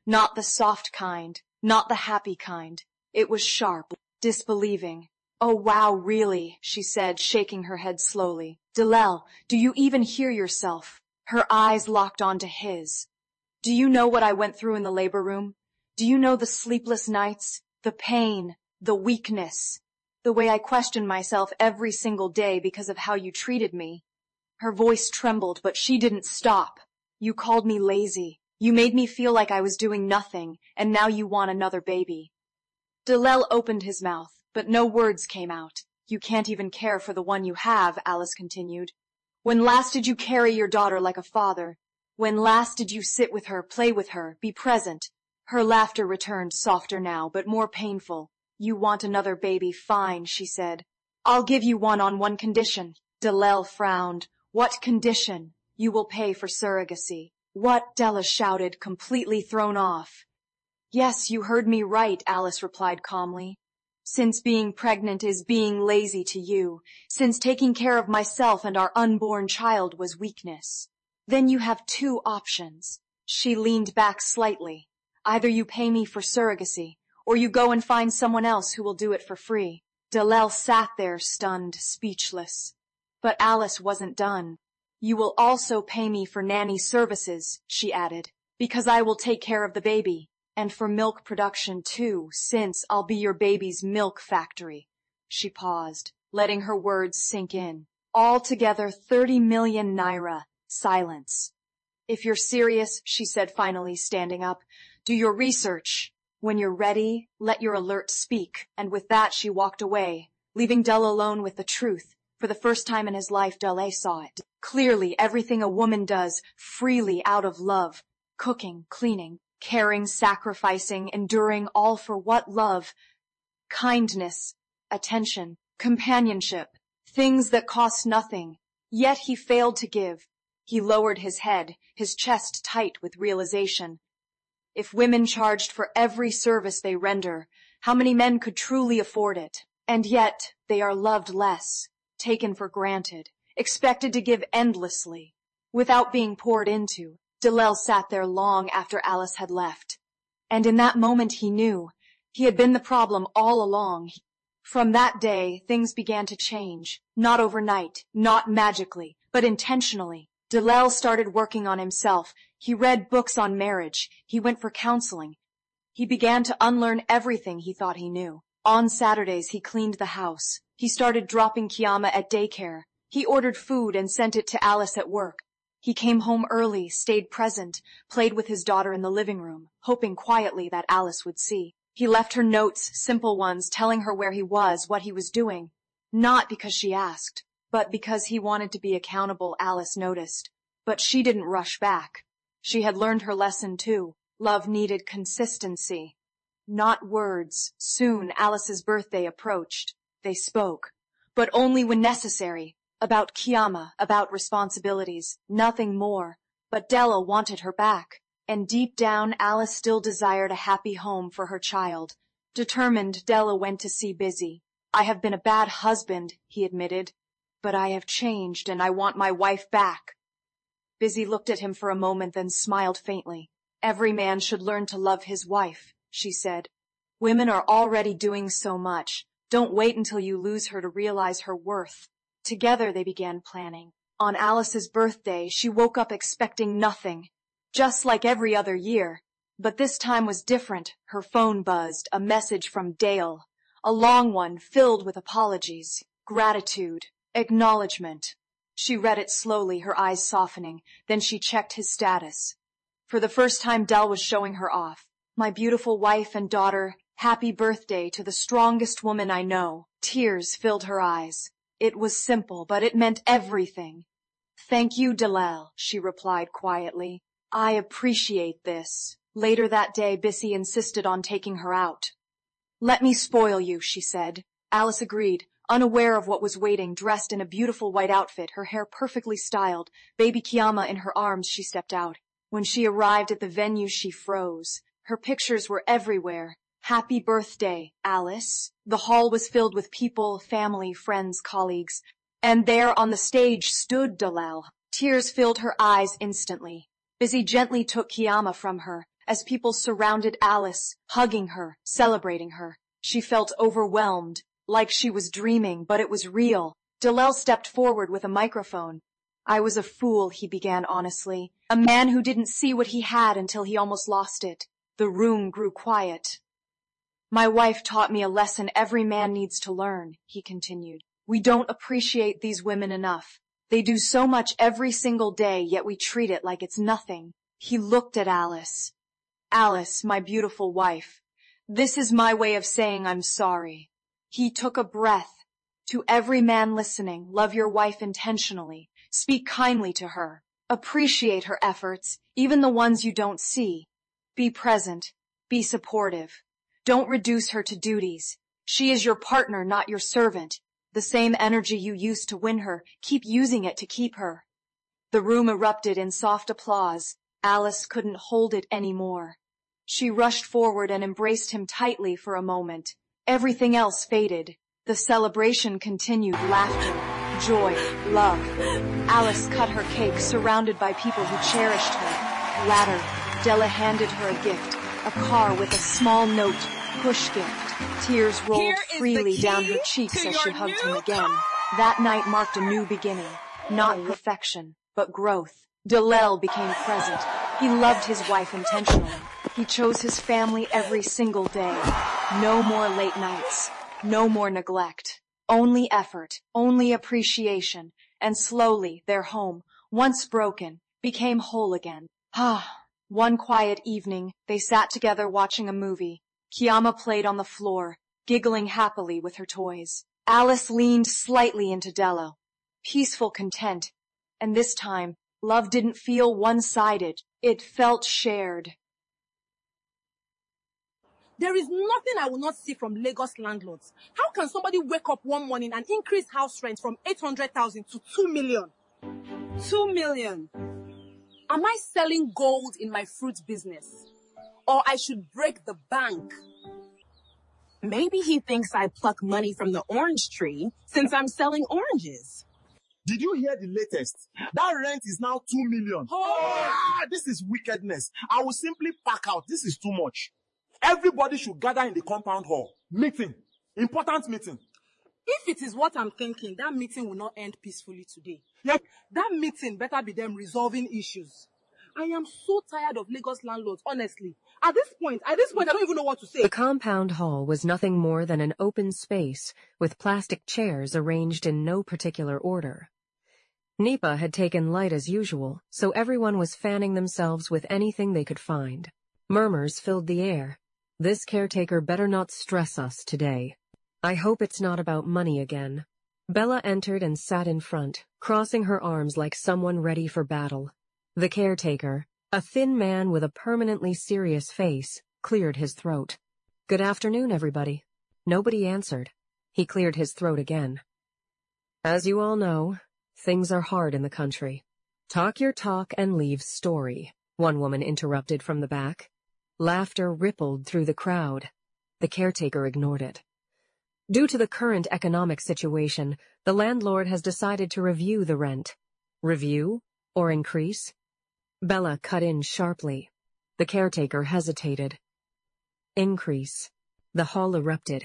Not the soft kind, not the happy kind. It was sharp, disbelieving. "Oh wow, really," she said, shaking her head slowly. "Dalel, do you even hear yourself?" Her eyes locked onto his. "Do you know what I went through in the labor room? Do you know the sleepless nights, the pain, the weakness, the way I questioned myself every single day because of how you treated me?" Her voice trembled, but she didn't stop. "You called me lazy. You made me feel like I was doing nothing, and now you want another baby." Dalel opened his mouth, but no words came out. "You can't even care for the one you have," Alice continued. "When last did you carry your daughter like a father? When last did you sit with her, play with her, be present?" Her laughter returned, softer now, but more painful. "You want another baby, fine," she said. "I'll give you one on one condition." Dalel frowned. "What condition?" "You will pay for surrogacy." "What?" Della shouted, completely thrown off. "Yes, you heard me right," Alice replied calmly. "Since being pregnant is being lazy to you, since taking care of myself and our unborn child was weakness, then you have two options." She leaned back slightly. "Either you pay me for surrogacy, or you go and find someone else who will do it for free." Dalel sat there, stunned, speechless. But Alice wasn't done. "You will also pay me for nanny services," she added, "because I will take care of the baby. And for milk production too, since I'll be your baby's milk factory." She paused, letting her words sink in. "Altogether 30 million naira." Silence. "If you're serious," she said finally, standing up, "do your research. When you're ready, let your alert speak." And with that she walked away, leaving Dell alone with the truth. For the first time in his life, Delle saw it. Clearly, everything a woman does, freely out of love. Cooking, cleaning, caring, sacrificing, enduring, all for what? Love, kindness, attention, companionship, things that cost nothing. Yet he failed to give. He lowered his head, his chest tight with realization. If women charged for every service they render, how many men could truly afford it? And yet they are loved less, taken for granted, expected to give endlessly, without being poured into. Dalel sat there long after Alice had left. And in that moment he knew. He had been the problem all along. From that day, things began to change. Not overnight, not magically, but intentionally. Dalel started working on himself. He read books on marriage. He went for counseling. He began to unlearn everything he thought he knew. On Saturdays, he cleaned the house. He started dropping Kiama at daycare. He ordered food and sent it to Alice at work. He came home early, stayed present, played with his daughter in the living room, hoping quietly that Alice would see. He left her notes, simple ones, telling her where he was, what he was doing. Not because she asked, but because he wanted to be accountable. Alice noticed. But she didn't rush back. She had learned her lesson too. Love needed consistency, not words. Soon Alice's birthday approached. They spoke, but only when necessary. About Kiama, about responsibilities, nothing more. But Della wanted her back. And deep down, Alice still desired a happy home for her child. Determined, Della went to see Busy. "I have been a bad husband," he admitted, "but I have changed and I want my wife back." Busy looked at him for a moment, then smiled faintly. "Every man should learn to love his wife," she said. "Women are already doing so much. Don't wait until you lose her to realize her worth." Together they began planning. On Alice's birthday, she woke up expecting nothing, just like every other year. But this time was different. Her phone buzzed, a message from Dale, a long one filled with apologies, gratitude, acknowledgement. She read it slowly, her eyes softening. Then she checked his status. For the first time, Dell was showing her off. "My beautiful wife and daughter, happy birthday to the strongest woman I know." Tears filled her eyes. It was simple, but it meant everything. "Thank you, Dalel," she replied quietly. "I appreciate this." Later that day, Bissy insisted on taking her out. "Let me spoil you," she said. Alice agreed, unaware of what was waiting, dressed in a beautiful white outfit, her hair perfectly styled, baby Kiama in her arms. She stepped out. When she arrived at the venue, she froze. Her pictures were everywhere. "Happy birthday, Alice." The hall was filled with people, family, friends, colleagues. And there on the stage stood Dalel. Tears filled her eyes instantly. Busy gently took Kiama from her. as people surrounded Alice, hugging her, celebrating her. She felt overwhelmed, like she was dreaming, but it was real. Dalel stepped forward with a microphone. I was a fool, he began honestly. A man who didn't see what he had until he almost lost it. The room grew quiet. My wife taught me a lesson every man needs to learn, he continued. We don't appreciate these women enough. They do so much every single day, yet we treat it like it's nothing. He looked at Alice. Alice, my beautiful wife, this is my way of saying I'm sorry. He took a breath. To every man listening, love your wife intentionally. Speak kindly to her. Appreciate her efforts, even the ones you don't see. Be present. Be supportive. Don't reduce her to duties. She is your partner, not your servant. The same energy you used to win her, keep using it to keep her. The room erupted in soft applause. Alice couldn't hold it anymore. She rushed forward and embraced him tightly for a moment. Everything else faded. The celebration continued. Laughter, joy, love. Alice cut her cake, surrounded by people who cherished her. Later, Della handed her a gift, a car with a small note, push gift. Tears rolled freely down her cheeks as she hugged him again. That night marked a new beginning. Not perfection, but growth. Dalel became present. He loved his wife intentionally. He chose his family every single day. No more late nights. No more neglect. Only effort. Only appreciation. And slowly, their home, once broken, became whole again. One quiet evening, they sat together watching a movie. Kiama played on the floor, giggling happily with her toys. Alice leaned slightly into Della. Peaceful content. And this time, love didn't feel one-sided. It felt shared.
There is nothing I will not see from Lagos landlords. How can somebody wake up one morning and increase house rent from 800,000 to 2 million? 2 million. Am I selling gold in my fruit business? Or I should break the bank?
Maybe he thinks I pluck money from the orange tree since I'm selling oranges.
Did you hear the latest? That rent is now 2 million. This is wickedness. I will simply pack out. This is too much. Everybody should gather in the compound hall. Meeting. Important meeting.
If it is what I'm thinking, that meeting will not end peacefully today.
Yep.
That meeting better be them resolving issues. I am so tired of Lagos landlords, honestly. At this point, I don't even know what to say.
The compound hall was nothing more than an open space with plastic chairs arranged in no particular order. Nipa had taken light as usual, so everyone was fanning themselves with anything they could find. Murmurs filled the air. This caretaker better not stress us today. I hope it's not about money again. Bella entered and sat in front, crossing her arms like someone ready for battle. The caretaker, a thin man with a permanently serious face, cleared his throat. Good afternoon, everybody. Nobody answered. He cleared his throat again. As you all know, things are hard in the country. Talk your talk and leave story, one woman interrupted from the back. Laughter rippled through the crowd. The caretaker ignored it. Due to the current economic situation, the landlord has decided to review the rent. Review or increase? Bella cut in sharply. The caretaker hesitated. Increase. The hall erupted.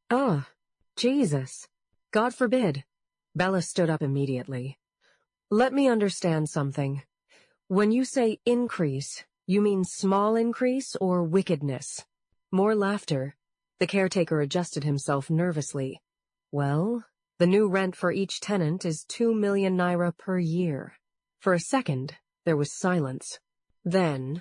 Jesus. God forbid. Bella stood up immediately. Let me understand something. When you say increase, you mean small increase or wickedness? More laughter. The caretaker adjusted himself nervously. Well, the new rent for each tenant is 2 million naira per year. For a second, there was silence. Then,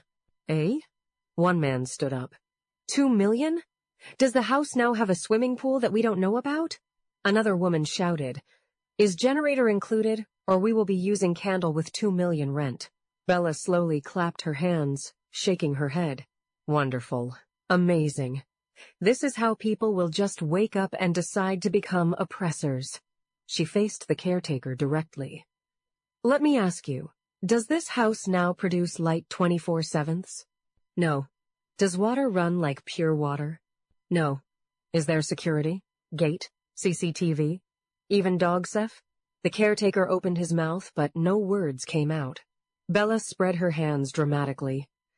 One man stood up. 2 million? Does the house now have a swimming pool that we don't know about? Another woman shouted. Is generator included, or we will be using candle with 2 million rent? Bella slowly clapped her hands, shaking her head. Wonderful. Amazing. This is how people will just wake up and decide to become oppressors. She faced the caretaker directly. Let me ask you, does this house now produce light 24/7? No. Does water run like pure water? No. Is there security? Gate? CCTV? Even dog sef? The caretaker opened his mouth, but no words came out. Bella spread her hands dramatically.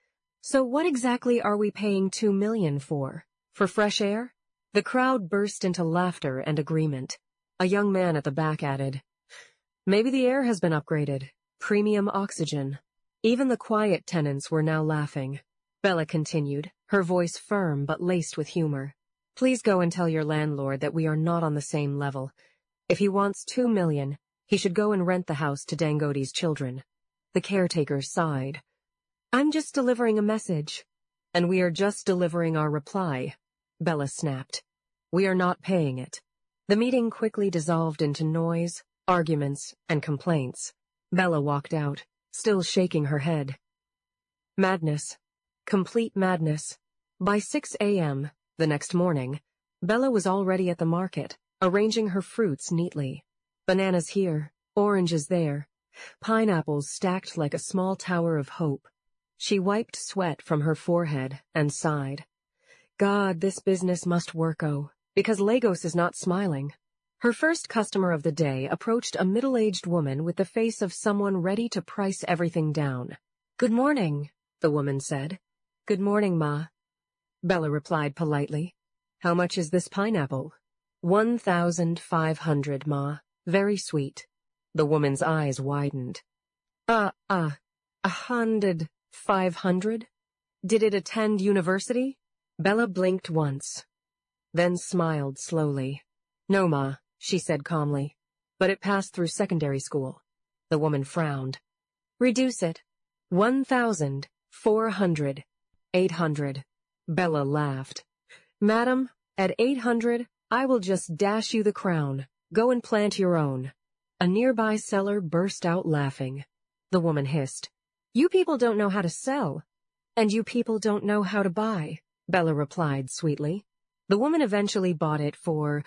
So what exactly are we paying $2 million for? For fresh air? The crowd burst into laughter and agreement. A young man at the back added, maybe the air has been upgraded. Premium oxygen. Even the quiet tenants were now laughing. Bella continued, her voice firm but laced with humor. Please go and tell your landlord that we are not on the same level. If he wants $2 million, he should go and rent the house to Dangote's children. The caretaker sighed. I'm just delivering a message. And we are just delivering our reply, Bella snapped. We are not paying it. The meeting quickly dissolved into noise, arguments, and complaints. Bella walked out, still shaking her head. Madness. Complete madness. By 6 a.m., the next morning, Bella was already at the market, arranging her fruits neatly. Bananas here, oranges there, pineapples stacked like a small tower of hope. She wiped sweat from her forehead and sighed. God, this business must work-o, because Lagos is not smiling. Her first customer of the day approached a middle-aged woman with the face of someone ready to price everything down. Good morning, the woman said. Good morning, Ma. Bella replied politely. How much is this pineapple? 1,500, Ma. Very sweet. The woman's eyes widened. 500? Did it attend university? Bella blinked once, then smiled slowly. No, Ma, she said calmly, but it passed through secondary school. The woman frowned. Reduce it. 1,400. 800. Bella laughed. Madam, at 800, I will just dash you the crown. Go and plant your own. A nearby seller burst out laughing. The woman hissed. You people don't know how to sell. And you people don't know how to buy, Bella replied sweetly. The woman eventually bought it for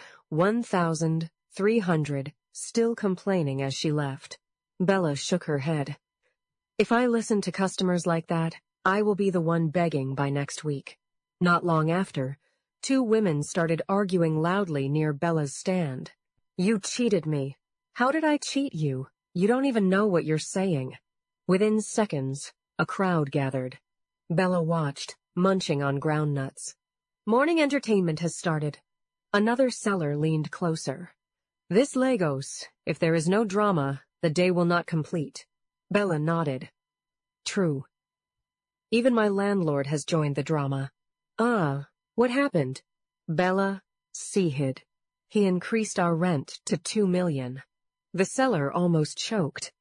1,300, still complaining as she left. Bella shook her head. If I listen to customers like that, I will be the one begging by next week. Not long after, two women started arguing loudly near Bella's stand. You cheated me. How did I cheat you? You don't even know what you're saying. Within seconds, a crowd gathered. Bella watched, munching on ground nuts. Morning entertainment has started. Another seller leaned closer. This Lagos, if there is no drama, the day will not complete. Bella nodded. True. Even my landlord has joined the drama. Ah, what happened? Bella, Sehid. He increased our rent to 2 million. The seller almost choked.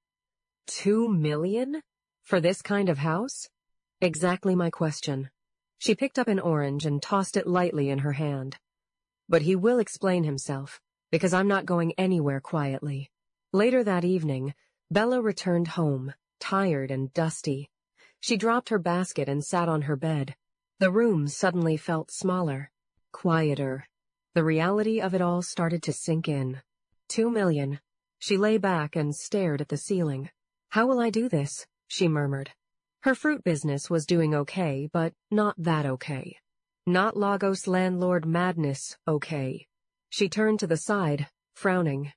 2 million? For this kind of house? Exactly my question. She picked up an orange and tossed it lightly in her hand. But he will explain himself, because I'm not going anywhere quietly. Later that evening, Bella returned home, tired and dusty. She dropped her basket and sat on her bed. The room suddenly felt smaller, quieter. The reality of it all started to sink in. 2 million. She lay back and stared at the ceiling. How will I do this? She murmured. Her fruit business was doing okay, but not that okay. Not Lagos landlord madness okay. She turned to the side, frowning.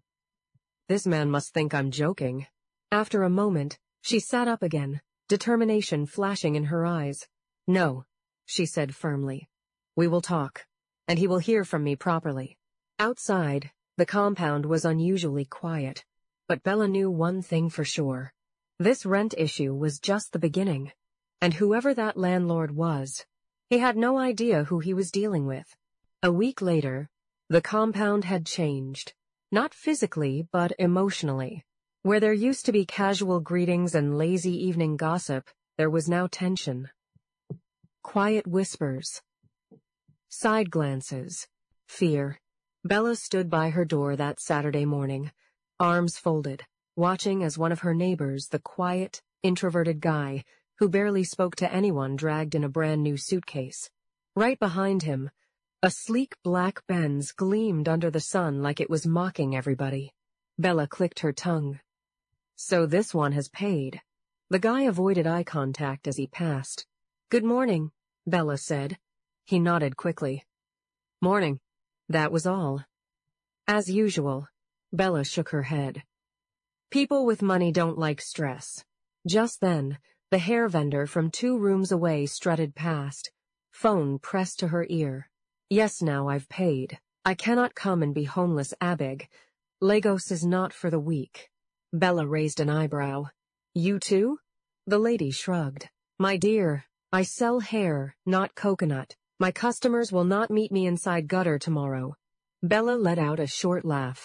This man must think I'm joking. After a moment, she sat up again, determination flashing in her eyes. No, she said firmly. We will talk, and he will hear from me properly. Outside, the compound was unusually quiet, but Bella knew one thing for sure. This rent issue was just the beginning, and whoever that landlord was, he had no idea who he was dealing with. A week later, the compound had changed, not physically but emotionally. Where there used to be casual greetings and lazy evening gossip, there was now tension. Quiet whispers, side glances, fear. Bella stood by her door that Saturday morning, arms folded, watching as one of her neighbors, the quiet, introverted guy who barely spoke to anyone, dragged in a brand-new suitcase. Right behind him, a sleek black Benz gleamed under the sun like it was mocking everybody. Bella clicked her tongue. So this one has paid. The guy avoided eye contact as he passed. Good morning, Bella said. He nodded quickly. Morning. That was all. As usual, Bella shook her head. People with money don't like stress. Just then, The hair vendor from 2 rooms away strutted past, phone pressed to her ear. Yes, now I've paid. I cannot come and be homeless, Abig. Lagos is not for the weak. Bella raised an eyebrow. You too? The lady shrugged. My dear, I sell hair, not coconut. My customers will not meet me inside gutter tomorrow. Bella let out a short laugh.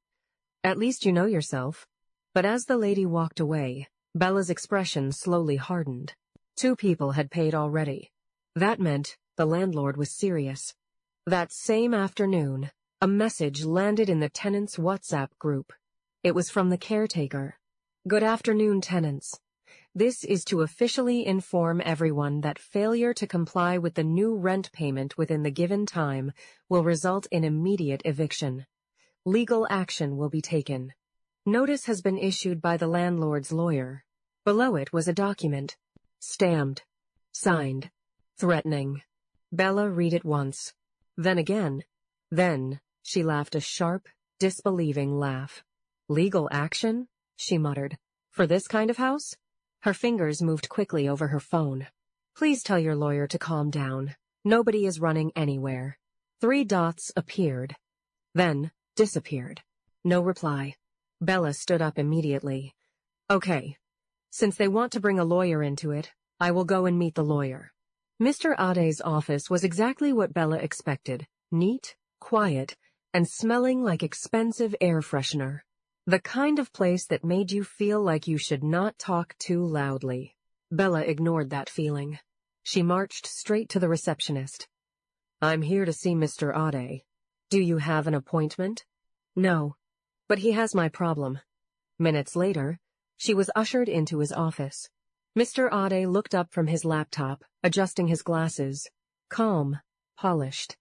At least you know yourself. But as the lady walked away, Bella's expression slowly hardened. 2 people had paid already. That meant the landlord was serious. That same afternoon, a message landed in the tenants' WhatsApp group. It was from the caretaker. Good afternoon, tenants. This is to officially inform everyone that failure to comply with the new rent payment within the given time will result in immediate eviction. Legal action will be taken. Notice has been issued by the landlord's lawyer. Below it was a document. Stamped. Signed. Threatening. Bella read it once. Then again. Then she laughed a sharp, disbelieving laugh. Legal action? She muttered. For this kind of house? Her fingers moved quickly over her phone. Please tell your lawyer to calm down. Nobody is running anywhere. 3 dots appeared. Then disappeared. No reply. Bella stood up immediately. Okay. Since they want to bring a lawyer into it, I will go and meet the lawyer. Mr. Ade's office was exactly what Bella expected. Neat, quiet, and smelling like expensive air freshener. The kind of place that made you feel like you should not talk too loudly. Bella ignored that feeling. She marched straight to the receptionist. I'm here to see Mr. Ade. Do you have an appointment? No, but he has my problem. Minutes later, she was ushered into his office. Mr. Ade looked up from his laptop, adjusting his glasses. Calm, polished.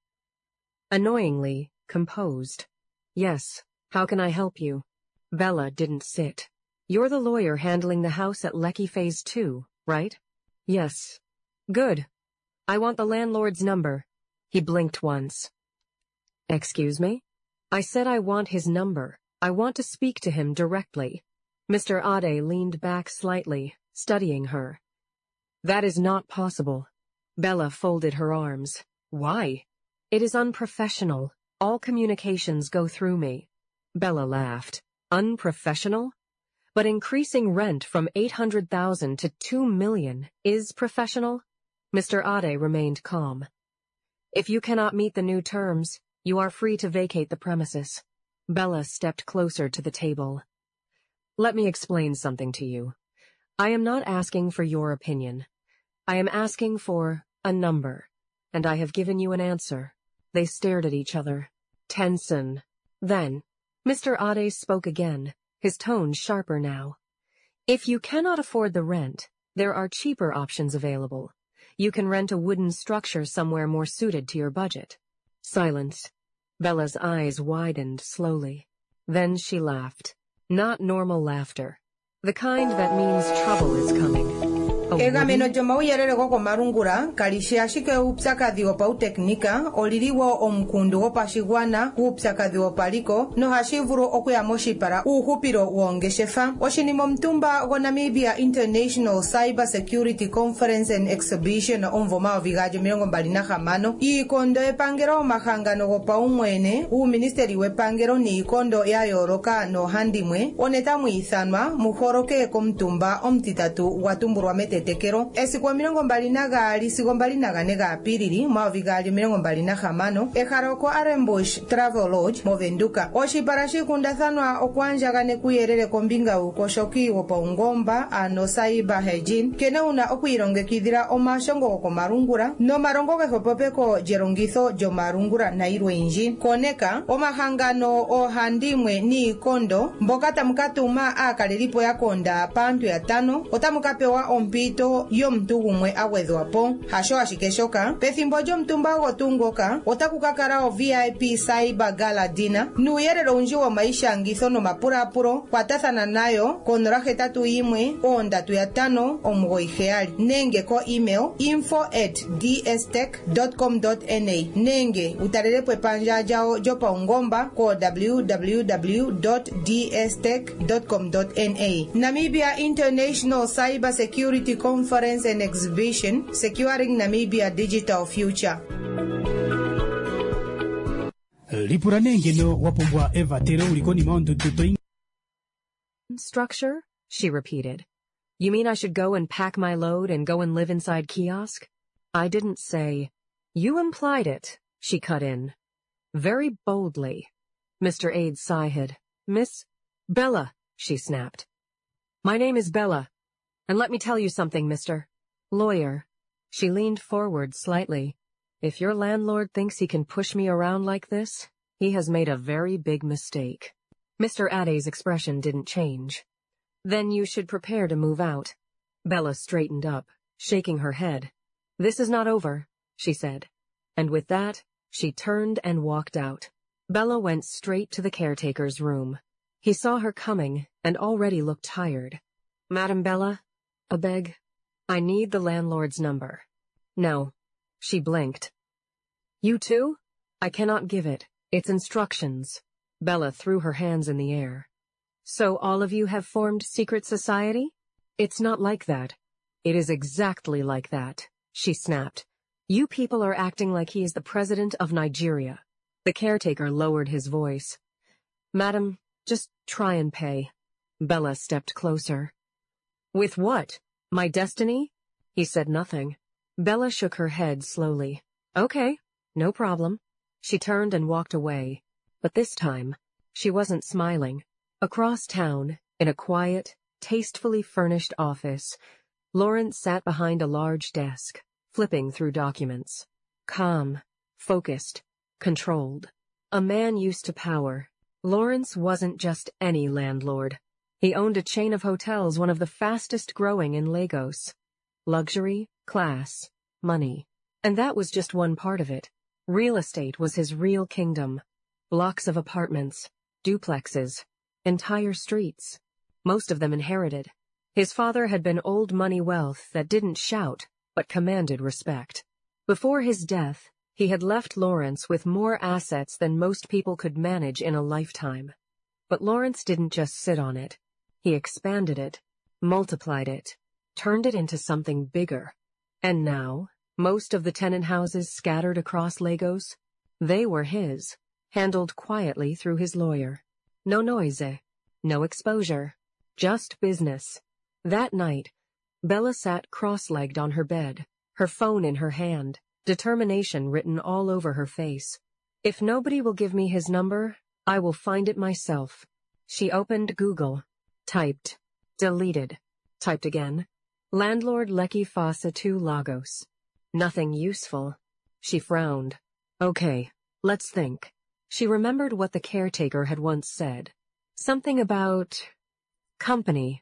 Annoyingly composed. Yes, how can I help you? Bella didn't sit. You're the lawyer handling the house at Lekki Phase 2, right? Yes. Good. I want the landlord's number. He blinked once. Excuse me? I said I want his number. I want to speak to him directly. Mr. Ade leaned back slightly, studying her. That is not possible. Bella folded her arms. Why? It is unprofessional. All communications go through me. Bella laughed. Unprofessional? But increasing rent from 800,000 to 2 million is professional? Mr. Ade remained calm. If you cannot meet the new terms, you are free to vacate the premises. Bella stepped closer to the table. Let me explain something to you. I am not asking for your opinion. I am asking for a number, and I have given you an answer. They stared at each other. Tension. Then, Mr. Ade spoke again, his tone sharper now. If you cannot afford the rent, there are cheaper options available. You can rent a wooden structure somewhere more suited to your budget. Silence. Bella's eyes widened slowly. Then she laughed. Not normal laughter. The kind that means trouble is coming.
Egameno jomauyerere goko marungura, kalishashike upsakadhi opa uteknika, oliliwo omkundu opashigwana, upsakadhi opaliko, no hashivuru okuyamoshi para uhupiro uongeshefa, oshinimo mtumba go Namibia International Cyber Security Conference and Exhibition omvoma ovigajo milongo mbali na hamano, ikondo epangero mahangano gopa umwene, ministeri wepangero ni ikondo ya yoroka no handimwe, onetamu ithanwa, muhoroke komtumba omtitatu watumburwa mete tekero esikwa milongo mbali na gali sikwa mbali na gane ga piriri mavigali milongo mbali na hamano eharoko Arembush Travel Lodge movenduka oshiparashi kundathanwa okwanja gane kuyerere kombinga ukoshoki wopa ungomba ano Cyber Hygiene kene una okuyirongekidhira omashongo goko marungura no marongo gehopopeko jerongitho jo marungura na irwenji koneka omahangano ohandimwe ni ikondo mboka tamukatuma akalelipo yakonda pantu ya 5 otamukapewa ompito yo mtu gumwe awedhwapo hasho ashikeshoka pethimbo lyo mtumba gotungoka otakukakala o VIP Cyber Gala Dinner nuyerero unji wa maisha ngitho no mapurapuro kwatathana nayo konora hetatu imwe ondatu ya 5 omugoiheali nenge ko email info@dstech.com.na nenge utalelepo epanja jao jopa ungomba ko www.dstech.com.na Namibia International Cyber Security conference and exhibition Securing Namibia Digital Future.
Structure? She repeated. You mean I should go and pack my load and go and live inside kiosk? I didn't say. You implied it, she cut in. Very boldly. Mr. Ade sighed. Miss Bella, she snapped. My name is Bella. And let me tell you something, Mr. Lawyer. She leaned forward slightly. If your landlord thinks he can push me around like this, he has made a very big mistake. Mr. Ade's expression didn't change. Then you should prepare to move out. Bella straightened up, shaking her head. This is not over, she said. And with that, she turned and walked out. Bella went straight to the caretaker's room. He saw her coming and already looked tired. Madam Bella, a beg. I need the landlord's number. No. She blinked. You too? I cannot give it. It's instructions. Bella threw her hands in the air. So all of you have formed secret society? It's not like that. It is exactly like that, she snapped. You people are acting like he is the president of Nigeria. The caretaker lowered his voice. Madam, just try and pay. Bella stepped closer. With what? My destiny? He said nothing. Bella shook her head slowly. Okay, no problem. She turned and walked away. But this time, she wasn't smiling. Across town, in a quiet, tastefully furnished office, Lawrence sat behind a large desk, flipping through documents. Calm, focused, controlled. A man used to power. Lawrence wasn't just any landlord. He owned a chain of hotels, one of the fastest growing in Lagos. Luxury, class, money. And that was just one part of it. Real estate was his real kingdom. Blocks of apartments, duplexes, entire streets. Most of them inherited. His father had been old money wealth that didn't shout, but commanded respect. Before his death, he had left Lawrence with more assets than most people could manage in a lifetime. But Lawrence didn't just sit on it. He expanded it, multiplied it, turned it into something bigger. And now, most of the tenant houses scattered across Lagos, they were his, handled quietly through his lawyer. No noise, no exposure, just business. That night, Bella sat cross-legged on her bed, her phone in her hand, determination written all over her face. If nobody will give me his number, I will find it myself. She opened Google, typed, deleted, typed again. Landlord Lekki Fasa 2 Lagos. Nothing useful. She frowned. Okay, let's think. She remembered what the caretaker had once said. Something about company,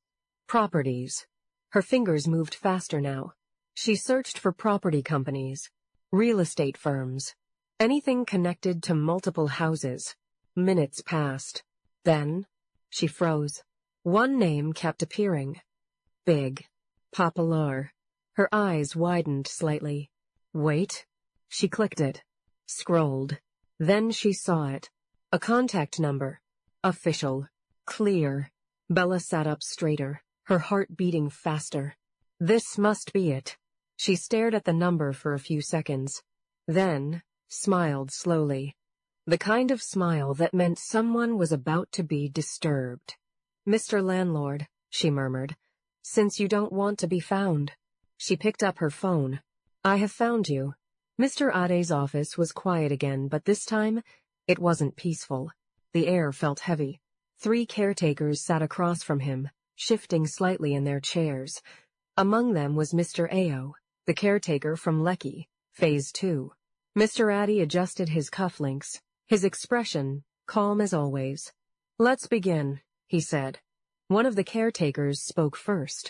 properties. Her fingers moved faster now. She searched for property companies, real estate firms, anything connected to multiple houses. Minutes passed. Then, she froze. One name kept appearing. Big. Popular. Her eyes widened slightly. Wait. She clicked it. Scrolled. Then she saw it. A contact number. Official. Clear. Bella sat up straighter, her heart beating faster. This must be it. She stared at the number for a few seconds. Then, smiled slowly. The kind of smile that meant someone was about to be disturbed. Mr. Landlord, she murmured, since you don't want to be found. She picked up her phone. I have found you. Mr. Ade's office was quiet again, but this time, it wasn't peaceful. The air felt heavy. 3 caretakers sat across from him, shifting slightly in their chairs. Among them was Mr. Ao, the caretaker from Lekki, Phase 2. Mr. Ade adjusted his cufflinks, his expression calm as always. Let's begin, he said. One of the caretakers spoke first.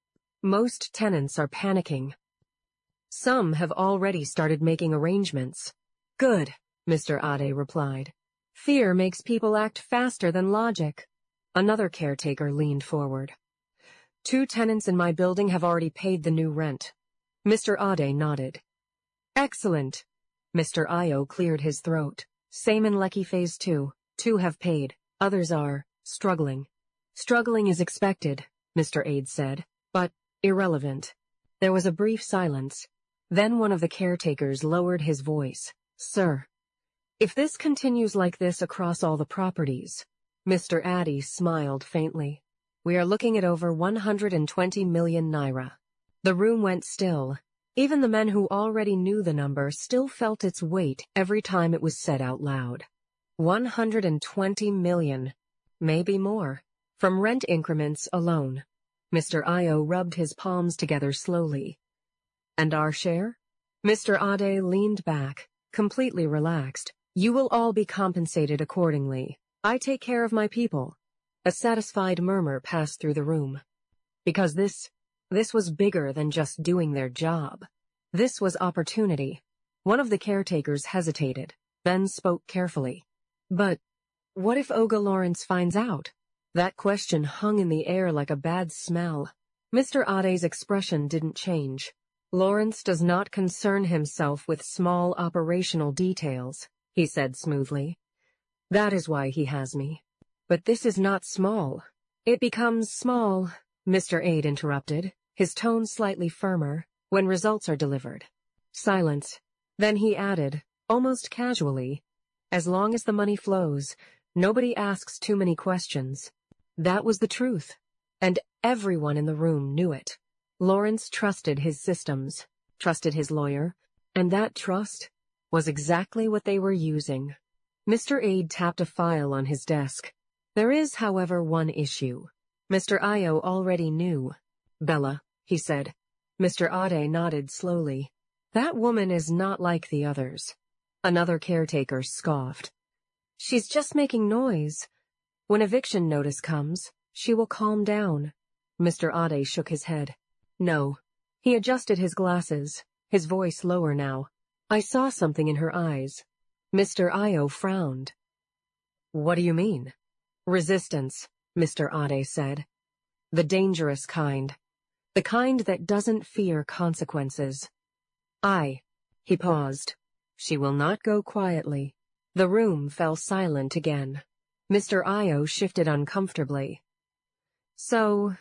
Most tenants are panicking. Some have already started making arrangements. Good, Mr. Ade replied. Fear makes people act faster than logic. Another caretaker leaned forward. 2 tenants in my building have already paid the new rent. Mr. Ade nodded. Excellent. Mr. Ao cleared his throat. Same in Lekki Phase 2. 2 have paid. Others are struggling. Struggling is expected, Mr. Ade said. But Irrelevant. There was a brief silence. Then one of the caretakers lowered his voice. Sir, if this continues like this across all the properties, Mr. Addy smiled faintly. We are looking at over 120 million naira. The room went still. Even the men who already knew the number still felt its weight every time it was said out loud. 120 million. Maybe more. From rent increments alone. Mr. Ayo rubbed his palms together slowly. And our share? Mr. Ade leaned back, completely relaxed. You will all be compensated accordingly. I take care of my people. A satisfied murmur passed through the room. Because this was bigger than just doing their job. This was opportunity. One of the caretakers hesitated, then spoke carefully. But what if Olga Lawrence finds out? That question hung in the air like a bad smell. Mr. Ade's expression didn't change. Lawrence does not concern himself with small operational details, he said smoothly. That is why he has me. But this is not small. It becomes small, Mr. Ade interrupted, his tone slightly firmer, when results are delivered. Silence. Then he added, almost casually, as long as the money flows, nobody asks too many questions. That was the truth, and everyone in the room knew it. Lawrence trusted his systems, trusted his lawyer, and that trust was exactly what they were using. Mr. Ade tapped a file on his desk. There is, however, one issue. Mr. Ayo already knew. Bella, he said. Mr. Ade nodded slowly. That woman is not like the others. Another caretaker scoffed. She's just making noise. When eviction notice comes, she will calm down. Mr. Ade shook his head. No. He adjusted his glasses, his voice lower now. I saw something in her eyes. Mr. Ayo frowned. What do you mean? Resistance, Mr. Ade said. The dangerous kind. The kind that doesn't fear consequences. He paused. She will not go quietly. The room fell silent again. Mr. Ayo shifted uncomfortably. So,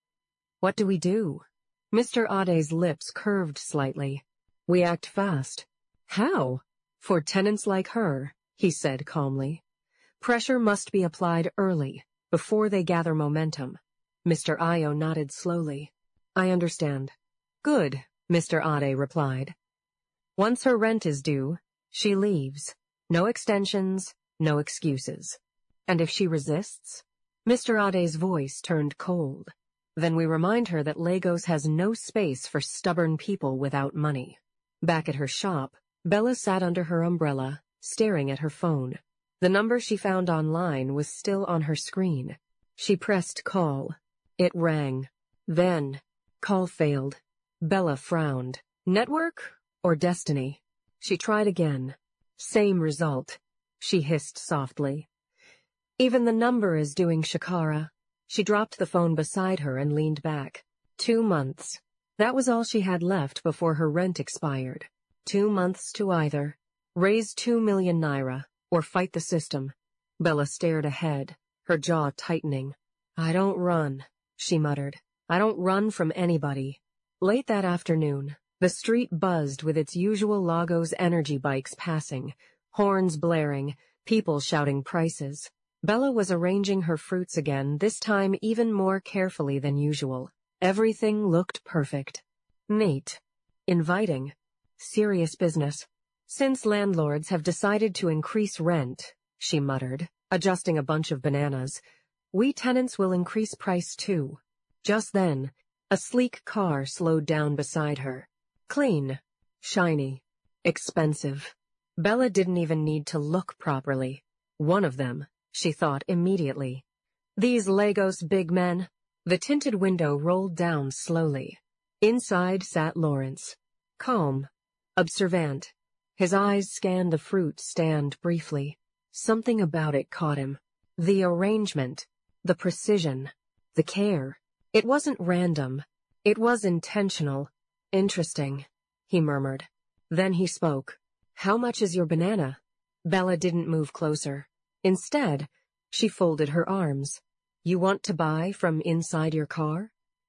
what do we do? Mr. Ade's lips curved slightly. We act fast. How? For tenants like her, he said calmly. Pressure must be applied early, before they gather momentum. Mr. Ayo nodded slowly. I understand. Good, Mr. Ade replied. Once her rent is due, she leaves. No extensions, no excuses. And if she resists? Mr. Ade's voice turned cold. Then we remind her that Lagos has no space for stubborn people without money. Back at her shop, Bella sat under her umbrella, staring at her phone. The number she found online was still on her screen. She pressed call. It rang. Then, call failed. Bella frowned. Network or destiny? She tried again. Same result. She hissed softly. Even the number is doing Shakara. She dropped the phone beside her and leaned back. 2 months. That was all she had left before her rent expired. 2 months to either. Raise 2 million naira, or fight the system. Bella stared ahead, her jaw tightening. I don't run, she muttered. I don't run from anybody. Late that afternoon, the street buzzed with its usual Lagos energy bikes passing, horns blaring, people shouting prices. Bella was arranging her fruits again, this time even more carefully than usual. Everything looked perfect. Neat. Inviting. Serious business. Since landlords have decided to increase rent, she muttered, adjusting a bunch of bananas, we tenants will increase price too. Just then, a sleek car slowed down beside her. Clean. Shiny. Expensive. Bella didn't even need to look properly. One of them, she thought immediately. These Lagos big men. The tinted window rolled down slowly. Inside sat Lawrence. Calm. Observant. His eyes scanned the fruit stand briefly. Something about it caught him. The arrangement. The precision. The care. It wasn't random. It was intentional. Interesting, he murmured. Then he spoke. How much is your banana? Bella didn't move closer. Instead, she folded her arms. You want to buy from inside your car?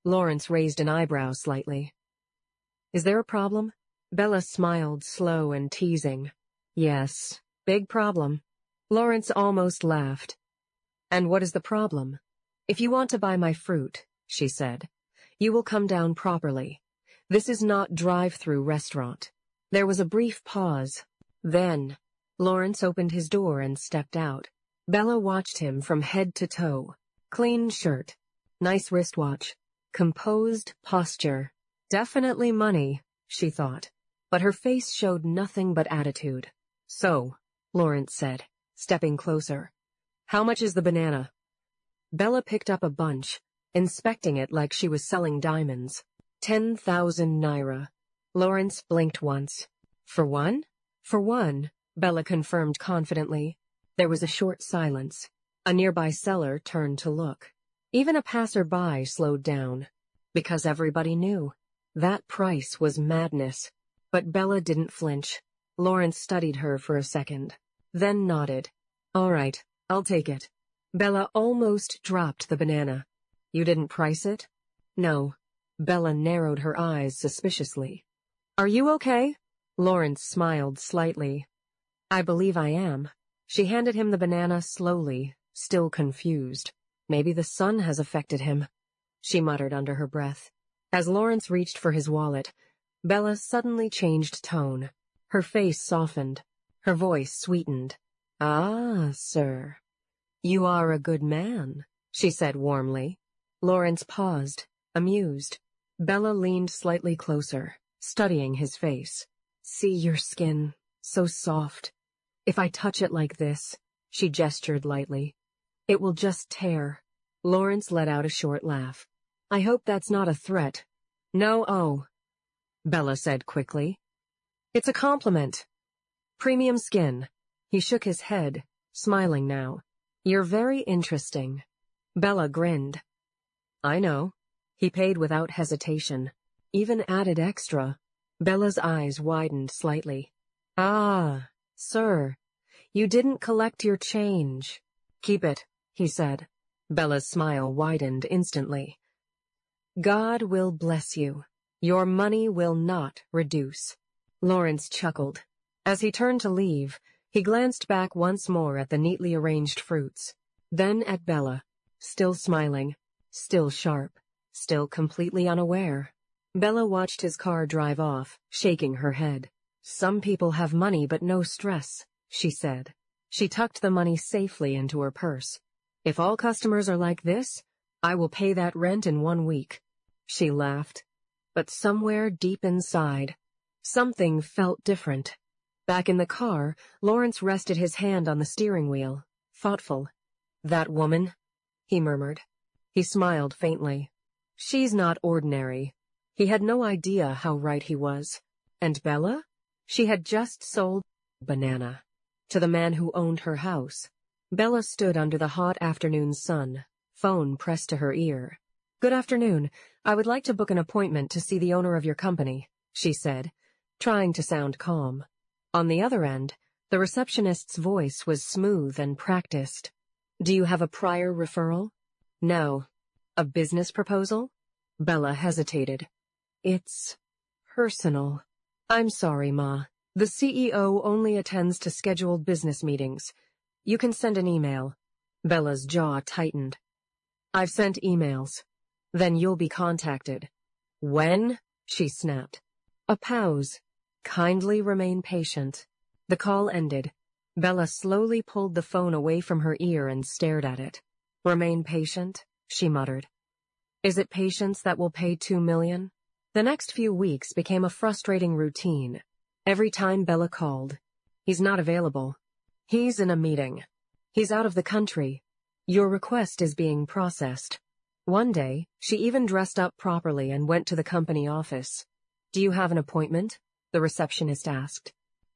Lawrence raised an eyebrow slightly. Is there a problem? Bella smiled, slow and teasing. Yes, big problem. Lawrence almost laughed. And what is the problem? If you want to buy my fruit, she said, you will come down properly. This is not drive-through restaurant. There was a brief pause. Then, Lawrence opened his door and stepped out. Bella watched him from head to toe. Clean shirt, nice wristwatch, composed posture. Definitely money, she thought, but her face showed nothing but attitude. So, Lawrence said, stepping closer. How much is the banana? Bella picked up a bunch, inspecting it like she was selling diamonds. 10,000 naira. Lawrence blinked once. For one? For one, Bella confirmed confidently. There was a short silence. A nearby seller turned to look. Even a passer-by slowed down. Because everybody knew. That price was madness. But Bella didn't flinch. Lawrence studied her for a second. Then nodded. All right, I'll take it. Bella almost dropped the banana. You didn't price it? No. Bella narrowed her eyes suspiciously. Are you okay? Lawrence smiled slightly. I believe I am. She handed him the banana slowly, still confused. Maybe the sun has affected him, she muttered under her breath. As Lawrence reached for his wallet, Bella suddenly changed tone. Her face softened. Her voice sweetened. Ah, sir. You are a good man, she said warmly. Lawrence paused, amused. Bella leaned slightly closer, studying his face. See your skin, so soft. If I touch it like this, she gestured lightly, it will just tear. Lawrence let out a short laugh. I hope that's not a threat. No, Bella said quickly. It's a compliment. Premium skin. He shook his head, smiling now. You're very interesting. Bella grinned. I know. He paid without hesitation, even added extra. Bella's eyes widened slightly. Ah, sir, you didn't collect your change. Keep it, he said. Bella's smile widened instantly. God will bless you. Your money will not reduce. Lawrence chuckled. As he turned to leave, he glanced back once more at the neatly arranged fruits, then at Bella, still smiling, still sharp, still completely unaware. Bella watched his car drive off, shaking her head. Some people have money but no stress, she said. She tucked the money safely into her purse. If all customers are like this, I will pay that rent in 1 week. She laughed. But somewhere deep inside, something felt different. Back in the car, Lawrence rested his hand on the steering wheel, thoughtful. That woman, he murmured. He smiled faintly. She's not ordinary. He had no idea how right he was. And Bella? She had just sold banana to the man who owned her house. Bella stood under the hot afternoon sun, phone pressed to her ear. Good afternoon. I would like to book an appointment to see the owner of your company, she said, trying to sound calm. On the other end, the receptionist's voice was smooth and practiced. Do you have a prior referral? No. A business proposal? Bella hesitated. It's personal. I'm sorry, Ma. The CEO only attends to scheduled business meetings. You can send an email. Bella's jaw tightened. I've sent emails. Then you'll be contacted. When? She snapped. A pause. Kindly remain patient. The call ended. Bella slowly pulled the phone away from her ear and stared at it. Remain patient, she muttered. Is it patience that will pay 2 million? The next few weeks became a frustrating routine. Every time Bella called, he's not available. He's in a meeting. He's out of the country. Your request is being processed. One day, she even dressed up properly and went to the company office. Do you have an appointment? The receptionist asked.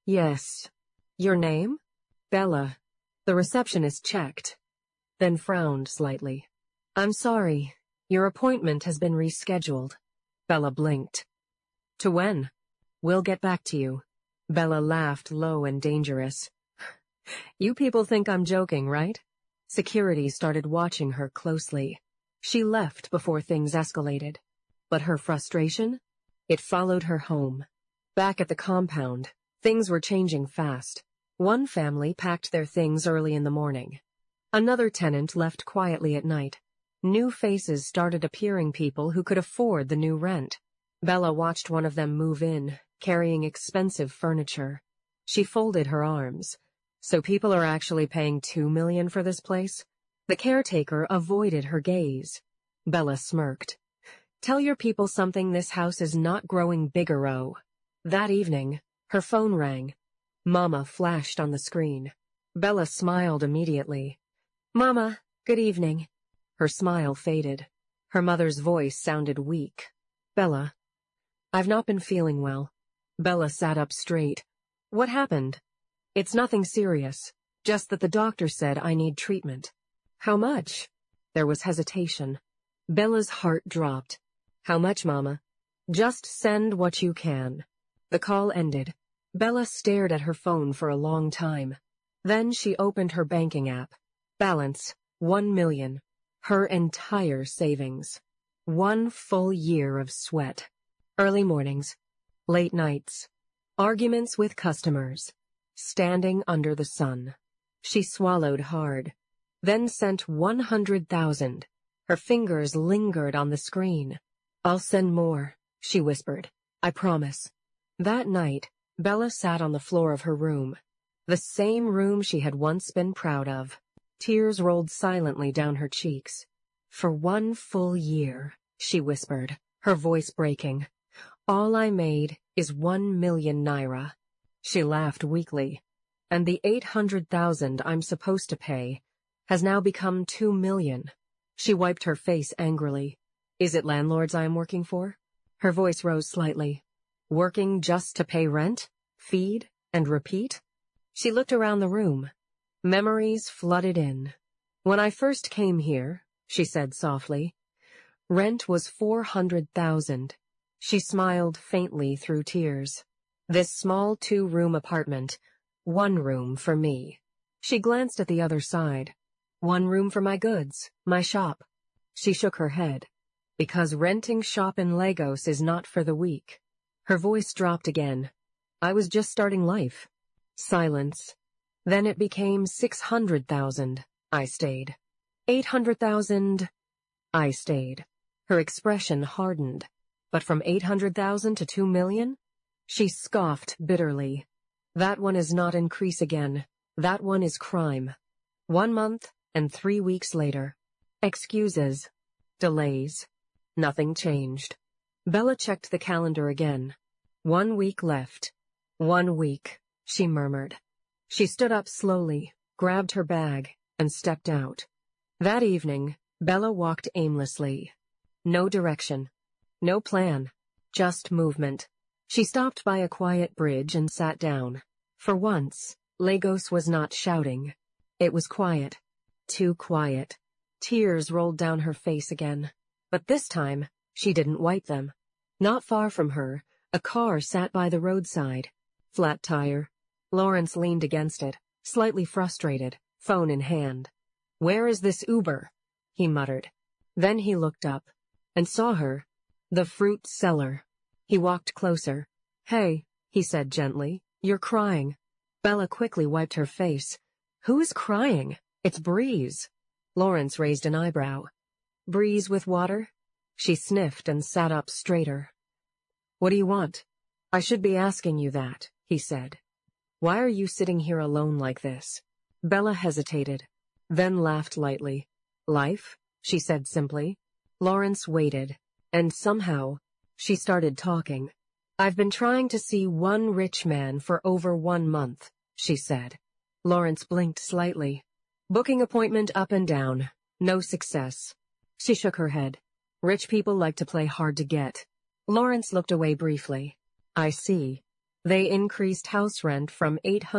Yes. Your name? Bella. The receptionist checked, then frowned slightly. I'm sorry. Your appointment has been rescheduled. Bella blinked. To when? We'll get back to you. Bella laughed low and dangerous. You people think I'm joking, right? Security started watching her closely. She left before things escalated. But her frustration? It followed her home. Back at the compound, things were changing fast. One family packed their things early in the morning. Another tenant left quietly at night. New faces started appearing, people who could afford the new rent. Bella watched one of them move in, carrying expensive furniture. She folded her arms. So people are actually paying $2 million for this place? The caretaker avoided her gaze. Bella smirked. Tell your people something, this house is not growing bigger, oh. That evening, her phone rang. Mama flashed on the screen. Bella smiled immediately. Mama, good evening. Her smile faded. Her mother's voice sounded weak. Bella, I've not been feeling well. Bella sat up straight. What happened? It's nothing serious, just that the doctor said I need treatment. How much? There was hesitation. Bella's heart dropped. How much, Mama? Just send what you can. The call ended. Bella stared at her phone for a long time. Then she opened her banking app. Balance, $1 million. Her entire savings. 1 full year of sweat. Early mornings. Late nights. Arguments with customers. Standing under the sun. She swallowed hard. Then sent 100,000. Her fingers lingered on the screen. I'll send more, she whispered. I promise. That night, Bella sat on the floor of her room. The same room she had once been proud of. Tears rolled silently down her cheeks. For 1 full year, she whispered, her voice breaking. All I made is 1 million naira. She laughed weakly. And the 800,000 I'm supposed to pay has now become 2 million. She wiped her face angrily. Is it landlords I am working for? Her voice rose slightly. Working just to pay rent, feed, and repeat? She looked around the room. Memories flooded in. When I first came here, she said softly, rent was 400,000. She smiled faintly through tears. This small 2-room apartment, 1 room for me. She glanced at the other side. 1 room for my goods, my shop. She shook her head. Because renting shop in Lagos is not for the weak. Her voice dropped again. I was just starting life. Silence. Then it became 600,000. I stayed. 800,000. I stayed. Her expression hardened. But from 800,000 to 2 million? She scoffed bitterly. That one is not increase again. That one is crime. 1 month and 3 weeks later. Excuses. Delays. Nothing changed. Bella checked the calendar again. 1 week left. 1 week, she murmured. She stood up slowly, grabbed her bag, and stepped out. That evening, Bella walked aimlessly. No direction. No plan. Just movement. She stopped by a quiet bridge and sat down. For once, Lagos was not shouting. It was quiet. Too quiet. Tears rolled down her face again. But this time, she didn't wipe them. Not far from her, a car sat by the roadside. Flat tire. Lawrence leaned against it, slightly frustrated, phone in hand. Where is this Uber? He muttered. Then he looked up and saw her. The fruit seller. He walked closer. Hey, he said gently, you're crying. Bella quickly wiped her face. Who is crying? It's Breeze. Lawrence raised an eyebrow. Breeze with water? She sniffed and sat up straighter. What do you want? I should be asking you that, he said. Why are you sitting here alone like this? Bella hesitated, then laughed lightly. Life, she said simply. Lawrence waited, and somehow, she started talking. I've been trying to see one rich man for over 1 month, she said. Lawrence blinked slightly. Booking appointment up and down. No success. She shook her head. Rich people like to play hard to get. Lawrence looked away briefly. I see. They increased house rent from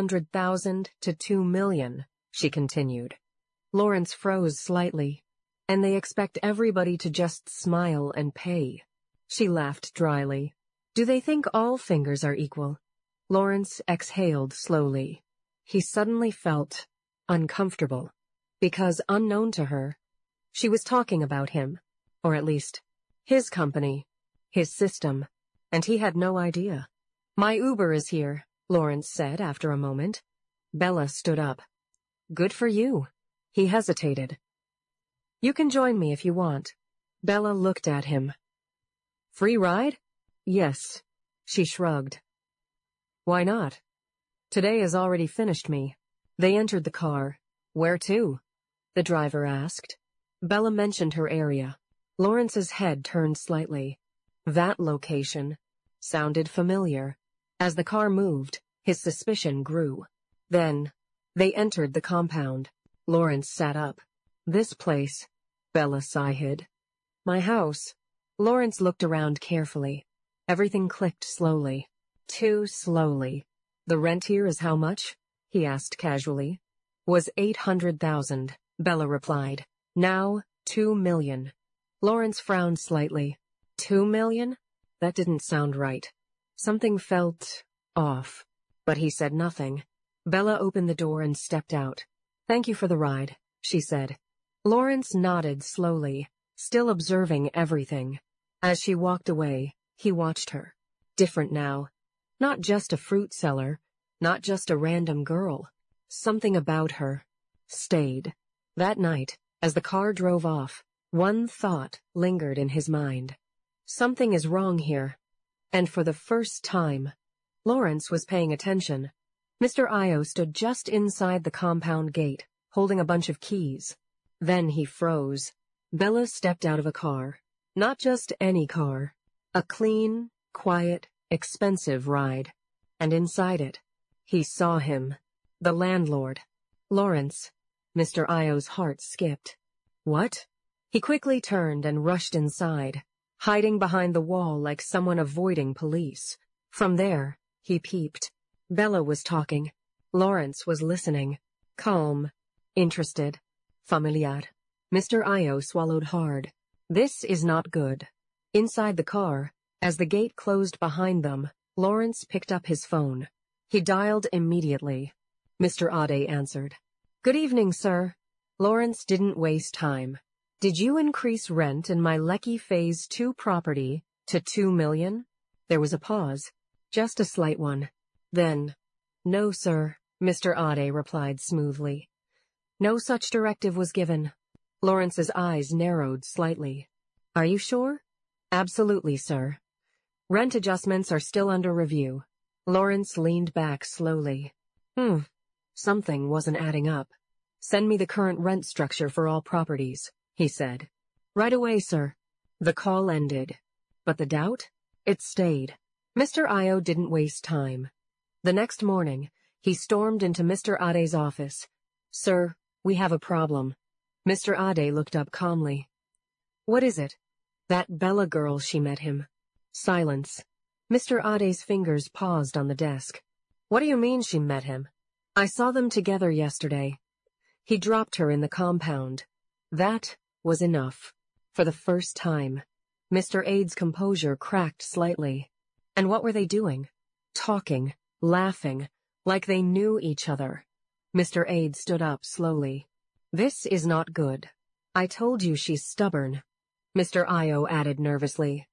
800,000 to 2 million, she continued. Lawrence froze slightly. And they expect everybody to just smile and pay. She laughed dryly. Do they think all fingers are equal? Lawrence exhaled slowly. He suddenly felt uncomfortable. Because unknown to her, She was talking about him, or at least his company, his system, and he had no idea. My Uber is here, Lawrence said after a moment. Bella stood up. Good for you. He hesitated. You can join me if you want. Bella looked at him. Free ride? Yes. She shrugged. Why not? Today has already finished me. They entered the car. Where to? The driver asked. Bella mentioned her area. Lawrence's head turned slightly. That location sounded familiar. As the car moved, his suspicion grew. Then, they entered the compound. Lawrence sat up. This place, Bella sighed. My house. Lawrence looked around carefully. Everything clicked slowly. Too slowly. The rent here is how much? He asked casually. Was 800,000, Bella replied. Now, 2 million. Lawrence frowned slightly. 2 million? That didn't sound right. Something felt off. But he said nothing. Bella opened the door and stepped out. Thank you for the ride, she said. Lawrence nodded slowly, still observing everything. As she walked away, he watched her. Different now. Not just a fruit seller, not just a random girl. Something about her stayed. That night, as the car drove off, one thought lingered in his mind. Something is wrong here. And for the first time, Lawrence was paying attention. Mr. Io stood just inside the compound gate, holding a bunch of keys. Then he froze. Bella stepped out of a car. Not just any car. A clean, quiet, expensive ride. And inside it, he saw him. The landlord. Lawrence. Mr. Io's heart skipped. What? He quickly turned and rushed inside, hiding behind the wall like someone avoiding police. From there, he peeped. Bella was talking. Lawrence was listening. Calm. Interested. Familiar. Mr. Io swallowed hard. This is not good. Inside the car, as the gate closed behind them, Lawrence picked up his phone. He dialed immediately. Mr. Ade answered. Good evening, sir. Lawrence didn't waste time. Did you increase rent in my Lekki Phase 2 property to 2 million? There was a pause. Just a slight one. Then, no, sir, Mr. Ade replied smoothly. No such directive was given. Lawrence's eyes narrowed slightly. Are you sure? Absolutely, sir. Rent adjustments are still under review. Lawrence leaned back slowly. Something wasn't adding up. Send me the current rent structure for all properties, he said. Right away, sir. The call ended. But the doubt? It stayed. Mr. Io didn't waste time. The next morning, he stormed into Mr. Ade's office. Sir, we have a problem. Mr. Ade looked up calmly. What is it? That Bella girl, she met him. Silence. Mr. Ade's fingers paused on the desk. What do you mean she met him? I saw them together yesterday. He dropped her in the compound. That was enough. For the first time, Mr. Ade's composure cracked slightly. And what were they doing? Talking, laughing, like they knew each other. Mr. Ade stood up slowly. This is not good. I told you she's stubborn. Mr. Io added nervously.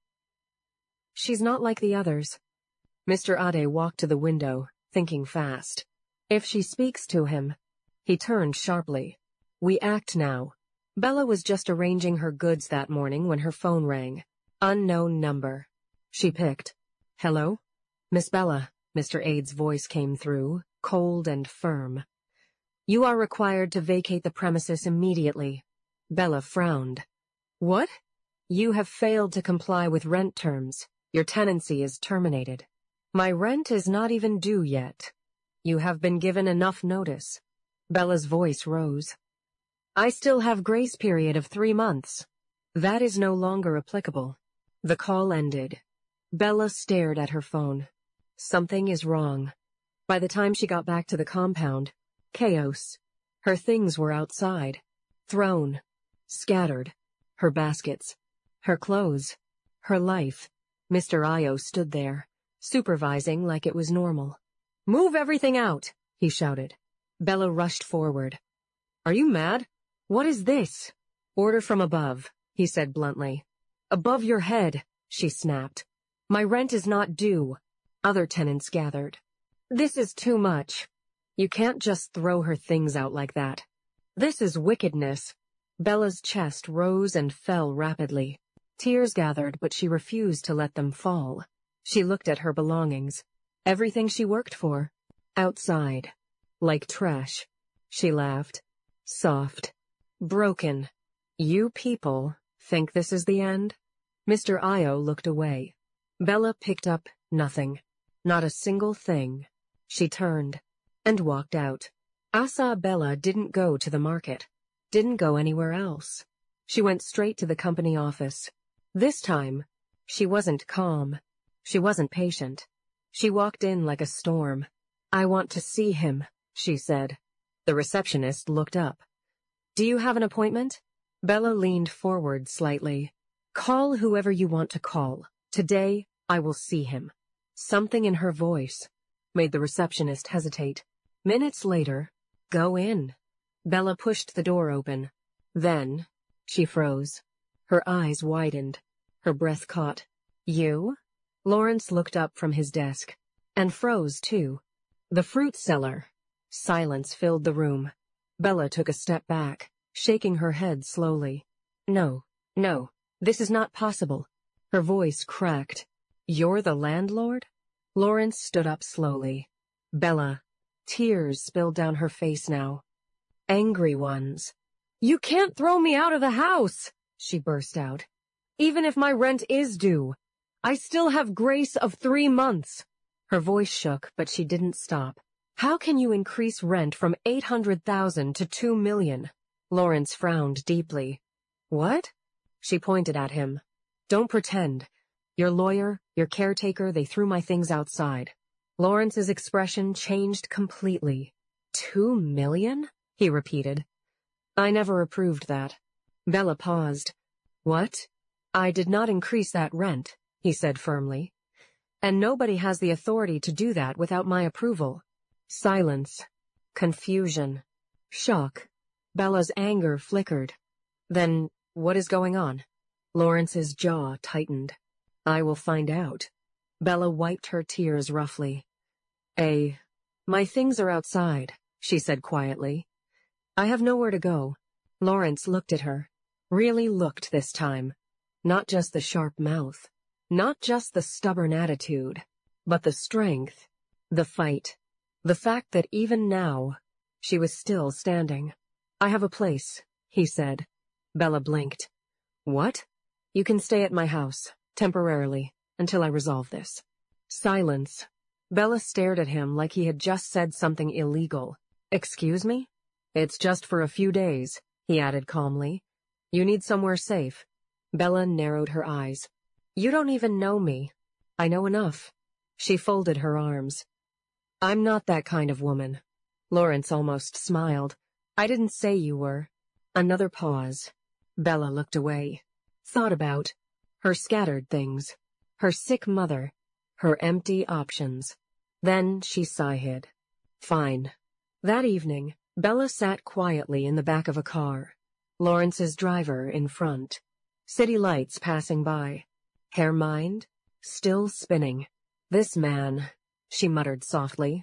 She's not like the others. Mr. Ade walked to the window, thinking fast. If she speaks to him. He turned sharply. We act now. Bella was just arranging her goods that morning when her phone rang. Unknown number. She picked. Hello? Miss Bella, Mr. Ade's voice came through, cold and firm. You are required to vacate the premises immediately. Bella frowned. What? You have failed to comply with rent terms. Your tenancy is terminated. My rent is not even due yet. You have been given enough notice. Bella's voice rose. I still have grace period of 3 months. That is no longer applicable. The call ended. Bella stared at her phone. Something is wrong. By the time she got back to the compound, chaos. Her things were outside. Thrown. Scattered. Her baskets. Her clothes. Her life. Mr. Io stood there, supervising like it was normal. Move everything out, he shouted. Bella rushed forward. Are you mad? What is this? Order from above, he said bluntly. Above your head, she snapped. My rent is not due. Other tenants gathered. This is too much. You can't just throw her things out like that. This is wickedness. Bella's chest rose and fell rapidly. Tears gathered, but she refused to let them fall. She looked at her belongings. Everything she worked for. Outside. Like trash. She laughed. Soft. Broken. You people think this is the end? Mr. Io looked away. Bella picked up nothing. Not a single thing. She turned and walked out. Asa Bella didn't go to the market. Didn't go anywhere else. She went straight to the company office. This time, she wasn't calm. She wasn't patient. She walked in like a storm. I want to see him, she said. The receptionist looked up. Do you have an appointment? Bella leaned forward slightly. Call whoever you want to call. Today, I will see him. Something in her voice made the receptionist hesitate. Minutes later, go in. Bella pushed the door open. Then, she froze. Her eyes widened. Her breath caught. You? Lawrence looked up from his desk. And froze, too. The fruit seller. Silence filled the room. Bella took a step back, shaking her head slowly. No, this is not possible. Her voice cracked. You're the landlord? Lawrence stood up slowly. Bella. Tears spilled down her face now. Angry ones. You can't throw me out of the house, she burst out. Even if my rent is due, I still have grace of 3 months. Her voice shook, but she didn't stop. How can you increase rent from 800,000 to 2 million? Lawrence frowned deeply. What? She pointed at him. Don't pretend. Your lawyer, your caretaker, they threw my things outside. Lawrence's expression changed completely. 2 million? He repeated. I never approved that. Bella paused. What? I did not increase that rent, he said firmly. And nobody has the authority to do that without my approval. Silence. Confusion. Shock. Bella's anger flickered. Then, what is going on? Lawrence's jaw tightened. I will find out. Bella wiped her tears roughly. My things are outside, she said quietly. I have nowhere to go. Lawrence looked at her. Really looked this time. Not just the sharp mouth. Not just the stubborn attitude. But the strength. The fight. The fact that even now, she was still standing. I have a place, he said. Bella blinked. What? You can stay at my house, temporarily, until I resolve this. Silence. Bella stared at him like he had just said something illegal. Excuse me? It's just for a few days, he added calmly. You need somewhere safe. Bella narrowed her eyes. You don't even know me. I know enough. She folded her arms. I'm not that kind of woman. Lawrence almost smiled. I didn't say you were. Another pause. Bella looked away. Thought about her scattered things, her sick mother, her empty options. Then she sighed. Fine. That evening, Bella sat quietly in the back of a car. Lawrence's driver in front. City lights passing by. Her mind still spinning. This man, she muttered softly.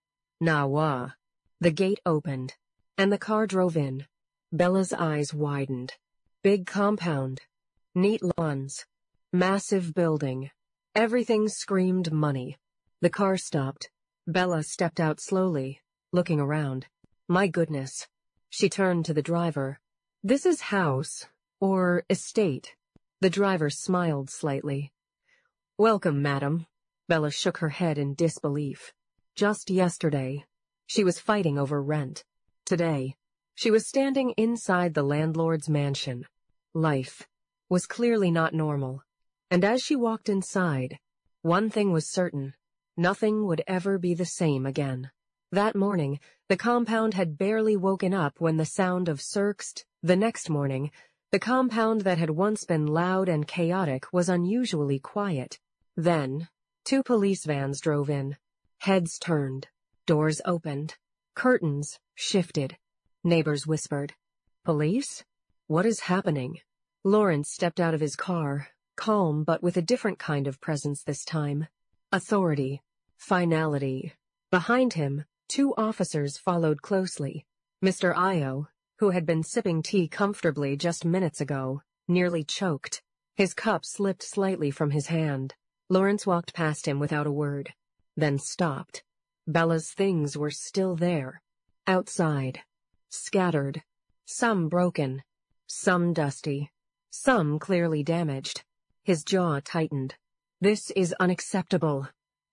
Nawa. The gate opened, and the car drove in. Bella's eyes widened. Big compound. Neat lawns. Massive building. Everything screamed money. The car stopped. Bella stepped out slowly, looking around. My goodness. She turned to the driver. This is house, or estate. The driver smiled slightly. Welcome, madam. Bella shook her head in disbelief. Just yesterday, she was fighting over rent. Today, she was standing inside the landlord's mansion. Life was clearly not normal. And as she walked inside, one thing was certain. Nothing would ever be the same again. That morning, the compound had barely woken up when the sound of Cirkst. The next morning, the compound that had once been loud and chaotic was unusually quiet. Then, 2 police vans drove in. Heads turned. Doors opened. Curtains shifted. Neighbors whispered. Police? What is happening? Lawrence stepped out of his car, calm but with a different kind of presence this time. Authority. Finality. Behind him, 2 officers followed closely. Mr. Io, who had been sipping tea comfortably just minutes ago, nearly choked. His cup slipped slightly from his hand. Lawrence walked past him without a word, then stopped. Bella's things were still there. Outside. Scattered. Some broken. Some dusty. Some clearly damaged. His jaw tightened. "This is unacceptable,"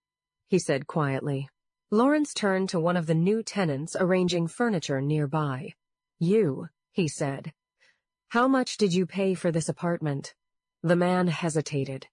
he said quietly. Lawrence turned to one of the new tenants arranging furniture nearby. "You," he said. "How much did you pay for this apartment?" The man hesitated.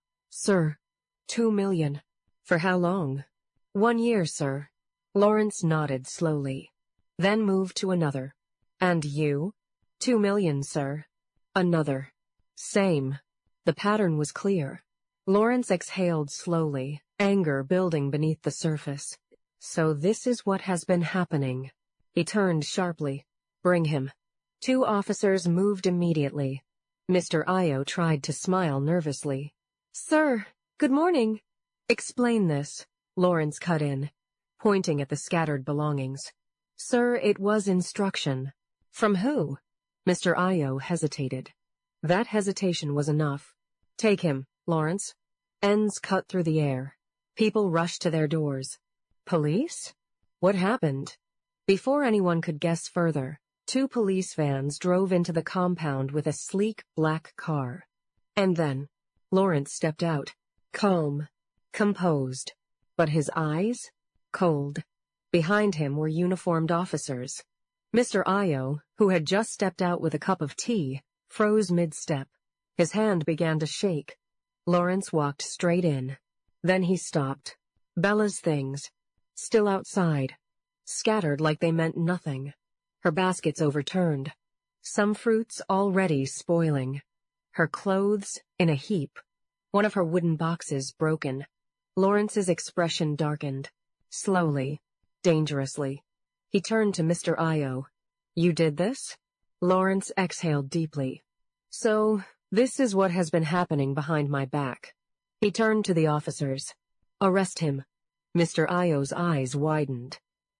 "Sir, 2 million. For how long?" 1 year, sir." Lawrence nodded slowly, then moved to another. "And you?" 2 million, sir." Another. Same. The pattern was clear. Lawrence exhaled slowly, anger building beneath the surface. So this is what has been happening. He turned sharply. "Bring him." 2 officers moved immediately. Mr. Io tried to smile nervously. "Sir, good morning." "Explain this," Lawrence cut in, pointing at the scattered belongings. "Sir, it was instruction." "From who?" Mr. Io hesitated. That hesitation was enough. "Take him, Lawrence." Ends cut through the air. People rushed to their doors. Police? What happened? Before anyone could guess further, 2 police vans drove into the compound with a sleek black car. And then, Lawrence stepped out, calm, composed. But his eyes? Cold. Behind him were uniformed officers. Mr. Io, who had just stepped out with a cup of tea, froze mid-step. His hand began to shake. Lawrence walked straight in. Then he stopped. Bella's things, still outside, scattered like they meant nothing. Her baskets overturned. Some fruits already spoiling. Her clothes in a heap. One of her wooden boxes broken. Lawrence's expression darkened. Slowly, dangerously. He turned to Mr. Io. "You did this?" Lawrence exhaled deeply. "So, this is what has been happening behind my back." He turned to the officers. "Arrest him." Mr. Io's eyes widened.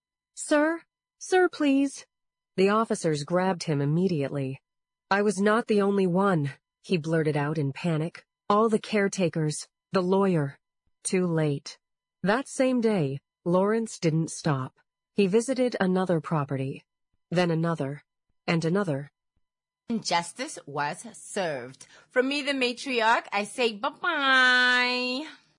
"Sir? Sir, please." The officers grabbed him immediately. "I was not the only one," he blurted out in panic. "All the caretakers, the lawyer." Too late. That same day, Lawrence didn't stop. He visited another property, then another, and another.
Justice was served. From me, the matriarch, I say bye-bye.